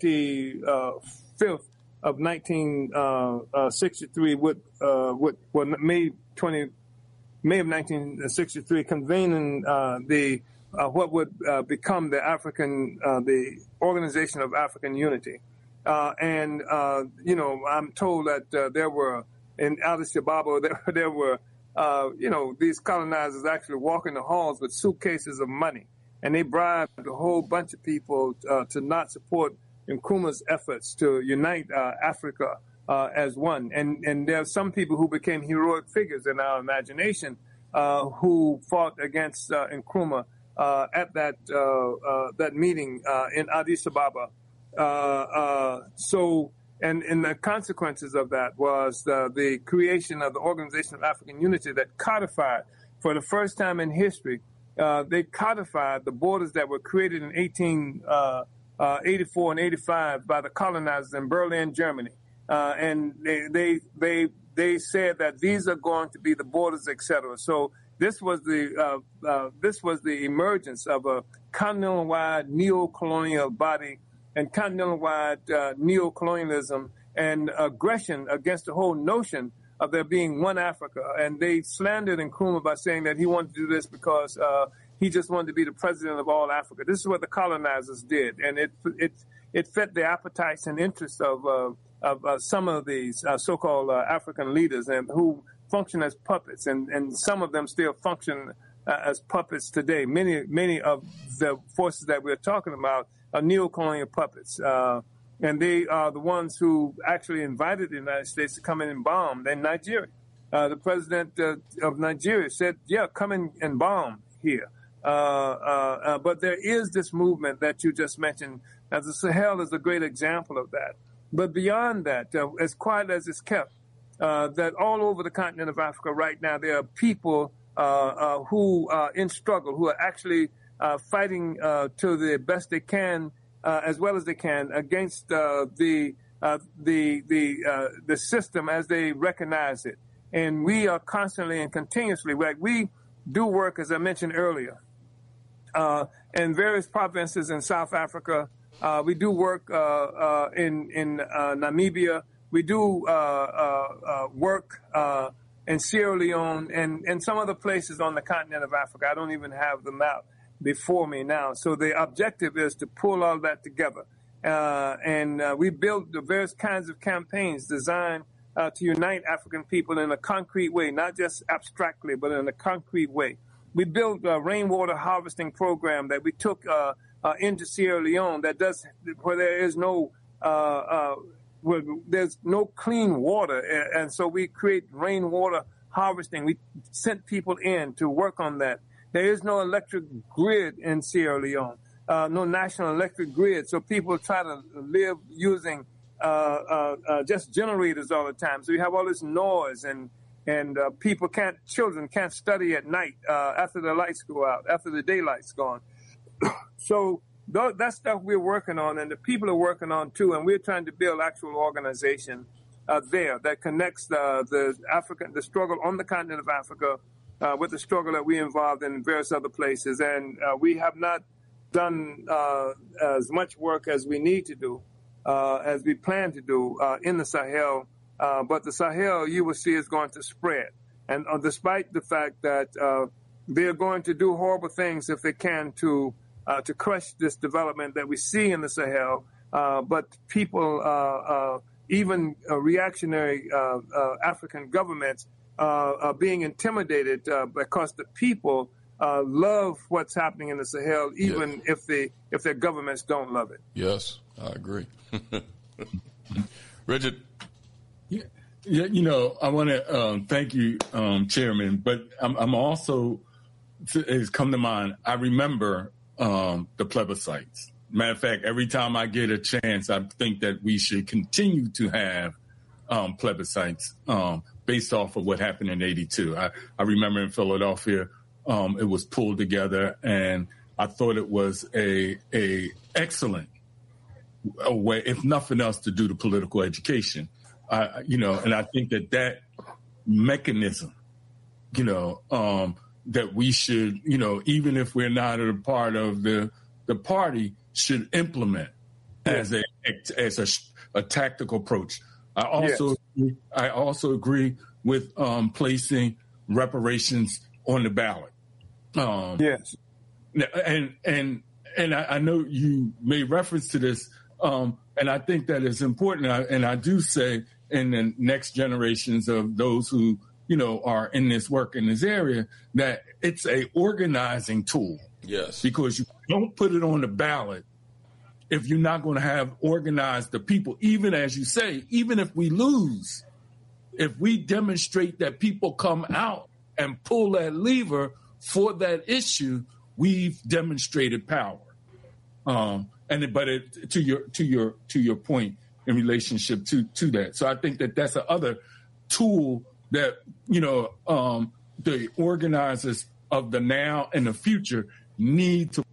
twenty-fifth of nineteen sixty-three, would, uh, would, well, May twentieth, May of nineteen sixty-three, convening uh, the, uh, what would uh, become the African, uh, the Organization of African Unity. Uh, and, uh, you know, I'm told that uh, there were, in Addis Ababa, there, there were, Uh, you know, these colonizers actually walk in the halls with suitcases of money, and they bribed a whole bunch of people uh, to not support Nkrumah's efforts to unite uh, Africa uh, as one. And and there are some people who became heroic figures in our imagination uh, who fought against uh, Nkrumah uh, at that uh, uh, that meeting uh, in Addis Ababa. Uh, uh, so. And, and the consequences of that was the, the creation of the Organization of African Unity that codified, for the first time in history, uh, they codified the borders that were created in eighteen eighty-four and eighty-five by the colonizers in Berlin, Germany. Uh, and they, they they they said that these are going to be the borders, et cetera. So this was the uh, uh, this was the emergence of a continental-wide neo-colonial body and continental-wide uh, neo-colonialism and aggression against the whole notion of there being one Africa. And they slandered Nkrumah by saying that he wanted to do this because uh, he just wanted to be the president of all Africa. This is what the colonizers did, and it it it fed the appetites and interests of uh, of uh, some of these uh, so-called uh, African leaders, and who function as puppets, and, and some of them still function uh, as puppets today. Many many of the forces that we're talking about are neo-colonial puppets, uh, and they are the ones who actually invited the United States to come in and bomb in Nigeria. Uh, the president uh, of Nigeria said, yeah, come in and bomb here. Uh, uh, uh, but there is this movement that you just mentioned, and the Sahel is a great example of that. But beyond that, uh, as quiet as it's kept, uh, that all over the continent of Africa right now, there are people uh, uh, who are in struggle, who are actually Uh, fighting uh, to the best they can, uh, as well as they can, against uh, the uh, the the uh, the system as they recognize it. And we are constantly and continuously, like we do work, as I mentioned earlier, uh, in various provinces in South Africa. Uh, we do work uh, uh, in in uh, Namibia. We do uh, uh, uh, work uh, in Sierra Leone and and some other places on the continent of Africa. I don't even have the map before me now. So the objective is to pull all that together. Uh, and uh, we built the various kinds of campaigns designed uh, to unite African people in a concrete way, not just abstractly, but in a concrete way. We built a rainwater harvesting program that we took uh, uh, into Sierra Leone that does where there is no uh, uh, where there's no clean water, and, and so we create rainwater harvesting. We sent people in to work on that. There is no electric grid in Sierra Leone, uh, no national electric grid, so people try to live using uh, uh, uh, just generators all the time. So you have all this noise, and and uh, people can't, children can't study at night uh, after the lights go out, after the daylight's gone. So th- that stuff we're working on, and the people are working on too, and we're trying to build actual organization uh, there that connects the, the African, the struggle on the continent of Africa uh, with the struggle that we involved in various other places. And uh, we have not done uh, as much work as we need to do, uh, as we plan to do uh, in the Sahel. Uh, but the Sahel, you will see, is going to spread. And uh, despite the fact that uh, they're going to do horrible things if they can to uh, to crush this development that we see in the Sahel, uh, but people, uh, uh, even uh, reactionary uh, uh, African governments, uh, are being intimidated uh, because the people uh, love what's happening in the Sahel, even yes. if they if their governments don't love it. Yes, I agree. Richard. Yeah, yeah, you know, I want to um, thank you, um, Chairman, but I'm, I'm also, it's come to mind, I remember um, the plebiscites. Matter of fact, every time I get a chance, I think that we should continue to have um, plebiscites um, based off of what happened in eighty-two. I, I remember in Philadelphia, um, it was pulled together, and I thought it was a, a excellent a way, if nothing else, to do the political education. Uh, you know, and I think that that mechanism, you know, um, that we should, you know, even if we're not a part of the the party, should implement as a as a, a tactical approach. I also yes. I also agree with um, placing reparations on the ballot. Um, yes, and and and I, I know you made reference to this, um, and I think that is important. I, and I do say, in the next generations of those who, you know, are in this work in this area, that it's a organizing tool. Yes. Because you don't put it on the ballot if you're not going to have organized the people, even as you say, even if we lose, if we demonstrate that people come out and pull that lever for that issue, we've demonstrated power. Um, and but it, to your to your to your point, in relationship to, to that. So I think that that's the other tool that, you know, um, the organizers of the now and the future need to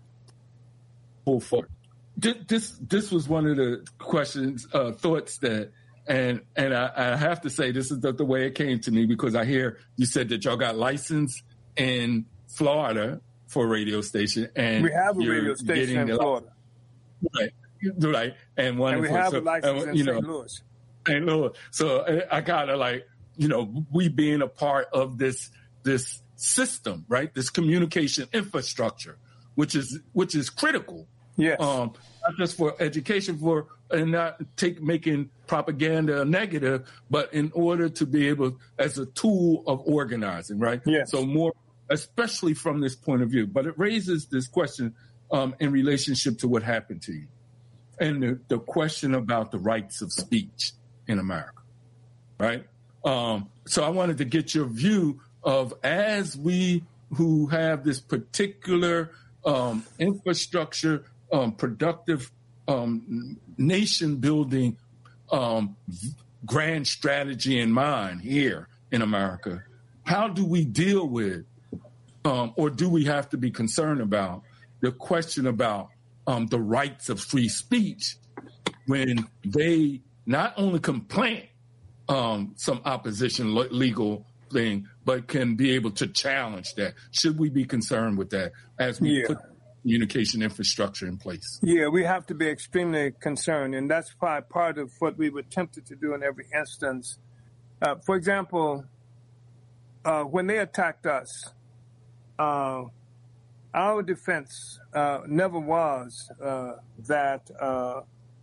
pull forward. This this was one of the questions, uh, thoughts that, and and I, I have to say this is the, the way it came to me, because I hear you said that y'all got licensed in Florida for a radio station. And we have a radio station in Florida. Right. Right, and wonderful. And we have so, a license uh, in you know, Saint Louis. Saint Louis. So I, I gotta like, you know, we being a part of this this system, right? This communication infrastructure, which is which is critical. Yes. Um, not just for education, for and not take making propaganda negative, but in order to be able as a tool of organizing, right? Yes. So more, especially from this point of view. But it raises this question um, in relationship to what happened to you. And the, the question about the rights of speech in America, right? Um, so I wanted to get your view of, as we who have this particular um, infrastructure, um, productive um, nation-building um, grand strategy in mind here in America, how do we deal with, um, or do we have to be concerned about, the question about Um, the rights of free speech when they not only can plant um, some opposition le- legal thing, but can be able to challenge that? Should we be concerned with that as we yeah. put communication infrastructure in place? Yeah, we have to be extremely concerned, and that's probably part of what we were tempted to do in every instance. Uh, for example, uh, when they attacked us, uh, our defense uh, never was uh, that uh,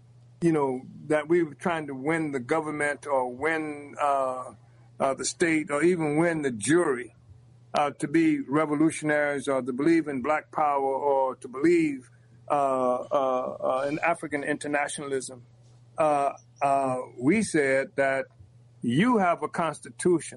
you know, that we were trying to win the government or win uh, uh, the state or even win the jury uh, to be revolutionaries or to believe in black power or to believe uh, uh, uh, in African internationalism. Uh, uh, we said that you have a constitution,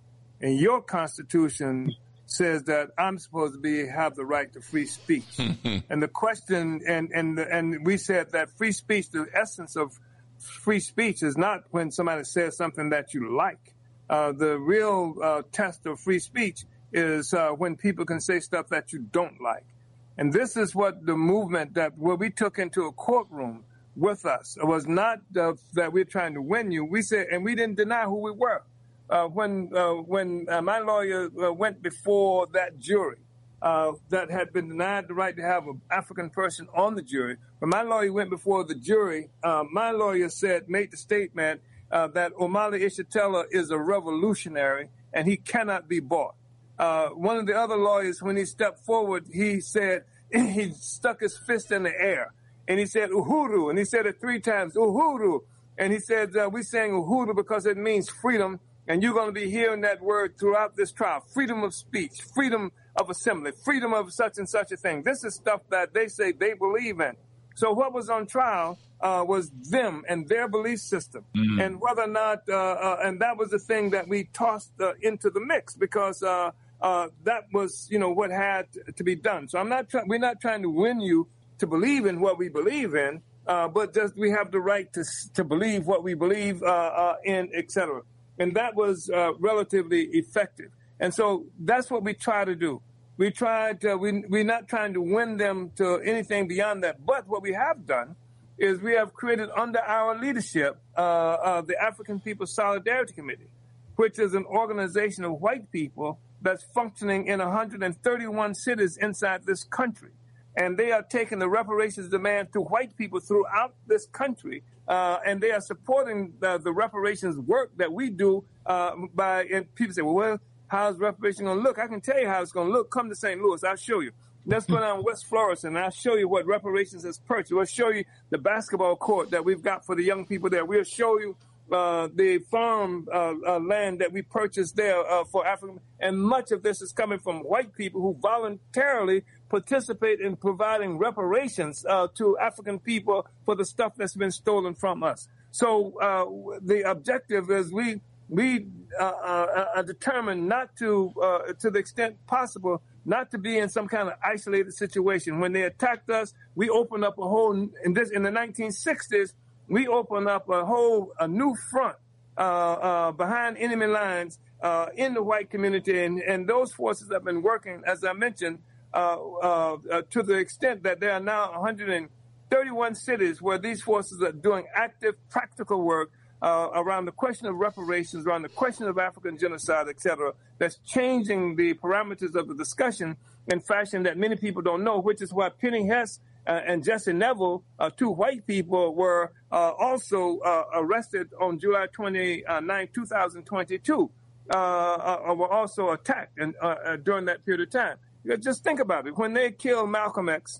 and your constitution says that I'm supposed to be have the right to free speech. And the question, and and and we said that free speech, the essence of free speech is not when somebody says something that you like. Uh, the real uh, test of free speech is uh, when people can say stuff that you don't like. And this is what the movement that what we took into a courtroom with us. It was not uh, that we're trying to win you. We said, and we didn't deny who we were. Uh, when uh, when uh, my lawyer uh, went before that jury uh, that had been denied the right to have an African person on the jury, when my lawyer went before the jury, uh, my lawyer said, made the statement uh, that Omali Yeshitela is a revolutionary and he cannot be bought. Uh, one of the other lawyers, when he stepped forward, he said, he stuck his fist in the air and he said, Uhuru, and he said it three times, Uhuru. And he said, uh, we're saying Uhuru because it means freedom. And you're going to be hearing that word throughout this trial. Freedom of speech, freedom of assembly, freedom of such and such a thing. This is stuff that they say they believe in. So what was on trial uh, was them and their belief system. Mm-hmm. And whether or not, uh, uh, and that was the thing that we tossed uh, into the mix because uh, uh, that was, you know, what had to be done. So I'm not trying, we're not trying to win you to believe in what we believe in, uh, but just we have the right to to believe what we believe uh, uh, in, et cetera. And that was uh, relatively effective. And so that's what we try to do. We tried to, we, we're not trying to win them to anything beyond that. But what we have done is we have created under our leadership uh, uh, the African People's Solidarity Committee, which is an organization of white people that's functioning in one hundred thirty-one cities inside this country. And they are taking the reparations demand to white people throughout this country. Uh, and they are supporting the, the reparations work that we do uh, by, and people say, well, well how's reparation going to look? I can tell you how it's going to look. Come to Saint Louis. I'll show you. Let's go down West Florissant, and I'll show you what reparations has purchased. We'll show you the basketball court that we've got for the young people there. We'll show you uh, the farm uh, uh, land that we purchased there uh, for African. And much of this is coming from white people who voluntarily participate in providing reparations uh, to African people for the stuff that's been stolen from us. So uh, the objective is we we uh, uh, are determined not to, uh, to the extent possible, not to be in some kind of isolated situation. When they attacked us, we opened up a whole, in this in the nineteen sixties, we opened up a whole a new front uh, uh, behind enemy lines uh, in the white community, and, and those forces have been working, as I mentioned, Uh, uh, uh, to the extent that there are now one hundred thirty-one cities where these forces are doing active, practical work uh, around the question of reparations, around the question of African genocide, et cetera, that's changing the parameters of the discussion in fashion that many people don't know, which is why Penny Hess uh, and Jesse Neville, uh, two white people, were uh, also uh, arrested on July twenty-ninth, twenty twenty-two, uh, uh, were also attacked and, uh, uh, during that period of time. Just think about it. When they killed Malcolm X,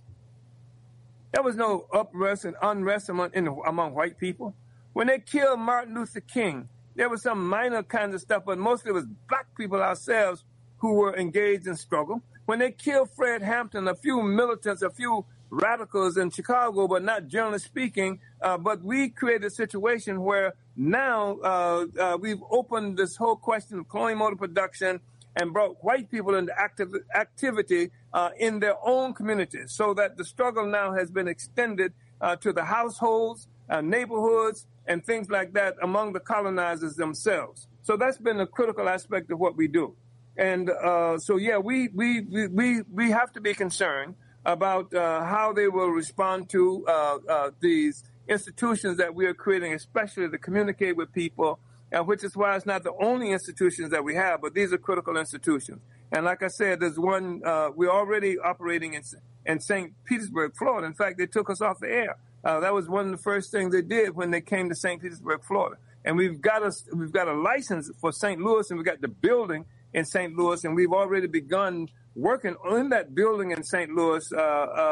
there was no unrest and unrest among, in, among white people. When they killed Martin Luther King, there was some minor kinds of stuff, but mostly it was black people ourselves who were engaged in struggle. When they killed Fred Hampton, a few militants, a few radicals in Chicago, but not generally speaking, uh, but we created a situation where now uh, uh, we've opened this whole question of colonial motor production and brought white people into active activity uh, in their own communities, so that the struggle now has been extended uh, to the households, uh, neighborhoods, and things like that among the colonizers themselves. So that's been a critical aspect of what we do. And uh, so, yeah, we, we, we, we have to be concerned about uh, how they will respond to uh, uh, these institutions that we are creating, especially to communicate with people, and which is why it's not the only institutions that we have, but these are critical institutions. And like I said, there's one, uh, we're already operating in, in Saint Petersburg, Florida. In fact, they took us off the air. Uh, that was one of the first things they did when they came to Saint Petersburg, Florida. And we've got a, we've got a license for Saint Louis, and we've got the building in Saint Louis, and we've already begun working on that building in Saint Louis uh, uh,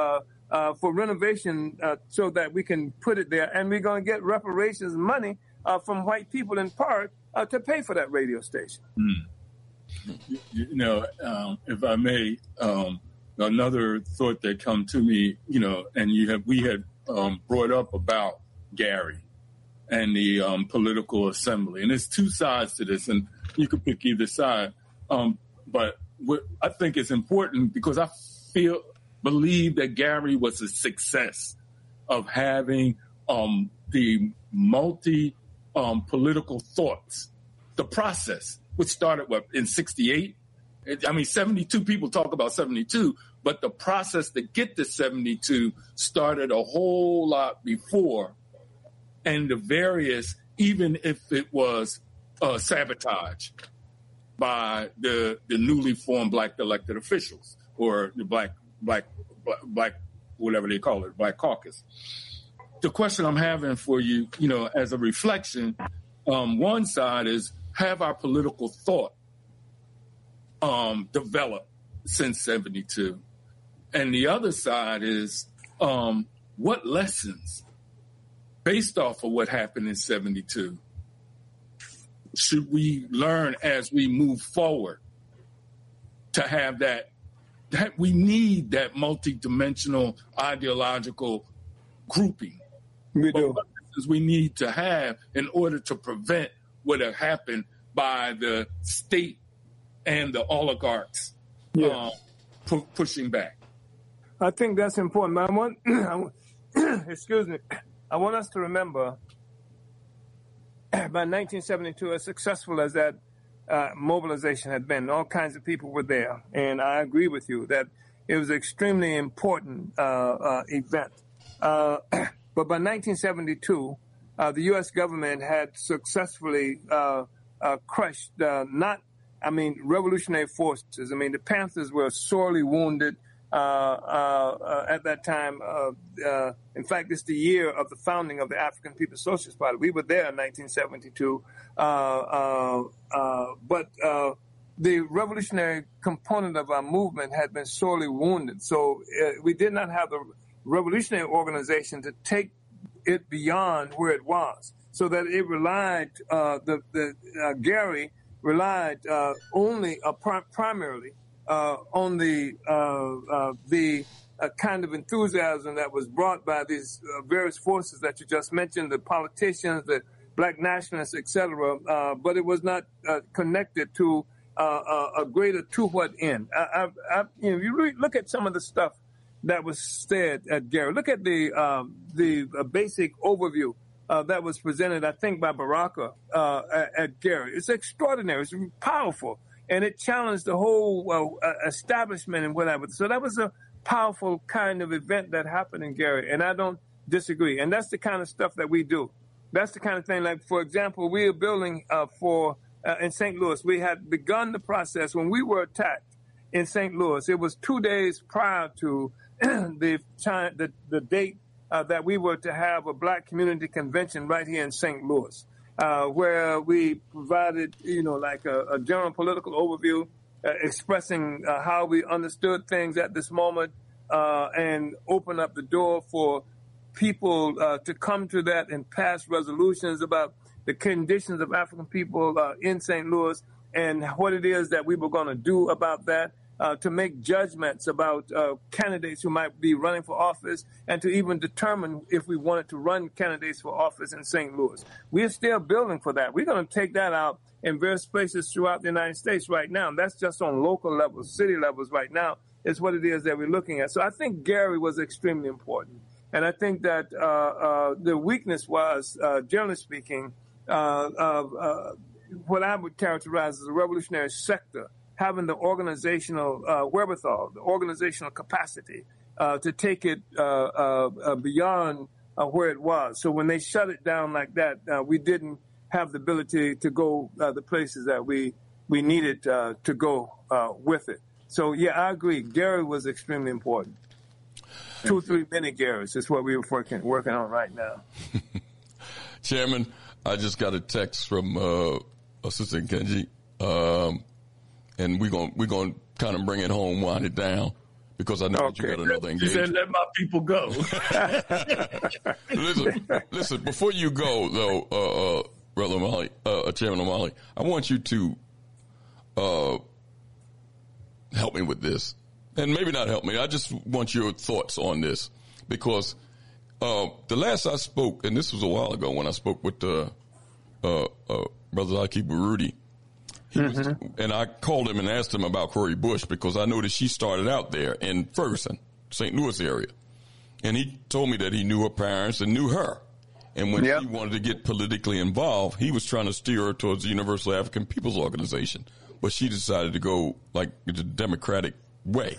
uh, for renovation uh, so that we can put it there. And we're going to get reparations money uh, from white people in part uh, to pay for that radio station. Mm. You, you know, um, if I may, um, another thought that come to me, you know, and you have we had um, brought up about Gary and the um, political assembly. And there's two sides to this, and you can pick either side. Um, but what I think it's important because I feel, believe that Gary was a success of having um, the multi um, political thoughts, the process, which started what, in sixty-eight? I mean, seventy-two people talk about seventy-two, but the process to get to seventy-two started a whole lot before. And the various, even if it was uh, sabotage by the the newly formed black elected officials or the black, black, black, whatever they call it, Black Caucus. The question I'm having for you, you know, as a reflection, um, one side is, have our political thought um, developed since seventy-two? And the other side is, um, what lessons, based off of what happened in seventy-two, should we learn as we move forward to have that, that we need that multidimensional ideological grouping? We do. What lessons we need to have in order to prevent what had happened by the state and the oligarchs yeah. uh, pu- pushing back? I think that's important. But I want, I want excuse me, I want us to remember by nineteen seventy-two, as successful as that uh, mobilization had been, all kinds of people were there. And I agree with you that it was an extremely important uh, uh, event. Uh, but by nineteen seventy-two, uh, the U S government had successfully uh, uh, crushed uh, not, I mean, revolutionary forces. I mean, the Panthers were sorely wounded. Uh, uh, uh, at that time, uh, uh, in fact, it's the year of the founding of the African People's Socialist Party. We were there in nineteen seventy-two, uh, uh, uh, but uh, the revolutionary component of our movement had been sorely wounded. So uh, we did not have the revolutionary organization to take it beyond where it was, so that it relied, uh, the, the uh, Gary relied uh, only uh, prim- primarily Uh, on the uh, uh, the uh, kind of enthusiasm that was brought by these uh, various forces that you just mentioned, the politicians, the black nationalists, et cetera, uh, but it was not uh, connected to uh, a greater to what end. I, I, I, you know, you really look at some of the stuff that was said at Gary. Look at the um, the uh, basic overview uh, that was presented, I think, by Baraka uh, at, at Gary. It's extraordinary. It's powerful. And it challenged the whole uh, establishment and whatever. So that was a powerful kind of event that happened in Gary, and I don't disagree. And that's the kind of stuff that we do. That's the kind of thing, like, for example, we are building uh, for, uh, in Saint Louis, we had begun the process when we were attacked in Saint Louis. It was two days prior to the time, the, the date uh, that we were to have a black community convention right here in Saint Louis. Uh, where we provided, you know, like a, a general political overview, uh, expressing uh, how we understood things at this moment, uh, and open up the door for people uh, to come to that and pass resolutions about the conditions of African people uh, in Saint Louis and what it is that we were going to do about that. Uh, to make judgments about uh, candidates who might be running for office, and to even determine if we wanted to run candidates for office in Saint Louis. We're still building for that. We're going to take that out in various places throughout the United States right now. And that's just on local levels, city levels right now, is what it is that we're looking at. So I think Gary was extremely important. And I think that uh, uh, the weakness was, uh, generally speaking, uh, of uh, what I would characterize as a revolutionary sector, having the organizational uh, wherewithal, the organizational capacity uh, to take it uh, uh, uh, beyond uh, where it was. So when they shut it down like that, uh, we didn't have the ability to go uh, the places that we we needed uh, to go uh, with it. So, yeah, I agree. Gary was extremely important. Thank Two, you. three mini Garys is what we were working, working on right now. Chairman, I just got a text from uh, Assistant Kenji. Um, And we're going we're going to kind of bring it home, wind it down. because I know okay. that you got another She engagement. said, let my people go. listen, listen, before you go, though, uh, uh, Brother O'Malley, uh, Chairman O'Malley, I want you to uh, help me with this. And maybe not help me. I just want your thoughts on this. Because uh, the last I spoke, and this was a while ago when I spoke with uh, uh, uh, Brother Zaki Baruti, he mm-hmm. was, and I called him and asked him about Cori Bush because I noticed she started out there in Ferguson, Saint Louis area. And he told me that he knew her parents and knew her. And when yep. she wanted to get politically involved, he was trying to steer her towards the Universal African People's Organization. But she decided to go like the Democratic way.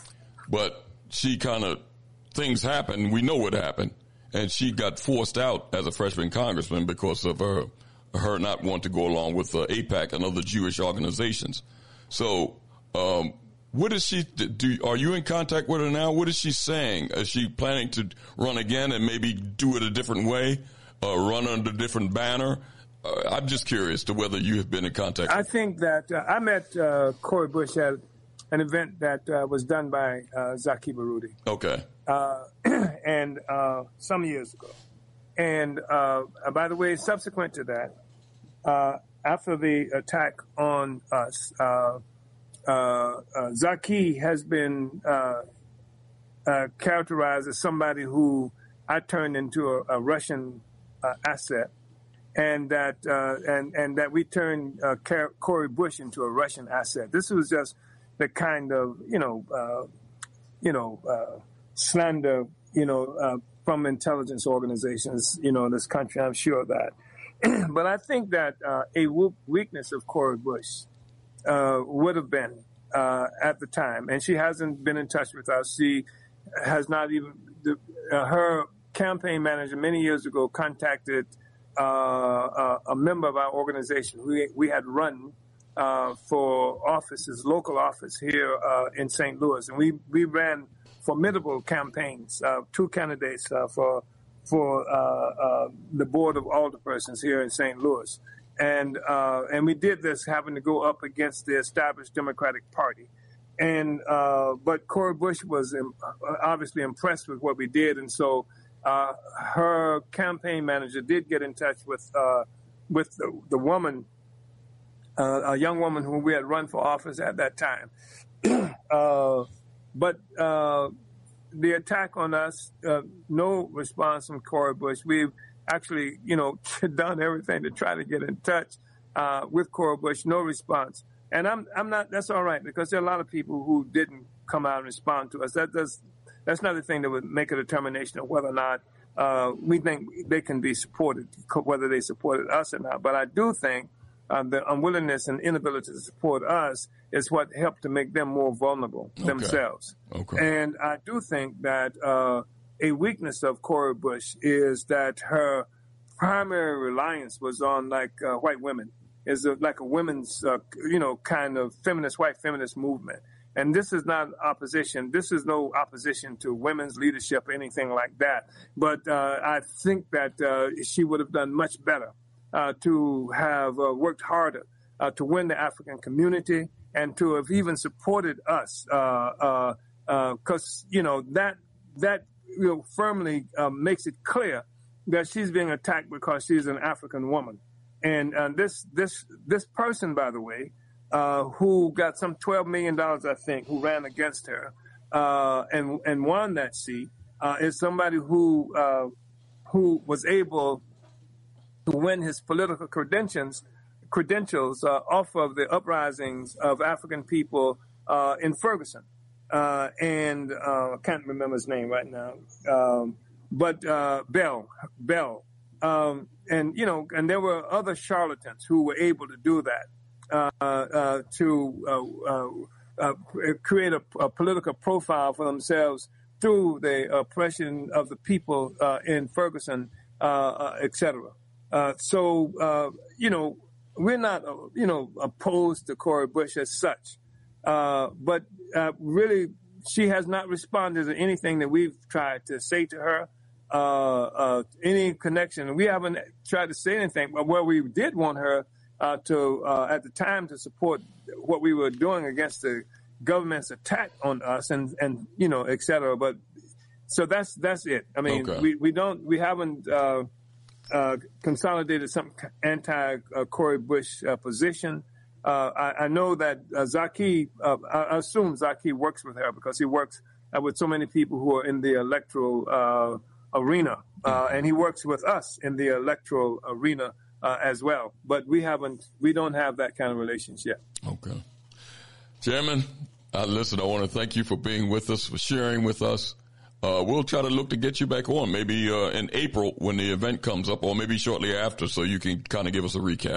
But she kind of, things happened. We know what happened. And she got forced out as a freshman congressman because of her, her not wanting to go along with uh, AIPAC and other Jewish organizations. So, um, what is she do? Are you in contact with her now? What is she saying? Is she planning to run again and maybe do it a different way, uh, run under a different banner? Uh, I'm just curious to whether you have been in contact. I think that uh, I met uh, Cori Bush at an event that uh, was done by uh, Zaki Baruti. Okay. Uh, and uh, some years ago. And uh, by the way, subsequent to that, uh, after the attack on us, uh, uh, uh, Zaki has been uh, uh, characterized as somebody who I turned into a, a Russian uh, asset. And that uh, and and that we turned uh, Cori Bush into a Russian asset. This was just the kind of you know uh, you know uh, slander you know uh, from intelligence organizations you know in this country. I'm sure of that. But I think that uh, a weakness of Cori Bush uh, would have been uh, at the time, and she hasn't been in touch with us. She has not even the, uh, her campaign manager many years ago contacted. Uh, uh, a member of our organization we we had run uh, for offices, local office here uh, in Saint Louis, and we, we ran formidable campaigns. Uh, two candidates uh, for for uh, uh, the board of alderpersons here in Saint Louis, and uh, and we did this having to go up against the established Democratic Party, and uh, but Cori Bush was im- obviously impressed with what we did, and so. Uh, her campaign manager did get in touch with uh, with the, the woman, uh, a young woman who we had run for office at that time. uh, but uh, the attack on us, uh, no response from Cori Bush. We've actually, you know, done everything to try to get in touch uh, with Cori Bush. No response, and I'm I'm not. That's all right because there are a lot of people who didn't come out and respond to us. That does. That's not the thing that would make a determination of whether or not uh, we think they can be supported, whether they supported us or not. But I do think uh, the unwillingness and inability to support us is what helped to make them more vulnerable okay. themselves. Okay. And I do think that uh, a weakness of Cori Bush is that her primary reliance was on like uh, white women, is a, like a women's, uh, you know, kind of feminist, white feminist movement. And this is not opposition. This is no opposition to women's leadership or anything like that. But uh, I think that uh, she would have done much better uh, to have uh, worked harder uh, to win the African community and to have even supported us. Because, uh, uh, uh, you know, that that you know, firmly uh, makes it clear that she's being attacked because she's an African woman. And uh, this this this person, by the way, Uh, who got some twelve million dollars, I think, who ran against her uh, and and won that seat, uh, is somebody who uh, who was able to win his political credentials credentials uh, off of the uprisings of African people uh, in Ferguson. Uh, and uh, I can't remember his name right now, um, but uh, Bell, Bell. Um, and, you know, and there were other charlatans who were able to do that. Uh, uh, to uh, uh, uh, create a, a political profile for themselves through the oppression of the people uh, in Ferguson, uh, uh, et cetera. Uh, so, uh, you know, we're not, uh, you know, opposed to Cori Bush as such. Uh, but uh, really, she has not responded to anything that we've tried to say to her, uh, uh, any connection. We haven't tried to say anything, but where we did want her Uh, to uh, at the time to support what we were doing against the government's attack on us and, and you know, et cetera. But so that's that's it. I mean, Okay. we, we don't we haven't uh, uh, consolidated some anti-Cori Bush uh, position. Uh, I, I know that uh, Zaki, uh, I assume Zaki works with her because he works uh, with so many people who are in the electoral uh, arena, uh, and he works with us in the electoral arena uh, as well. But we haven't, we don't have that kind of relationship. Okay. Chairman, uh, listen, I want to thank you for being with us, for sharing with us. Uh, we'll try to look to get you back on, maybe uh, in April when the event comes up, or maybe shortly after, so you can kind of give us a recap.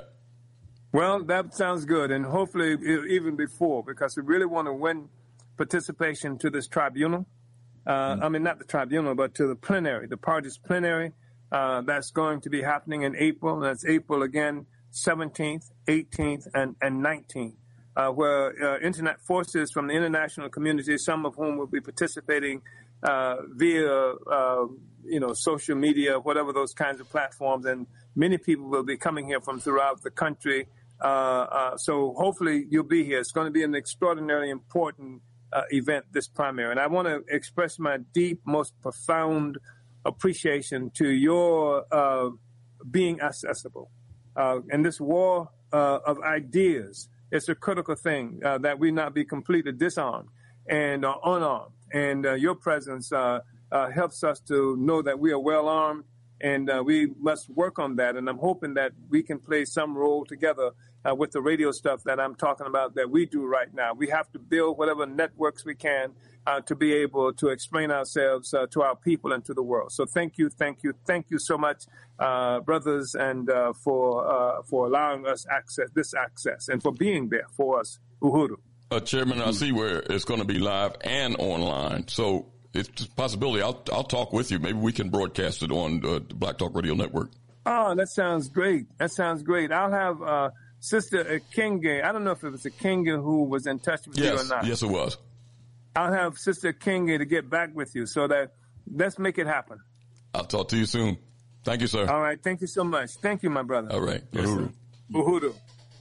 Well, that sounds good, and hopefully even before, because we really want to win participation to this tribunal. Uh, mm-hmm. I mean, not the tribunal, but to the plenary, the party's plenary. Uh, that's going to be happening in April. That's April again, seventeenth, eighteenth, and, and nineteenth. Uh, where uh, internet forces from the international community, some of whom will be participating uh, via, uh, you know, social media, whatever those kinds of platforms, and many people will be coming here from throughout the country. Uh, uh, so hopefully you'll be here. It's going to be an extraordinarily important uh, event, this primary. And I want to express my deep, most profound appreciation to your uh, being accessible. Uh, in this war uh, of ideas, it's a critical thing uh, that we not be completely disarmed and uh, unarmed. And uh, your presence uh, uh, helps us to know that we are well armed, and uh, we must work on that. And I'm hoping that we can play some role together uh, with the radio stuff that I'm talking about that we do right now. We have to build whatever networks we can uh, to be able to explain ourselves uh, to our people and to the world. So thank you, thank you, thank you so much, uh, brothers, and uh, for uh, for allowing us access this access and for being there for us, Uhuru. Uh, Chairman, I see where it's going to be live and online. So it's a possibility. I'll I'll talk with you. Maybe we can broadcast it on uh, the Black Talk Radio Network. Oh, that sounds great. That sounds great. I'll have uh, Sister Akenge. I don't know if it was Akenge who was in touch with yes, you or not. Yes, it was. I'll have Sister Akenge to get back with you so that let's make it happen. I'll talk to you soon. Thank you, sir. All right. Thank you so much. Thank you, my brother. All right. Yes, Uhuru. Uhuru.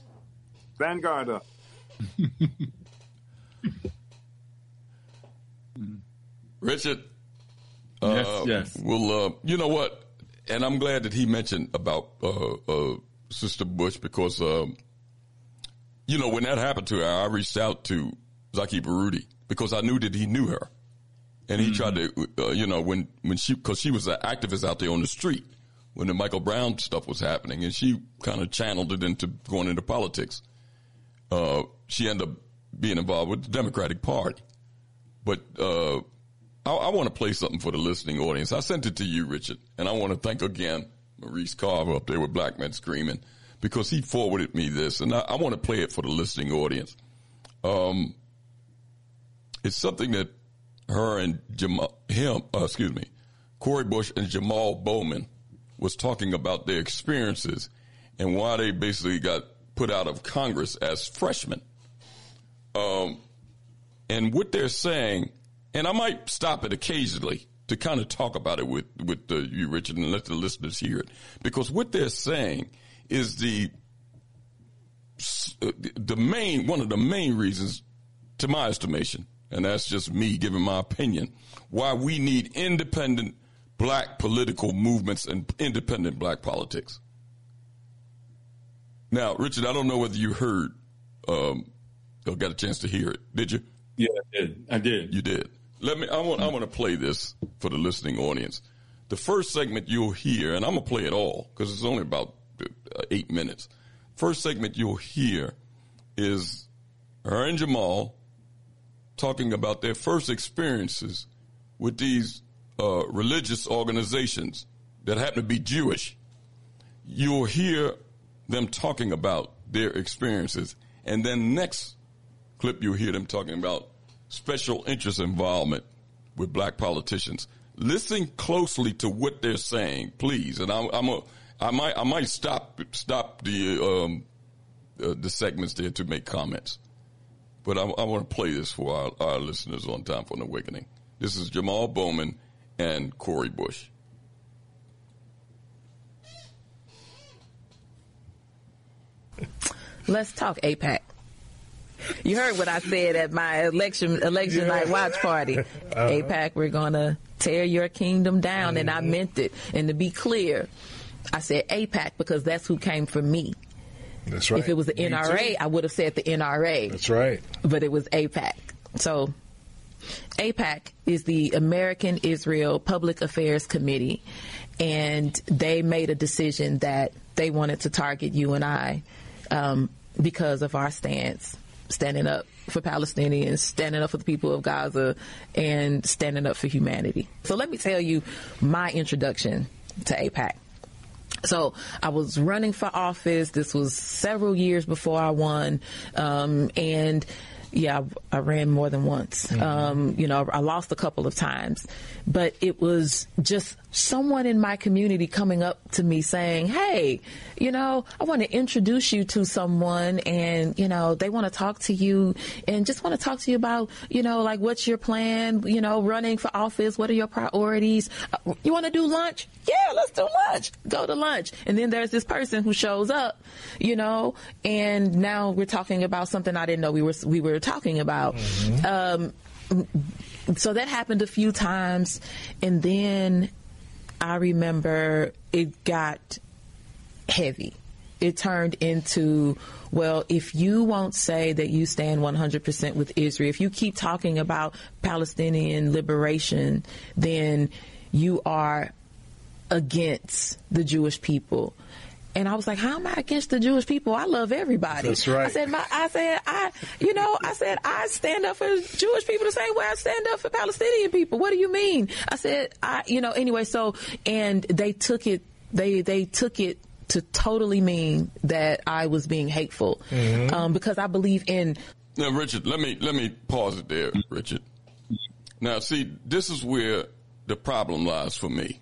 Vanguard up. Richard. Yes, uh, yes. Well, uh, you know what? And I'm glad that he mentioned about uh, uh, Sister Bush because, um, you know, when that happened to her, I reached out to Zaki Baruti because I knew that he knew her. And he mm-hmm. tried to, uh, you know, when, when she, because she was an activist out there on the street when the Michael Brown stuff was happening, and she kind of channeled it into going into politics. Uh, she ended up being involved with the Democratic Party. But uh, I, I want to play something for the listening audience. I sent it to you, Richard, and I want to thank again Maurice Carver up there with Black Men Screaming because he forwarded me this, and I, I want to play it for the listening audience. Um, it's something that her and Jamal, him, uh, excuse me, Cori Bush and Jamal Bowman was talking about their experiences and why they basically got put out of Congress as freshmen. Um, and what they're saying, and I might stop it occasionally to kind of talk about it with, with uh, you, Richard, and let the listeners hear it. Because what they're saying is the, the main, one of the main reasons, to my estimation, and that's just me giving my opinion, why we need independent black political movements and independent black politics. Now, Richard, I don't know whether you heard, um, or got a chance to hear it. Did you? Yeah, I did. I did. You did. Let me, I want, I want to play this for the listening audience. The first segment you'll hear, and I'm going to play it all because it's only about uh, eight minutes. First segment you'll hear is her and Jamal talking about their first experiences with these uh, religious organizations that happen to be Jewish. You'll hear them talking about their experiences. And then next clip, you'll hear them talking about special interest involvement with black politicians. Listen closely to what they're saying, please. And I'm, I'm a, I might, I might stop, stop the, um, uh, the segments there to make comments. But I, I want to play this for our, our listeners on Time for an Awakening. This is Jamal Bowman and Cori Bush. Let's talk AIPAC. You heard what I said at my election election yeah. night watch party. Uh-huh. AIPAC, we're going to tear your kingdom down. Mm-hmm. And I meant it. And to be clear, I said AIPAC because that's who came for me. That's right. If it was the N R A, I would have said the N R A. That's right. But it was AIPAC. So AIPAC is the American Israel Public Affairs Committee, and they made a decision that they wanted to target you and I um, because of our stance, standing up for Palestinians, standing up for the people of Gaza, and standing up for humanity. So let me tell you my introduction to AIPAC. So I was running for office. This was several years before I won. Um, and yeah, I, I ran more than once. Mm-hmm. Um, you know, I lost a couple of times, but it was just someone in my community coming up to me saying, hey, you know, I want to introduce you to someone, and, you know, they want to talk to you and just want to talk to you about, you know, like, what's your plan, you know, running for office? What are your priorities? Uh, you want to do lunch? Yeah, let's do lunch. Go to lunch. And then there's this person who shows up, you know, and now we're talking about something I didn't know we were, we were talking about. Mm-hmm. Um, so that happened a few times. And then I remember it got heavy. It turned into, well, if you won't say that you stand one hundred percent with Israel, if you keep talking about Palestinian liberation, then you are against the Jewish people. And I was like, how am I against the Jewish people? I love everybody. That's right. I said, my, I said, I, you know, I said, I stand up for Jewish people the same way I stand up for Palestinian people. What do you mean? I said, I, you know, anyway, so, and they took it, they, they took it to totally mean that I was being hateful, mm-hmm. um, because I believe in. Now, Richard, let me, let me pause it there, Richard. Now, see, this is where the problem lies for me,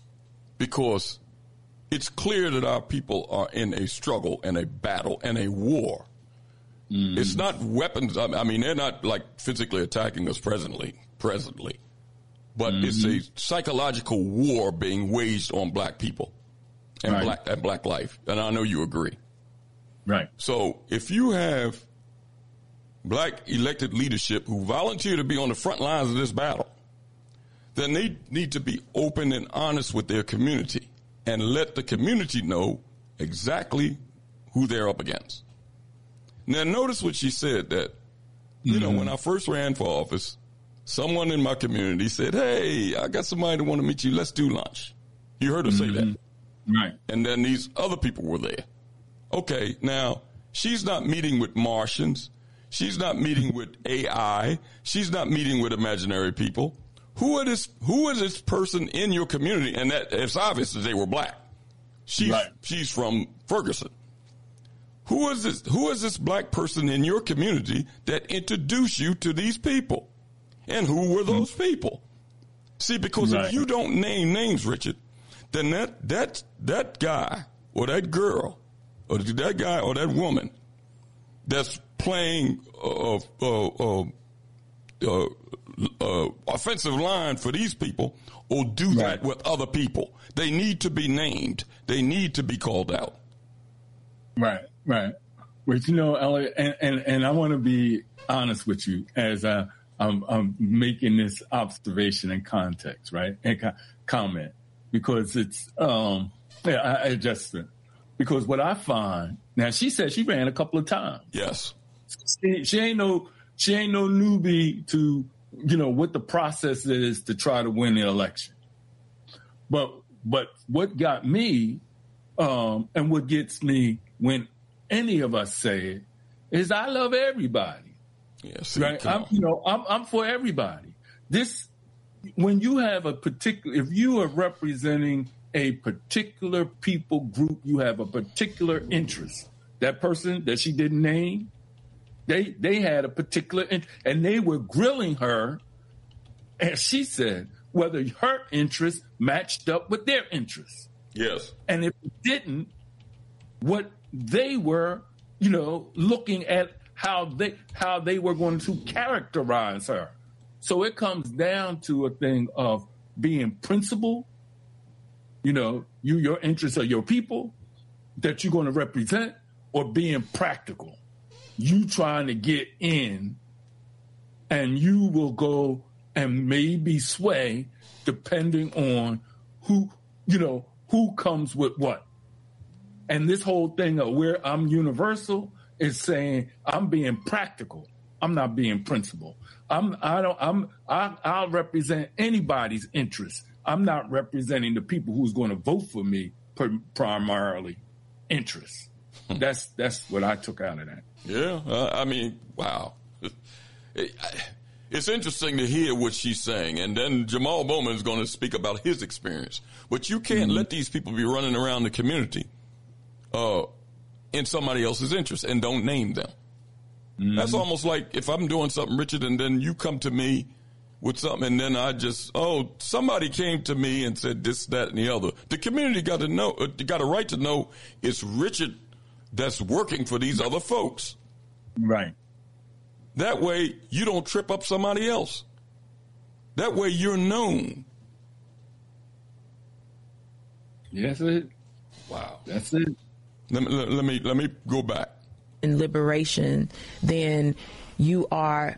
because it's clear that our people are in a struggle and a battle and a war. Mm. It's not weapons. I mean, they're not like physically attacking us presently, presently, but mm-hmm. it's a psychological war being waged on black people and right. black and black life. And I know you agree. Right. So if you have black elected leadership who volunteer to be on the front lines of this battle, then they need to be open and honest with their community and let the community know exactly who they're up against. Now, notice what she said, that, you mm-hmm. know, when I first ran for office, someone in my community said, hey, I got somebody that want to meet you. Let's do lunch. You heard her mm-hmm. say that. Right. And then these other people were there. Okay, now, she's not meeting with Martians. She's not meeting with A I. She's not meeting with imaginary people. Who are this? Who is this person in your community? And that it's obvious that they were black. She's right. she's from Ferguson. Who is this? Who is this black person in your community that introduced you to these people? And who were those people? See, because right. if you don't name names, Richard, then that that that guy or that girl or that guy or that woman that's playing uh, uh, uh, uh, uh, offensive line for these people will do right. that with other people. They need to be named. They need to be called out. Right, right. But, you know, Elliot, and, and, and I want to be honest with you as I, I'm, I'm making this observation in context, right, and co- comment, because it's, um, yeah, I, I just, because what I find, now she said she ran a couple of times. Yes. She, she ain't no, she ain't no newbie to, you know, what the process is to try to win the election. But, but what got me, um, and what gets me when any of us say it is I love everybody. Yes. Right. I'm, you know, I'm, I'm for everybody. This, when you have a particular, if you are representing a particular people group, you have a particular interest. That person that she didn't name, They they had a particular, and they were grilling her, and she said whether her interest matched up with their interests. Yes. And if it didn't, what they were, you know, looking at how they how they were going to characterize her. So it comes down to a thing of being principled. You know, you your interests are your people that you're going to represent, or being practical. you trying to get in, and you will go and maybe sway depending on who, you know, who comes with what. And this whole thing of where I'm universal is saying I'm being practical. I'm not being principled. I'm, I don't, I'm, I, I'll represent anybody's interest. I'm not representing the people who's going to vote for me per, primarily interests. That's, that's what I took out of that. Yeah. Uh, I mean, wow. It, it's interesting to hear what she's saying. And then Jamal Bowman is going to speak about his experience. But you can't mm-hmm. let these people be running around the community uh, in somebody else's interest and don't name them. Mm-hmm. That's almost like if I'm doing something, Richard, and then you come to me with something, and then I just, oh, somebody came to me and said this, that, and the other. The community got to know, uh, got a right to know it's Richard that's working for these other folks. Right. That way you don't trip up somebody else. That way you're known. Yes, it. Wow. That's it. Let me, let, let me, let me go back. In liberation, then you are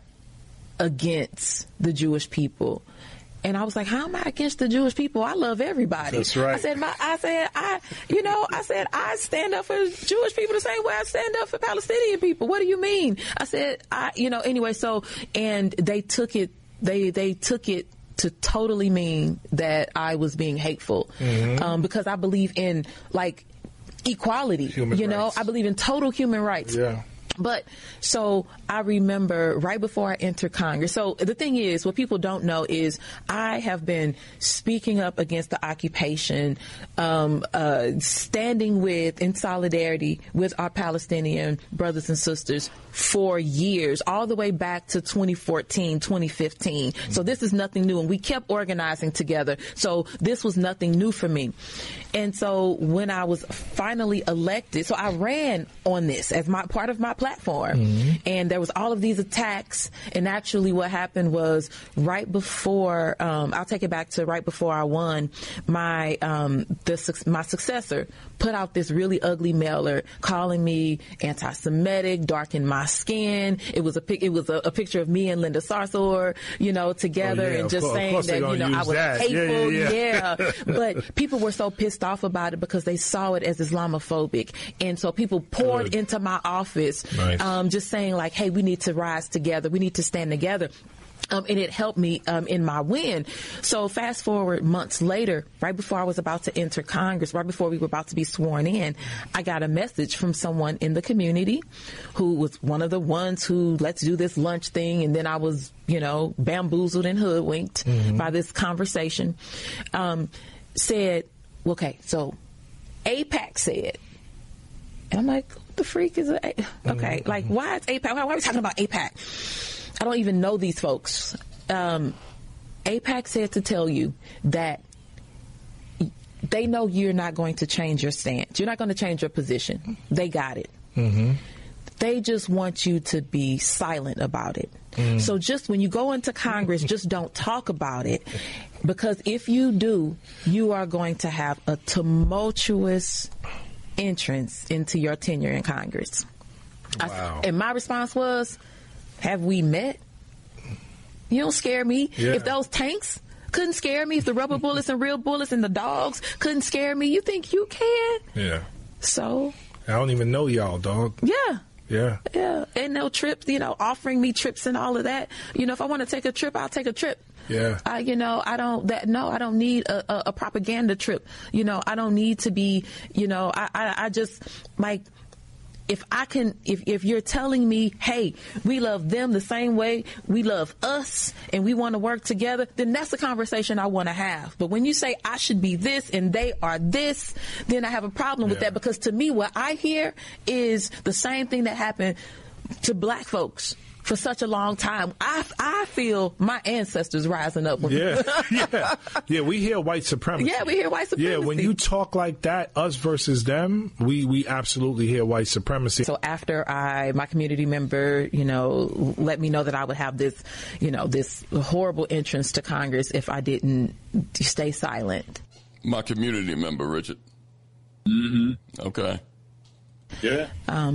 against the Jewish people. And I was like, how am I against the Jewish people? I love everybody. That's right. I said, my, I said, I, you know, I said, I stand up for Jewish people the same way I stand up for Palestinian people. What do you mean? I said, I, you know, anyway, so, and they took it, they, they took it to totally mean that I was being hateful. Mm-hmm. Um, because I believe in, like, equality, human you know, rights. I believe in total human rights. Yeah. But so I remember right before I entered Congress. So the thing is, what people don't know is I have been speaking up against the occupation, um, uh, standing with, in solidarity with our Palestinian brothers and sisters for years, all the way back to twenty fourteen, twenty fifteen. Mm-hmm. So this is nothing new. And we kept organizing together. So this was nothing new for me. And so when I was finally elected, so I ran on this as my part of my platform. Mm-hmm. And there was all of these attacks. And actually what happened was right before, um, I'll take it back to right before I won, my, um, the, my successor put out this really ugly mailer calling me anti-Semitic, darkened my skin. It was a pic, it was a, a picture of me and Linda Sarsour, you know, together, oh, yeah, and just course, saying that, you know, I was that. hateful. Yeah, yeah, yeah. But people were so pissed off about it because they saw it as Islamophobic. And so people poured Good. into my office, nice. um, just saying like, hey, we need to rise together. We need to stand together. Um, and it helped me um, in my win. So fast forward months later, right before I was about to enter Congress, right before we were about to be sworn in, I got a message from someone in the community who was one of the ones who, let's do this lunch thing. And then I was, you know, bamboozled and hoodwinked mm-hmm. by this conversation. Um, said, okay, so AIPAC said, and I'm like, what the freak is it? Okay, mm-hmm. like, why is AIPAC? Why are we talking about AIPAC? I don't even know these folks. Um, AIPAC said to tell you that they know you're not going to change your stance. You're not going to change your position. They got it. Mm-hmm. They just want you to be silent about it. Mm. So just when you go into Congress, just don't talk about it. Because if you do, you are going to have a tumultuous entrance into your tenure in Congress. Wow. I, and my response was, have we met? You don't scare me. Yeah. If those tanks couldn't scare me, if the rubber bullets and real bullets and the dogs couldn't scare me, you think you can? Yeah. So? I don't even know y'all, dog. Yeah. Yeah. Yeah. And no trips, you know, offering me trips and all of that. You know, if I want to take a trip, I'll take a trip. Yeah. I, you know, I don't, that, no, I don't need a, a, a propaganda trip. You know, I don't need to be, you know, I, I, I just, like, If I can, if, if you're telling me, hey, we love them the same way we love us and we want to work together, then that's the conversation I want to have. But when you say I should be this and they are this, then I have a problem with yeah. that, because to me, what I hear is the same thing that happened to black folks for such a long time. I, I feel my ancestors rising up. Yeah, yeah, yeah. We hear white supremacy. Yeah, we hear white supremacy. Yeah, when you talk like that, us versus them, we, we absolutely hear white supremacy. So after I, my community member, you know, let me know that I would have this, you know, this horrible entrance to Congress if I didn't stay silent. My community member, Richard. Mm-hmm. Okay. Yeah. Um,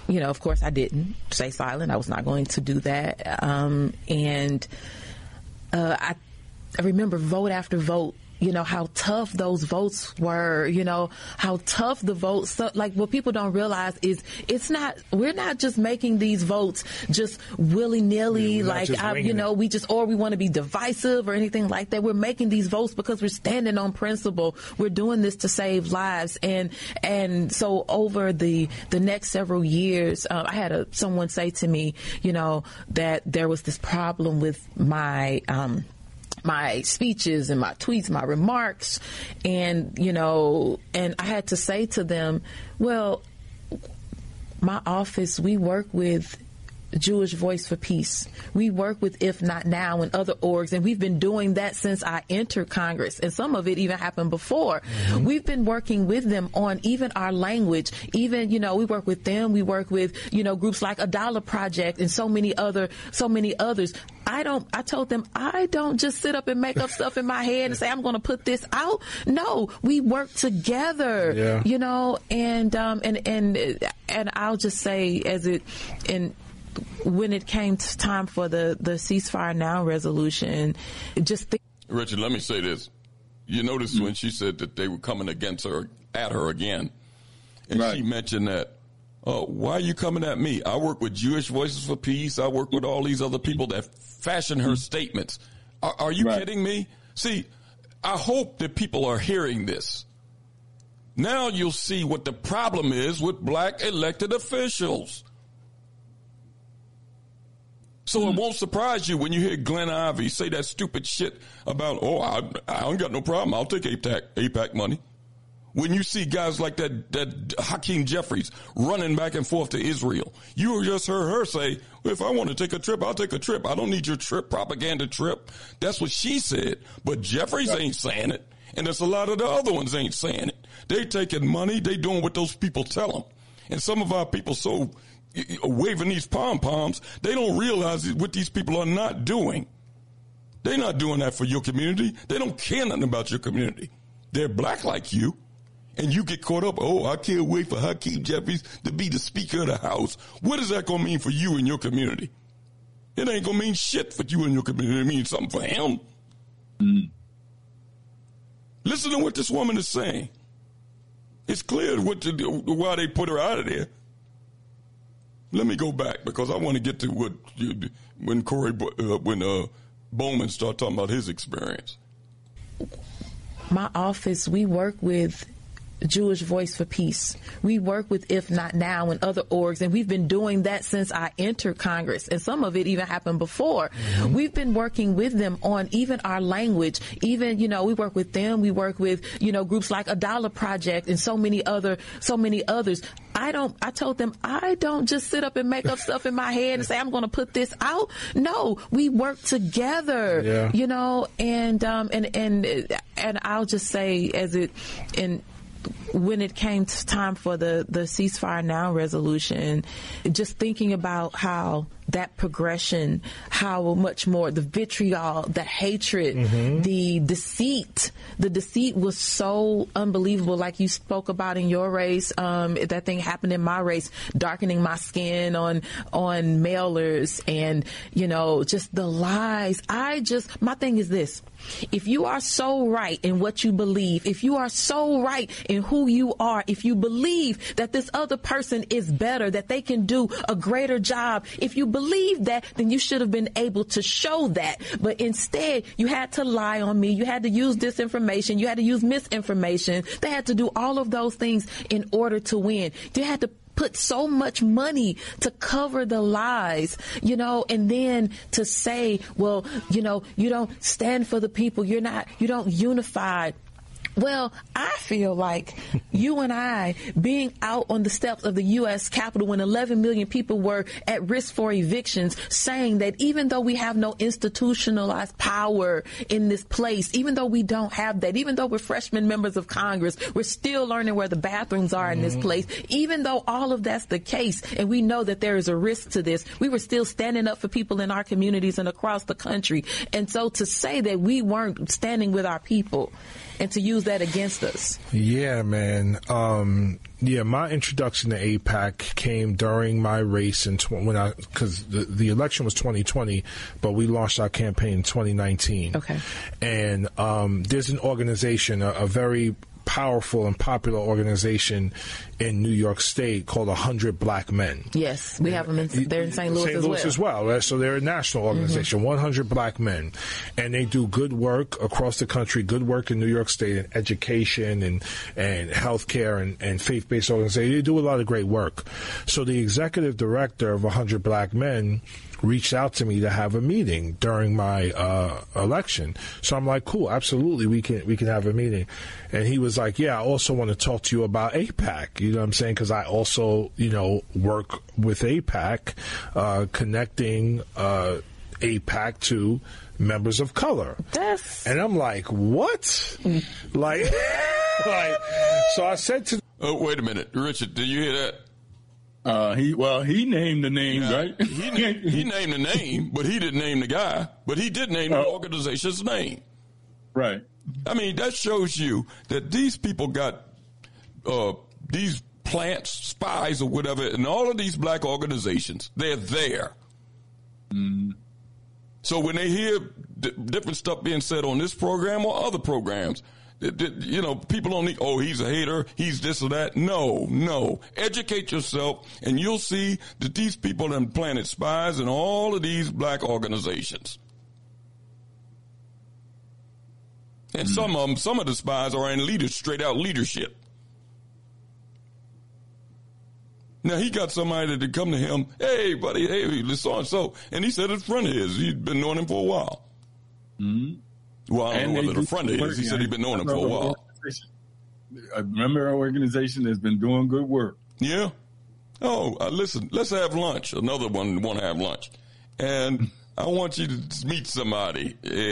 you know, of course, I didn't stay silent. I was not going to do that. Um, and uh, I, I remember vote after vote, you know, how tough those votes were, you know, how tough the votes, so, like what people don't realize is it's not, we're not just making these votes just willy-nilly, yeah, like, I, you know, it. we just, or we want to be divisive or anything like that. We're making these votes because we're standing on principle. We're doing this to save lives. And, and so over the, the next several years, uh, I had a, someone say to me, you know, that there was this problem with my, um, my speeches and my tweets, my remarks, and, you know, and I had to say to them, well, my office, we work with Jewish Voice for Peace. We work with If Not Now and other orgs, and we've been doing that since I entered Congress, and some of it even happened before. Mm-hmm. We've been working with them on even our language. Even, you know, we work with them. We work with, you know, groups like A Dollar Project and so many other, so many others. I don't, I told them, I don't just sit up and make up stuff in my head and say, I'm going to put this out. No, we work together, yeah. you know, and, um, and, and, and I'll just say as it, and, when it came to time for the, the ceasefire now resolution, just think. Richard, let me say this. You notice mm-hmm. when she said that they were coming against her, at her again, and right. she mentioned that, oh, why are you coming at me? I work with Jewish Voices for Peace. I work with all these other people that fashion her mm-hmm. statements. Are, are you right. kidding me? See, I hope that people are hearing this. Now you'll see what the problem is with black elected officials. So mm-hmm. it won't surprise you when you hear Glenn Ivey say that stupid shit about, oh, I, I don't got no problem. I'll take A PAC, A PAC money. When you see guys like that, that Hakeem Jeffries running back and forth to Israel, you just heard her say, well, if I want to take a trip, I'll take a trip. I don't need your trip, propaganda trip. That's what she said. But Jeffries right. ain't saying it. And there's a lot of the other ones ain't saying it. They taking money. They doing what those people tell them. And some of our people so waving these pom-poms, they don't realize what these people are not doing. They're not doing that for your community. They don't care nothing about your community. They're black like you, and you get caught up, oh, I can't wait for Hakeem Jeffries to be the Speaker of the House. What is that going to mean for you and your community? It ain't going to mean shit for you and your community. It means something for him. Mm. Listen to what this woman is saying. It's clear what to do, why they put her out of there. Let me go back because I want to get to what you, when Corey, uh, when uh, Bowman started talking about his experience. My office, we work with Jewish Voice for Peace. We work with If Not Now and other orgs, and we've been doing that since I entered Congress, and some of it even happened before. Mm-hmm. We've been working with them on even our language. Even, you know, we work with them. We work with, you know, groups like A Dollar Project and so many other, so many others. I don't, I told them, I don't just sit up and make up stuff in my head and say, I'm going to put this out. No, we work together, yeah. you know, and, um, and, and, and I'll just say as it, in, when it came to time for the, the ceasefire now resolution, just thinking about how that progression, how much more the vitriol, the hatred, mm-hmm. the deceit, the deceit was so unbelievable. Like you spoke about in your race, um, that thing happened in my race, darkening my skin on, on mailers and, you know, just the lies. I just, my thing is this. If you are so right in what you believe, if you are so right in who you are, if you believe that this other person is better, that they can do a greater job, if you believe that, then you should have been able to show that. But instead, you had to lie on me. You had to use disinformation. You had to use misinformation. They had to do all of those things in order to win. They had to put so much money to cover the lies, you know, and then to say, well, you know, you don't stand for the people. You're not, you don't unify. Well, I feel like you and I being out on the steps of the U S Capitol when eleven million people were at risk for evictions, saying that even though we have no institutionalized power in this place, even though we don't have that, even though we're freshman members of Congress, we're still learning where the bathrooms are in this place. Even though all of that's the case, and we know that there is a risk to this, we were still standing up for people in our communities and across the country. And so to say that we weren't standing with our people, and to use that against us. Yeah, man. Um, yeah, my introduction to AIPAC came during my race in tw- when I because the, the election was twenty twenty, but we launched our campaign in twenty nineteen. Okay. And um, there's an organization, a, a very powerful and popular organization in New York State called one hundred Black Men. Yes, we have them in, they're in Saint Louis, Saint as, Louis well. as well. Right? So they're a national organization, mm-hmm. one hundred Black Men. And they do good work across the country, good work in New York State in education and, and healthcare and, and faith-based organizations. They do a lot of great work. So the executive director of one hundred Black Men reached out to me to have a meeting during my uh, election. So I'm like, cool, absolutely, we can we can have a meeting. And he was like, yeah, I also want to talk to you about AIPAC. You know what I'm saying? Because I also, you know, work with AIPAC, uh, connecting uh, AIPAC to members of color. That's... And I'm like, what? like, like, so I said to... Oh, wait a minute. Richard, did you hear that? Uh, he well, he named the name, yeah, right? he, named, he named the name, but he didn't name the guy. But he did name the oh. organization's name. Right. I mean, that shows you that these people got uh, these plants, spies or whatever, and all of these black organizations, they're there. Mm. So when they hear d- different stuff being said on this program or other programs, you know, people don't think, oh, he's a hater, he's this or that. No, no. Educate yourself, and you'll see that these people have planted spies in all of these black organizations. And mm-hmm. some of them, some of the spies are in leaders, straight out leadership. Now, he got somebody to come to him, hey, buddy, hey, this so-and-so. And he said it's a friend of his. He'd been knowing him for a while. Mm-hmm. Well, I don't know whether the friend is. He said he'd been knowing him for a while. I remember our organization has been doing good work. Yeah. Oh, uh, listen, let's have lunch. Another one want to have lunch. And I want you to meet somebody.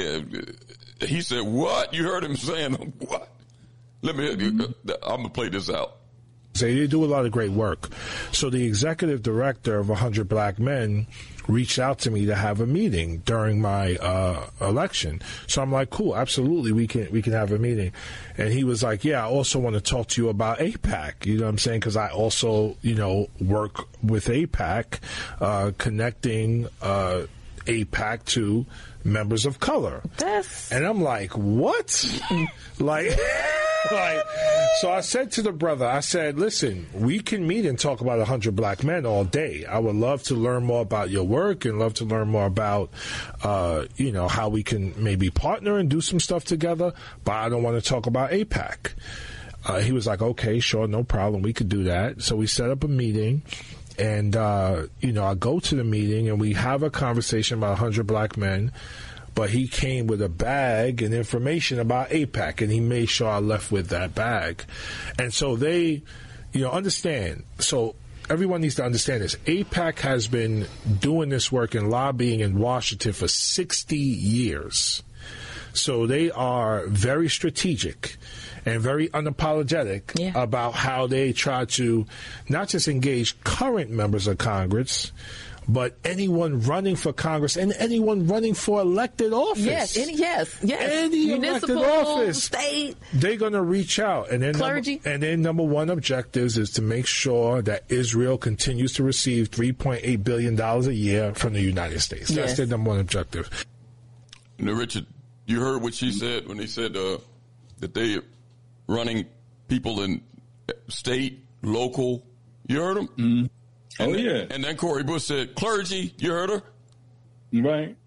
Uh, he said, what? You heard him saying what? Let me, mm-hmm. uh, I'm going to play this out. They do a lot of great work. So the executive director of one hundred Black Men reached out to me to have a meeting during my uh, election. So I'm like, cool, absolutely, we can we can have a meeting. And he was like, yeah, I also want to talk to you about AIPAC. You know what I'm saying? Because I also, you know, work with AIPAC, uh, connecting uh, AIPAC to members of color. That's... And I'm like, what? like... Like, so I said to the brother, I said, listen, we can meet and talk about one hundred Black Men all day. I would love to learn more about your work and love to learn more about, uh, you know, how we can maybe partner and do some stuff together, but I don't want to talk about AIPAC. Uh, he was like, okay, sure, no problem. We could do that. So we set up a meeting. And, uh, you know, I go to the meeting and we have a conversation about one hundred Black Men. But he came with a bag and information about AIPAC, and he made sure I left with that bag. And so they, you know, understand. So everyone needs to understand this. AIPAC has been doing this work and lobbying in Washington for sixty years. So they are very strategic and very unapologetic yeah. about how they try to not just engage current members of Congress, but anyone running for Congress and anyone running for elected office. Yes, any, yes, yes. Any elected office. State. They're going to reach out. And then clergy. Number, and their number one objectives is to make sure that Israel continues to receive three point eight billion dollars a year from the United States. That's yes. their number one objective. Now, Richard, you heard what she said when he said uh, that they running people in state, local. You heard them? Mm-hmm. And oh, then, yeah. And then Cori Bush said, clergy, you heard her? Right.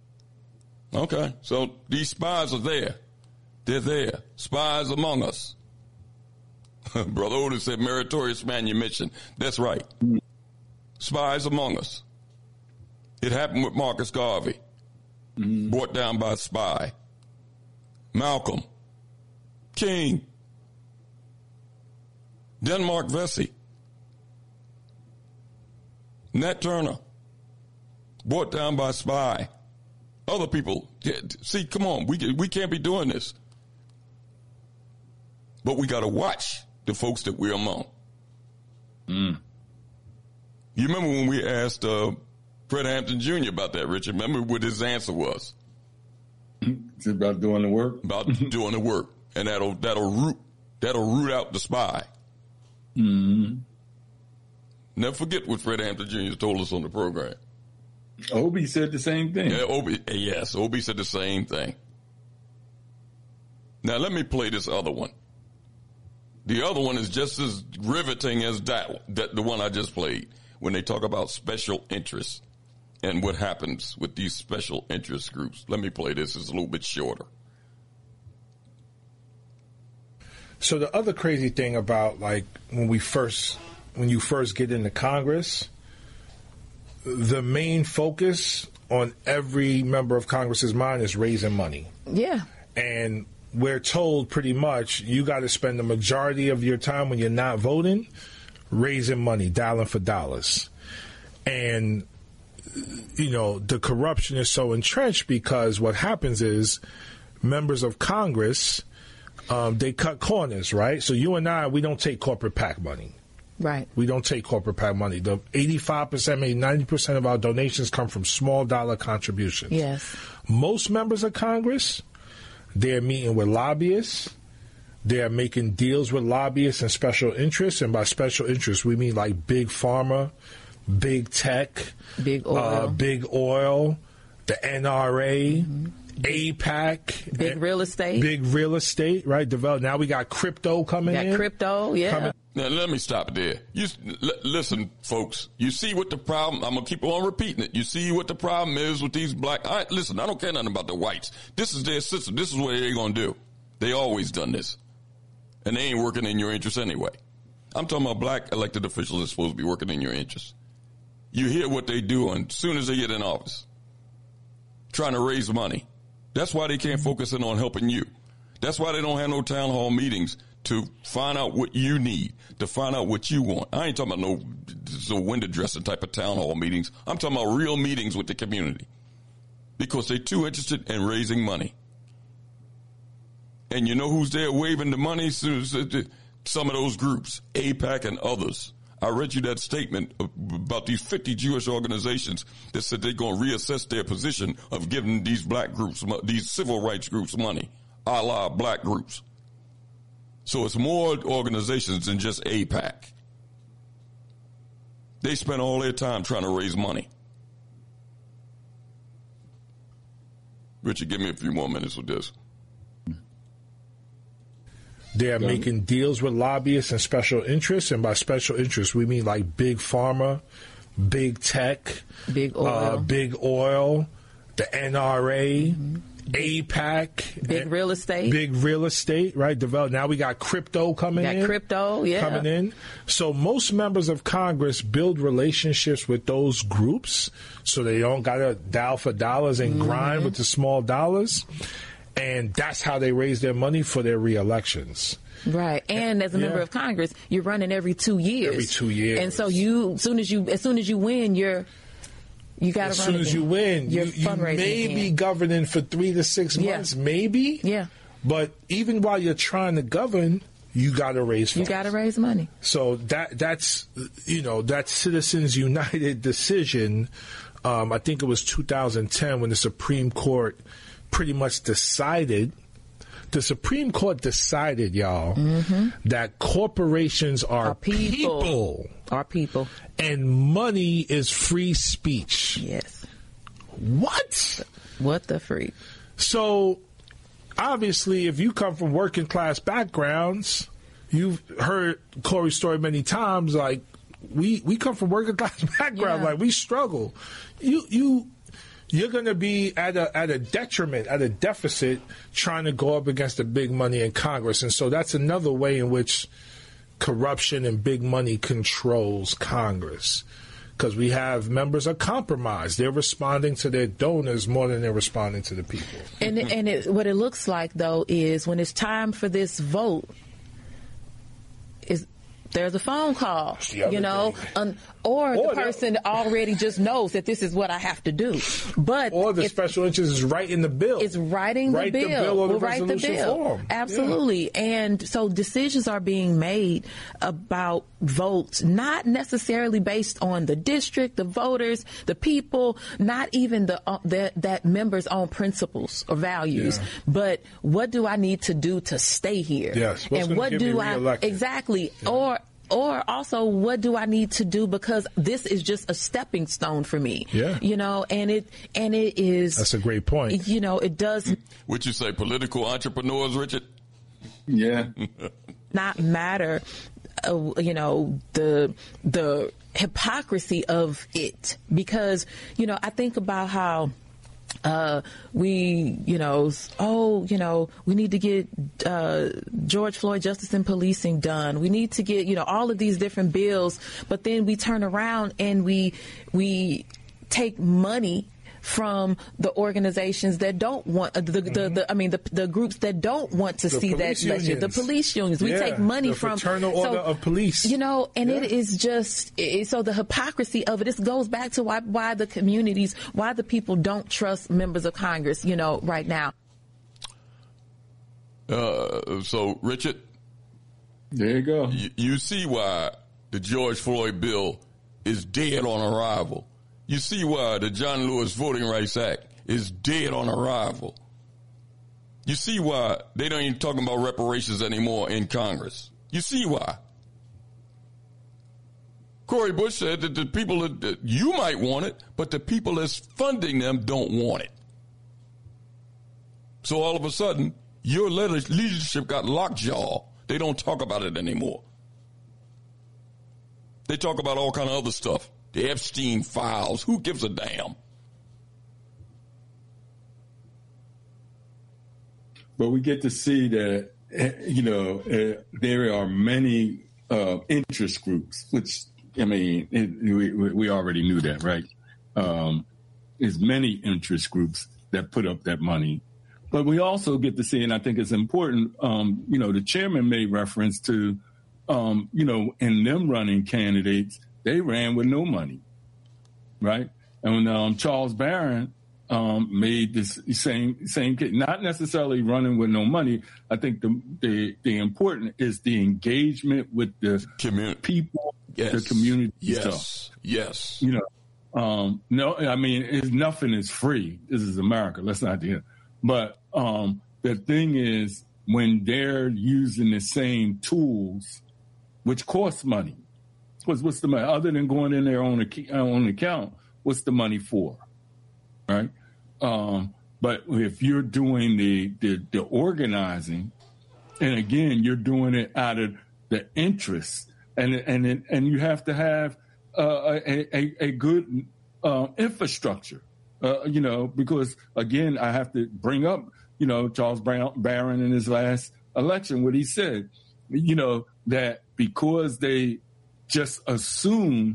Okay. So these spies are there. They're there. Spies among us. Brother Otis said, meritorious manumission. That's right. Mm-hmm. Spies among us. It happened with Marcus Garvey. Mm-hmm. Brought down by a spy. Malcolm. King. Denmark Vesey. Nat Turner, brought down by a spy. Other people, see, come on, we we can't be doing this. But we got to watch the folks that we're among. Mm. You remember when we asked uh, Fred Hampton Junior about that, Richard? Remember what his answer was? It's about doing the work? About doing the work. and that'll that'll root that'll root out the spy. Mm-hmm. Never forget what Fred Hampton Junior told us on the program. Obie said the same thing. Yeah, Obie, yes, Obie said the same thing. Now let me play this other one. The other one is just as riveting as that, that the one I just played, when they talk about special interests and what happens with these special interest groups. Let me play this. It's a little bit shorter. So the other crazy thing about, like, when we first, when you first get into Congress, the main focus on every member of Congress's mind is raising money. Yeah. And we're told pretty much you got to spend the majority of your time when you're not voting raising money, dialing for dollars. And, you know, the corruption is so entrenched because what happens is members of Congress, um, they cut corners, right? So you and I, we don't take corporate PAC money. Right. We don't take corporate PAC money. The eighty-five percent, maybe ninety percent of our donations come from small dollar contributions. Yes. Most members of Congress, they're meeting with lobbyists. They're making deals with lobbyists and special interests. And by special interests, we mean like big pharma, big tech, big oil, uh, big oil, the N R A, mm-hmm. AIPAC, big real estate, big real estate, right? Develop. Now we got crypto coming got in. Got crypto, yeah. Coming. Now, let me stop there. You l- listen, folks. You see what the problem? I'm gonna keep on repeating it. You see what the problem is with these black? I, listen, I don't care nothing about the whites. This is their system. This is what they're gonna do. They always done this, and they ain't working in your interest anyway. I'm talking about black elected officials that's supposed to be working in your interest. You hear what they do, and as soon as they get in office, trying to raise money. That's why they can't focus in on helping you. That's why they don't have no town hall meetings to find out what you need, to find out what you want. I ain't talking about no, no window dressing type of town hall meetings. I'm talking about real meetings with the community because they're too interested in raising money. And you know who's there waving the money? Some of those groups, AIPAC and others. I read you that statement about these fifty Jewish organizations that said they're going to reassess their position of giving these black groups, these civil rights groups money, a la black groups. So it's more organizations than just AIPAC. They spend all their time trying to raise money. Richard, give me a few more minutes with this. They're yeah. making deals with lobbyists and special interests. And by special interests, we mean like big pharma, big tech, big oil, uh, big oil, the N R A, mm-hmm. AIPAC, big real estate, big real estate, right? Develop. Now we got crypto coming got in. Got crypto, yeah, coming in. So most members of Congress build relationships with those groups, so they don't gotta dial for dollars and mm-hmm. grind with the small dollars. And that's how they raise their money for their re-elections. Right. And as a member yeah. of Congress, you're running every two years. Every two years. And so you, as soon as you, as soon as you win, you're, you got to run As soon again. as you win, you're you, you may again. be governing for three to six months, yeah. maybe. Yeah. But even while you're trying to govern, you got to raise funds. You got to raise money. So that that's, you know, that Citizens United decision, um, I think it was two thousand ten when the Supreme Court pretty much decided, the Supreme Court decided, y'all, mm-hmm. that corporations are, are people. people. Are people. And money is free speech. Yes. What? What the freak? So, obviously, if you come from working class backgrounds, you've heard Corey's story many times, like, we, we come from working class background, yeah. like, we struggle. You, you, You're going to be at a at a detriment, at a deficit, trying to go up against the big money in Congress. And so that's another way in which corruption and big money controls Congress. Because we have members of compromise. They're responding to their donors more than they're responding to the people. And, and it, what it looks like, though, is when it's time for this vote, is there's a phone call, the you know, um, or, Or the the- person already just knows that this is what I have to do. But Or the if- special interest is writing the bill. It's writing Write the the bill. bill or the we'll write the resolution bill. form. Absolutely. And so decisions are being made about votes, not necessarily based on the district, the voters, the people, not even the, uh, the that member's own principles or values, Yeah. but what do I need to do to stay here? Yes. What's and gonna what get do me I reelected? exactly or Or also, what do I need to do, because this is just a stepping stone for me. Yeah. You know, and it and it is. That's a great point. You know, it does Would you say political entrepreneurs, Richard? Yeah. not matter, uh, you know, the the hypocrisy of it, because you know, I think about how. Uh, we, you know, oh, you know, we need to get uh, George Floyd justice and policing done. We need to get, you know, all of these different bills. But then we turn around and we we take money from the organizations that don't want uh, the, the, the I mean the the groups that don't want to The see that police legislation. The unions. police unions. We Yeah, take money the from Fraternal Order of Police. You know, and it is just it, so the hypocrisy of it. This goes back to why why the communities, why the people don't trust members of Congress. You know, right now. Uh, so, Richard, there you go. You, you see why the George Floyd bill is dead on arrival. You see why the John Lewis Voting Rights Act is dead on arrival. You see why they don't even talk about reparations anymore in Congress. You see why. Cori Bush said that the people that, that you might want it, but the people that's funding them don't want it. So all of a sudden, your leadership got lockjaw. They don't talk about it anymore. They talk about all kind of other stuff. The Epstein files. Who gives a damn? But we get to see that, eh, you know, uh, there are many uh, interest groups, which, I mean, it, we, we already knew that, right? Um, there's many interest groups that put up that money. But we also get to see, and I think it's important, um, you know, the chairman made reference to, um, you know, in them running candidates, they ran with no money, right? And when um, Charles Barron um, made this same same case, not necessarily running with no money. I think the the, the important is the engagement with the community people, yes. the community yes. stuff. Yes, you know, um, no, I mean, it's, nothing is free. This is America. Let's not do it. But um, the thing is, when they're using the same tools, which cost money. What's, what's the money? Other than going in their own, own account, what's the money for? Right? Um, but if you're doing the, the, the organizing, and again, you're doing it out of the interest, and and it, and you have to have uh, a, a, a good uh, infrastructure, uh, you know, because, again, I have to bring up, you know, Charles Barron in his last election, what he said, you know, that because they just assumed,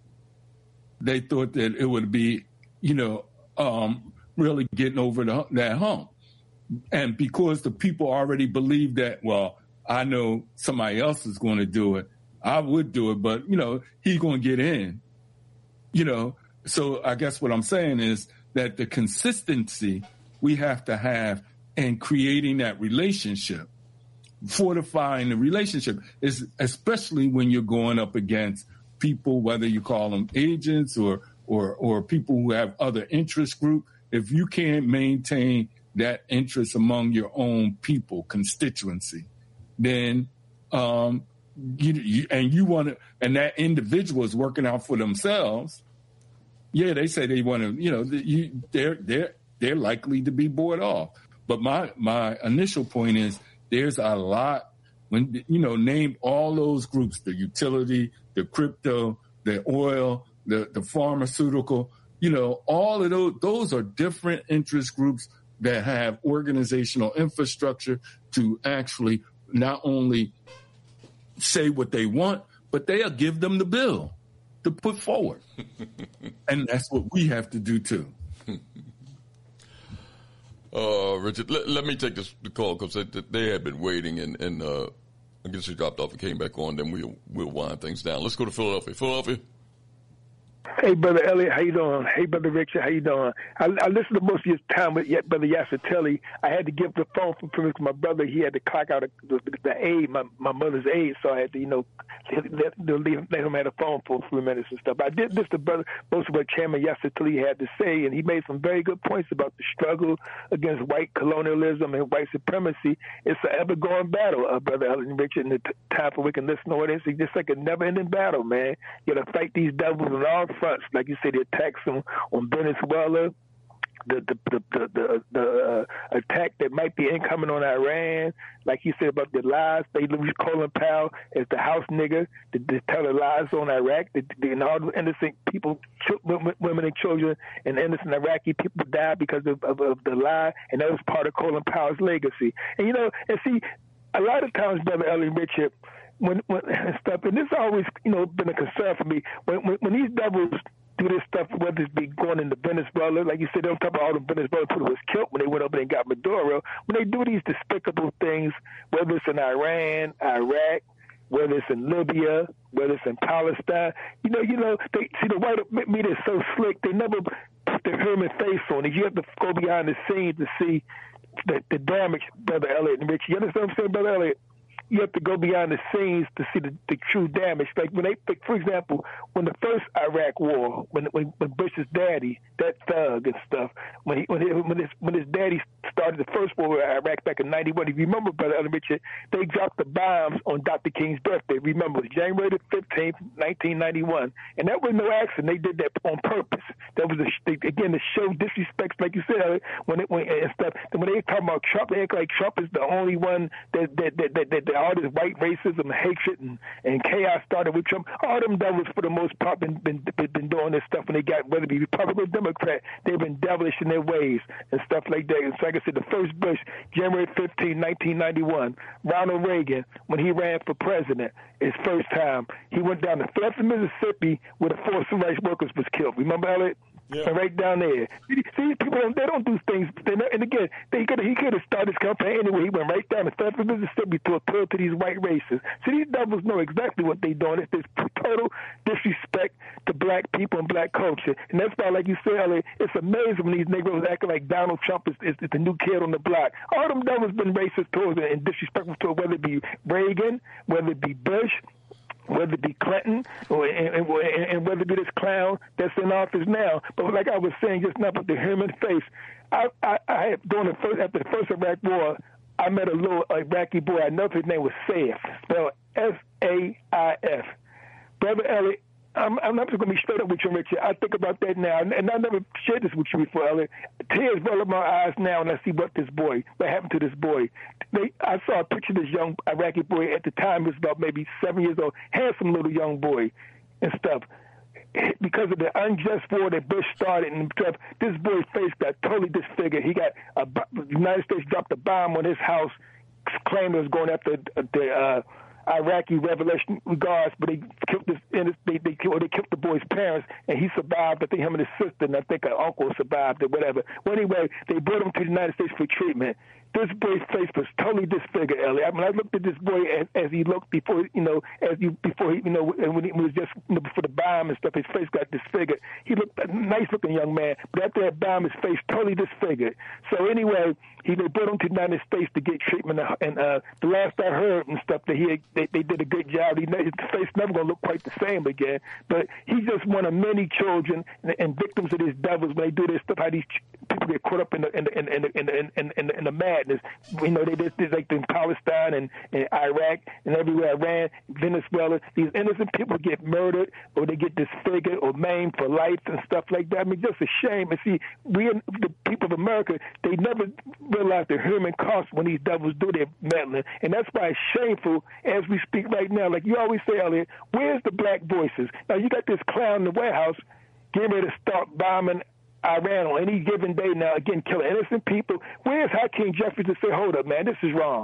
they thought that it would be, you know, um, really getting over the, that hump. And because the people already believe that, well, I know somebody else is going to do it, I would do it, but, you know, he's going to get in, you know. So I guess what I'm saying is that the consistency we have to have in creating that relationship, fortifying the relationship, is especially when you're going up against people, whether you call them agents or or or people who have other interest group. If you can't maintain that interest among your own people, constituency, then um, you, you and you want to, and that individual is working out for themselves. Yeah, they say they want to, you know, you, they're they're they're likely to be bought off. But my my initial point is, there's a lot, when, you know, name all those groups, the utility, the crypto, the oil, the, the pharmaceutical, you know, all of those, those are different interest groups that have organizational infrastructure to actually not only say what they want, but they'll give them the bill to put forward. And that's what we have to do too. Uh, Richard, let, let me take this the call because they, they have been waiting, and and uh, I guess he dropped off and came back on. Then we'll we'll wind things down. Let's go to Philadelphia. Philadelphia. Hey, Brother Elliot, how you doing? Hey, Brother Richard, how you doing? I, I listened to most of your time with yet Brother Yassatelli. I had to give the phone from to my brother. He had to clock out the, the, the aide, my, my mother's aide, so I had to, you know, let, let, let him have a phone for a few minutes and stuff. I did listen to brother, most of what Chairman Yassatelli had to say, and he made some very good points about the struggle against white colonialism and white supremacy. It's an ever-going battle, uh, Brother Elliot and Richard, and the t- time for we can listen to it. It's just like a never-ending battle, man. You got to fight these devils on all fronts. Like you said, the attacks on, on Venezuela, the the the the, the, the uh, attack that might be incoming on Iran, like you said about the lies. They use Colin Powell as the house nigger to, to tell the lies on Iraq. The, the, and all the innocent people, women and children, and innocent Iraqi people died because of, of, of the lie, and that was part of Colin Powell's legacy. And you know, and see, a lot of times, Brother Ellie Richard, when when and stuff, and this always, you know, been a concern for me. When when, when these devils do this stuff, whether it's be going into Venezuela, like you said, they don't talk about all the Venezuelan people was killed when they went up and got Maduro. When they do these despicable things, whether it's in Iran, Iraq, whether it's in Libya, whether it's in Palestine, you know, you know, they see the white media is so slick. They never put their human face on it. You have to go behind the scenes to see the, the damage, Brother Elliot and Rich. You understand what I'm saying, Brother Elliot? You have to go behind the scenes to see the, the true damage. Like when they, like for example, when the first Iraq war, when when, when Bush's daddy, that thug and stuff, when he when he, when his when his daddy started the first war with Iraq back in ninety-one. If you remember, Brother Elder Richard, they dropped the bombs on Doctor King's birthday. Remember, it was January the fifteenth, nineteen ninety-one, and that was no accident. They did that on purpose. That was a, they, again to show disrespect, like you said, when it when and stuff. And when they talk about Trump, they act like Trump is the only one that that that that. that, that all this white racism, hatred, and, and chaos started with Trump. All them devils, for the most part, been, been been doing this stuff when they got, whether it be Republican or Democrat, they've been devilish in their ways and stuff like that. And so, like I said, the first Bush, January fifteenth, nineteen ninety-one, Ronald Reagan, when he ran for president, his first time, he went down to Florida, Mississippi, where the four civil rights workers was killed. Remember, Elliot? Yeah. And right down there. See, people don't, they don't do things. They not, and again, they could he could have started his campaign anyway. He went right down to Federal Mississippi to appeal to these white races. So these devils know exactly what they're doing. It's this total disrespect to black people and black culture. And that's why, like you said earlier, it's amazing when these Negroes acting like Donald Trump is, is, is the new kid on the block. All them devils been racist towards and disrespectful towards, whether it be Reagan, whether it be Bush, whether it be Clinton, or, and, and, and whether it be this clown that's in office now. But like I was saying just now about the human face, I, I, I had, during the first, after the first Iraq war, I met a little Iraqi boy. I know his name was Saif, spelled S A I F. Brother Elliot, I'm, I'm not just going to be straight up with you, Richard. I think about that now, and, and I never shared this with you before, Elliot. Tears roll up my eyes now, and I see what this boy, what happened to this boy. They, I saw a picture of this young Iraqi boy at the time. He was about maybe seven years old, handsome little young boy and stuff. Because of the unjust war that Bush started and stuff, this boy's face got totally disfigured. He got a, the United States dropped a bomb on his house, claimed it was going after the uh, Iraqi Revolution Guards, but they killed this. They they killed, they killed the boy's parents, and he survived. I think him and his sister, and I think an uncle survived or whatever. Well, anyway, they brought him to the United States for treatment. This boy's face was totally disfigured, Ellie. I mean, I looked at this boy as, as he looked before, you know, as you before he, you know, when he was just you know, before the bomb and stuff. His face got disfigured. He looked a nice-looking young man, but after that bomb, his face totally disfigured. So anyway, he they brought him to the United States to get treatment, and uh, the last I heard and stuff, that he they, they did a good job. He, his face never gonna look quite the same again. But he's just one of many children and, and victims of these devils when they do this stuff. How these people get caught up in the in the in the in the, in the, in the, in the madness. You know, they did this like in Palestine and, and Iraq and everywhere, Iran, Venezuela. These innocent people get murdered or they get disfigured or maimed for life and stuff like that. I mean, just a shame. And see, we, the people of America, they never realize the human cost when these devils do their meddling. And that's why it's shameful as we speak right now. Like you always say, Elliot, where's the black voices? Now, you got this clown in the White House getting ready to start bombing Iran on any given day now, again, killing innocent people. Where's Hakeem Jeffries to say, hold up, man, this is wrong?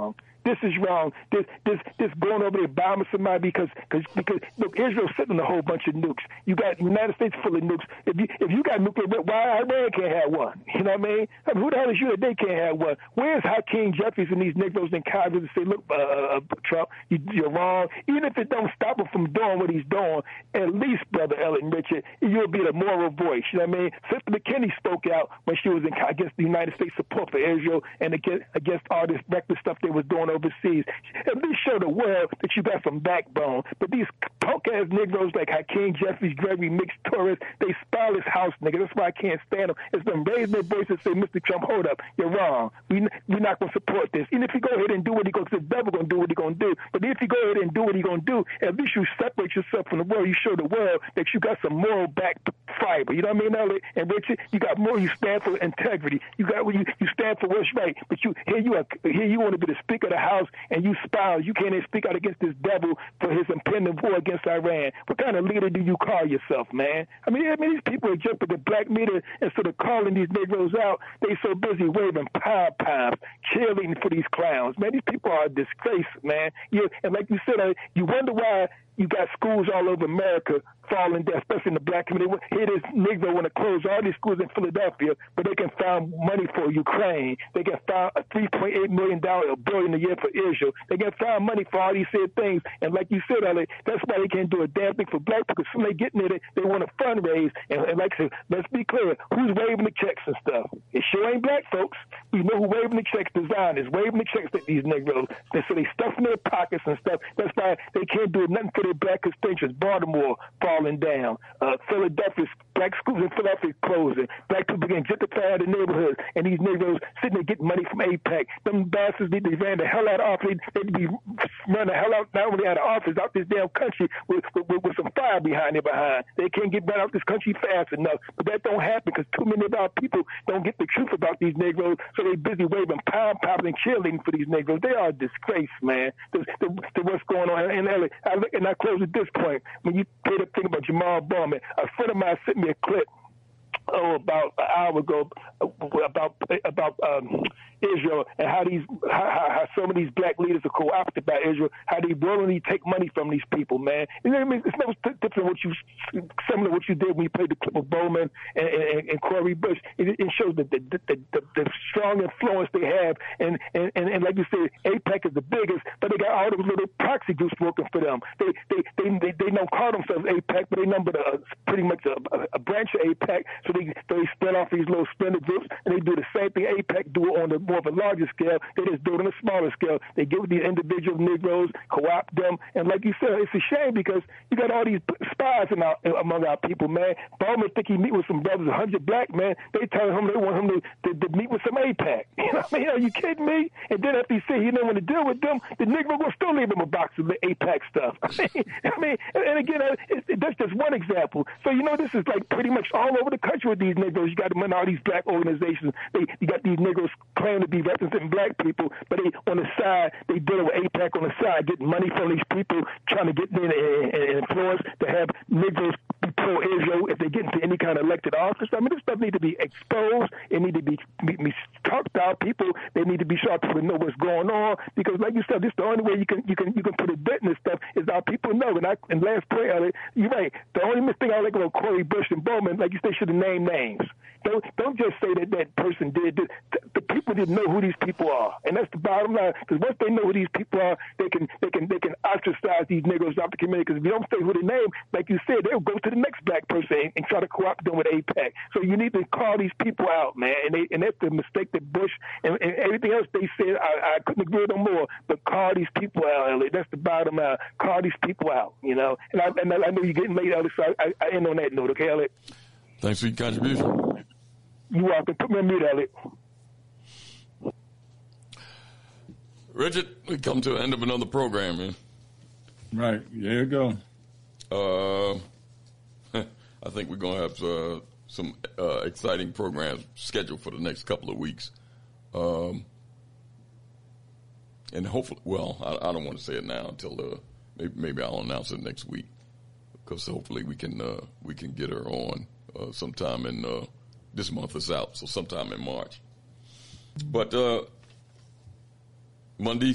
This is wrong. This this this going over there bombing somebody because because because look, Israel's sitting on a whole bunch of nukes. You got the United States full of nukes. If you if you got nuclear, why Iran can't have one? You know what I mean? I mean who the hell is you that they can't have one? Where's Hakeem Jeffries and these Negroes in Congress to say, look, uh, uh, Trump, you, you're wrong. Even if it don't stop him from doing what he's doing, at least, Brother Elliot and Richard, you'll be the moral voice. You know what I mean? Sister McKinney spoke out when she was in, against the United States support for Israel and against, against all this reckless stuff they was doing overseas. At least show the world that you got some backbone. But these punk-ass Negroes like Hakeem Jeffries, Gregory Mix, Torres, they spoil this house, nigga. That's why I can't stand them. It's them raising their voice and say, Mister Trump, hold up. You're wrong. We, we're not going to support this. Even if you go ahead and do what he goes, the devil going to do what he going to do. But if you go ahead and do what he going to do, at least you separate yourself from the world. You show the world that you got some moral back fiber. You know what I mean, Elliot and Richard? You got more. You stand for integrity. You got you, you stand for what's right. But you here you are here you want to be the Speaker of the House and you spouse. You can't even speak out against this devil for his impending war against Iran. What kind of leader do you call yourself, man? I mean, I mean these people are jumping the black media instead of calling these Negroes out. They so busy waving pom poms, cheerleading for these clowns. Man, these people are a disgrace, man. You, and like you said, uh, you wonder why you got schools all over America falling down, especially in the black community. Here this Negro want to close all these schools in Philadelphia, but they can find money for Ukraine. They can find a three point eight million dollars, a billion a year for Israel. They can find money for all these said things. And like you said, Ellie, that's why they can't do a damn thing for black people. Because when they get in there, they, they want to fundraise. And, and like I said, let's be clear, who's waving the checks and stuff? It sure ain't black folks. We know who waving the checks, designers, waving the checks at these Negroes. And so they stuff in their pockets and stuff. That's why they can't do nothing for their black constituents. Baltimore falling down. Uh, Philadelphia, black schools in Philadelphia closing. Black people getting gentrified in the neighborhoods. And these Negroes sitting there getting money from AIPAC. Them bastards need to ran the hell out of office. They need to be run the hell out, not only out of office, out this damn country with, with, with some fire behind their behind. They can't get run out this country fast enough. But that don't happen because too many of our people don't get the truth about these Negroes, so they busy waving pom poms and cheerleading for these Negroes. They are a disgrace, man. The, the, the what's going on. And, and I look and I close at this point. When you played up thing about Jamal Bowman, a friend of mine sent me a clip oh about an hour ago about about um, Israel and how these how, how some of these black leaders are co-opted by Israel, how they willingly take money from these people, man. You know what I mean? It's no different what you similar to what you did when you played the clip of Bowman and, and, and Corey Bush. It, it shows the the, the, the the strong influence they have, and, and, and, and like you said, AIPAC is the biggest, but they got all those little proxy groups working for them. They they they they, they don't call themselves AIPAC, but they number the, pretty much a, a, a branch of AIPAC. So they they spin off these little splinter groups, and they do the same thing AIPAC do on the more of a larger scale. They just do it on a smaller scale. They give these individual Negroes, co-opt them, and like you said, it's a shame because you got all these spies in our, among our people, man. Bowman think he meet with some brothers, a hundred black men. They tell him they want him to, to, to meet with some AIPAC. You know what I mean? Are you kidding me? And then after he said he didn't want to deal with them, the Negro will still leave him a box of the AIPAC stuff. I mean, I mean and, and again, it, it, that's just one example. So you know, this is like pretty much all over the country with these Negroes. You got them in all these black organizations. They you got these Negroes claiming to be representing black people, but they on the side they dealing with AIPAC on the side, getting money from these people, trying to get in and, and influence to have Negroes be pro-Israel if they get into any kind of elected office. I mean, this stuff need to be exposed. It need to be, be, be talked about. People they need to be sure people know what's going on because, like you said, this is the only way you can you can you can put a dent in this stuff is our people know. And I and last point, you're right. The only thing I like about Corey Bush and Bowman, like you said, should have named names. Don't don't just say that that person did. The, the people didn't know who these people are, and that's the bottom line. Because once they know who these people are, they can they can they can ostracize these Negroes out the community. Because if you don't say who they name, like you said, they'll go to the next black person and, and try to co-opt them with AIPAC. So you need to call these people out, man. And they and that's the mistake that Bush and, and everything else they said. I, I couldn't agree with them more. But call these people out, Elliot. That's the bottom line. Call these people out. You know. And I and I know you're getting late, Elliot. So I, I end on that note, okay, Elliot. Thanks for your contribution. You welcome. Put me on mute, Elliot. Richard, we come to the end of another program, man. Right. There you go. Uh, I think we're going to have uh, some uh, exciting programs scheduled for the next couple of weeks. Um, and hopefully, well, I, I don't want to say it now until uh, maybe, maybe I'll announce it next week because hopefully we can uh, we can get her on uh, sometime in uh, this month is out, so sometime in March. But uh, Mondays,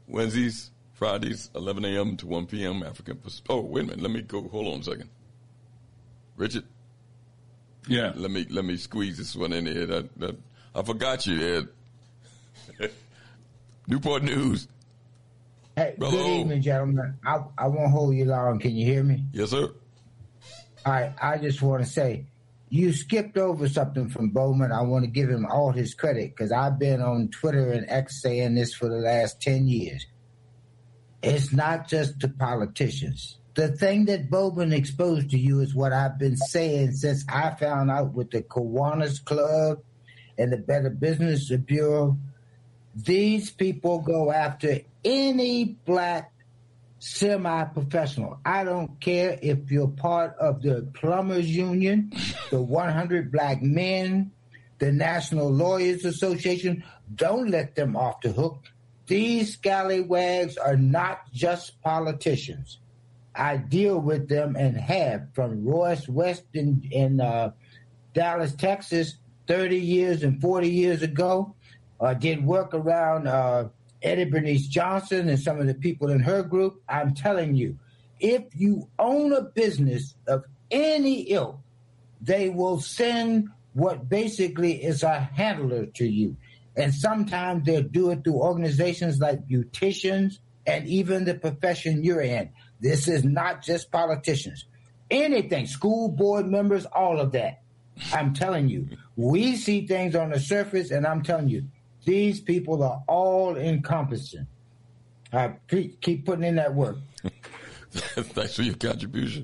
Wednesdays, Fridays, eleven a.m. to one p.m. African. Oh, wait a minute. Let me go. Hold on a second. Richard. Yeah. Let me let me squeeze this one in here. That, that, I forgot you, Ed. Newport News. Hey, Brother good O. evening, gentlemen. I I won't hold you long. Can you hear me? Yes, sir. All right. I just want to say, you skipped over something from Bowman. I want to give him all his credit because I've been on Twitter and X saying this for the last ten years. It's not just the politicians. The thing that Bowman exposed to you is what I've been saying since I found out with the Kiwanis Club and the Better Business Bureau. These people go after any black semi-professional. I don't care if you're part of the Plumbers Union, the one hundred Black Men, the National Lawyers Association. Don't let them off the hook. These scallywags are not just politicians. I deal with them and have from Royce West in, in uh, Dallas, Texas, thirty years and forty years ago. I uh, did work around uh, Eddie Bernice Johnson and some of the people in her group. I'm telling you, if you own a business of any ilk, they will send what basically is a handler to you. And sometimes they'll do it through organizations like beauticians and even the profession you're in. This is not just politicians. Anything, school board members, all of that. I'm telling you, we see things on the surface, and I'm telling you, these people are all encompassing. I keep, keep putting in that work. Thanks for your contribution.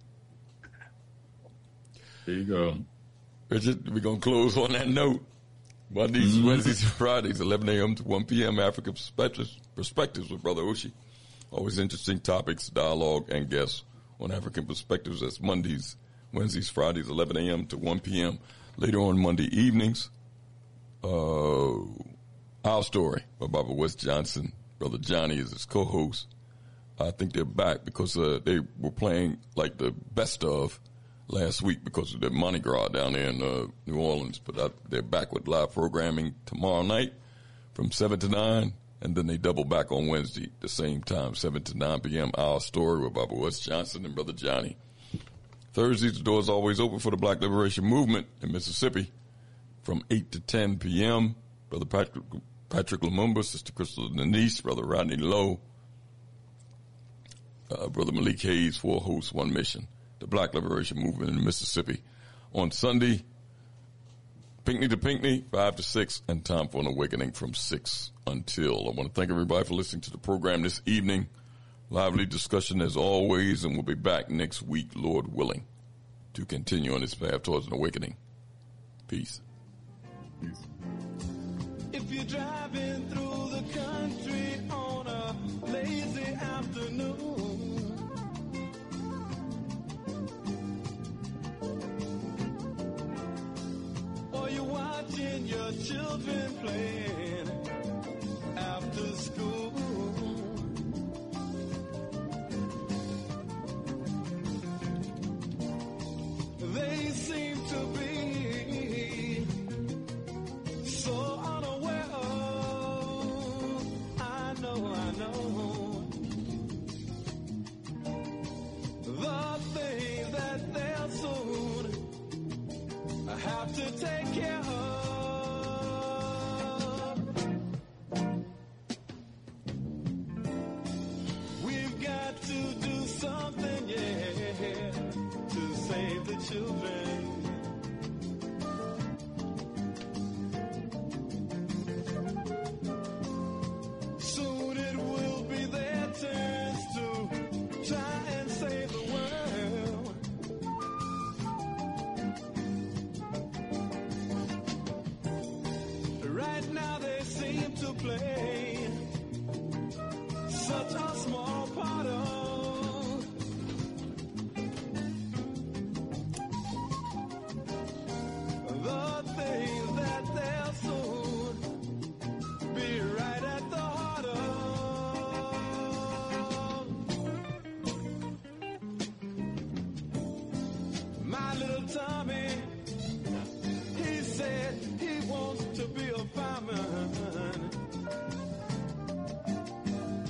There you go. Richard, we're going to close on that note. Mondays, mm-hmm. Wednesdays, and Fridays, eleven a.m. to one p.m. African Perspectives, Perspectives with Brother Oshi. Always interesting topics, dialogue, and guests on African Perspectives. That's Mondays, Wednesdays, Fridays, eleven a.m. to one p.m. Later on Monday evenings, uh, Our Story by Barbara West Johnson. Brother Johnny is his co-host. I think they're back because uh, they were playing like the best of last week because of the Mardi Gras down there in uh, New Orleans. But I, they're back with live programming tomorrow night from seven to nine. And then they double back on Wednesday the same time, seven to nine p.m. Our Story with Barbara West Johnson and Brother Johnny. Thursdays, the door is always open for the Black Liberation Movement in Mississippi from eight to ten p.m. Brother Patrick, Patrick Lumumba, Sister Crystal Denise, Brother Rodney Lowe, uh, Brother Malik Hayes, four hosts, one mission. The Black Liberation Movement in Mississippi. On Sunday, Pinckney to Pinckney, five to six, and Time for an Awakening from six until. I want to thank everybody for listening to the program this evening. Lively discussion as always, and we'll be back next week, Lord willing, to continue on this path towards an awakening. Peace. Peace. If you're driving through the country on a lazy afternoon, or you're watching your children playing after school, they seem to be so unaware of, I know, I know, the things that they'll soon have to take care of. We've got to do something, yeah, to save the children. Soon it will be their turns to try and save the world. Right now they seem to play such a small part of the things that they'll soon be right at the heart of. My little Tommy, he said he wants to be a fireman.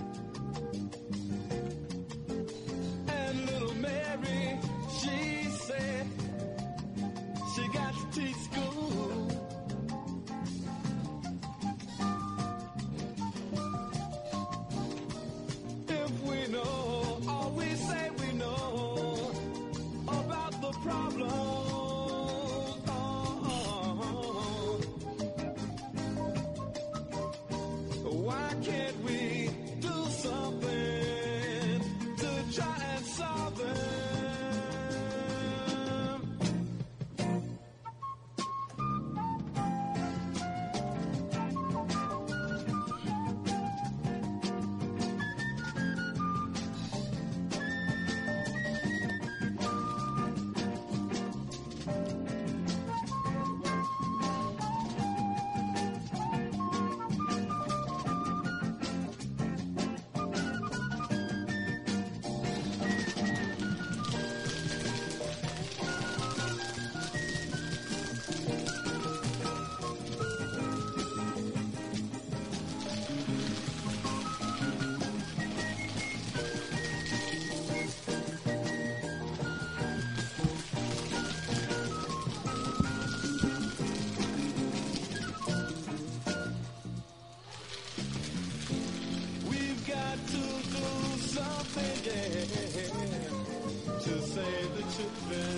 children.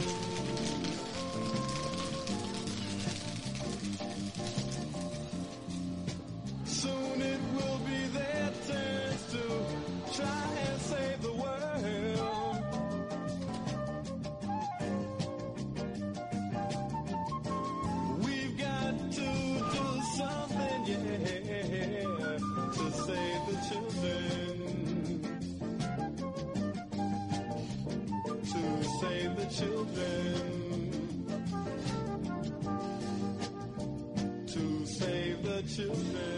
Soon it will be their turns to try and save the world. We've got to do something, yeah, to save the children. To save the children. To save the children.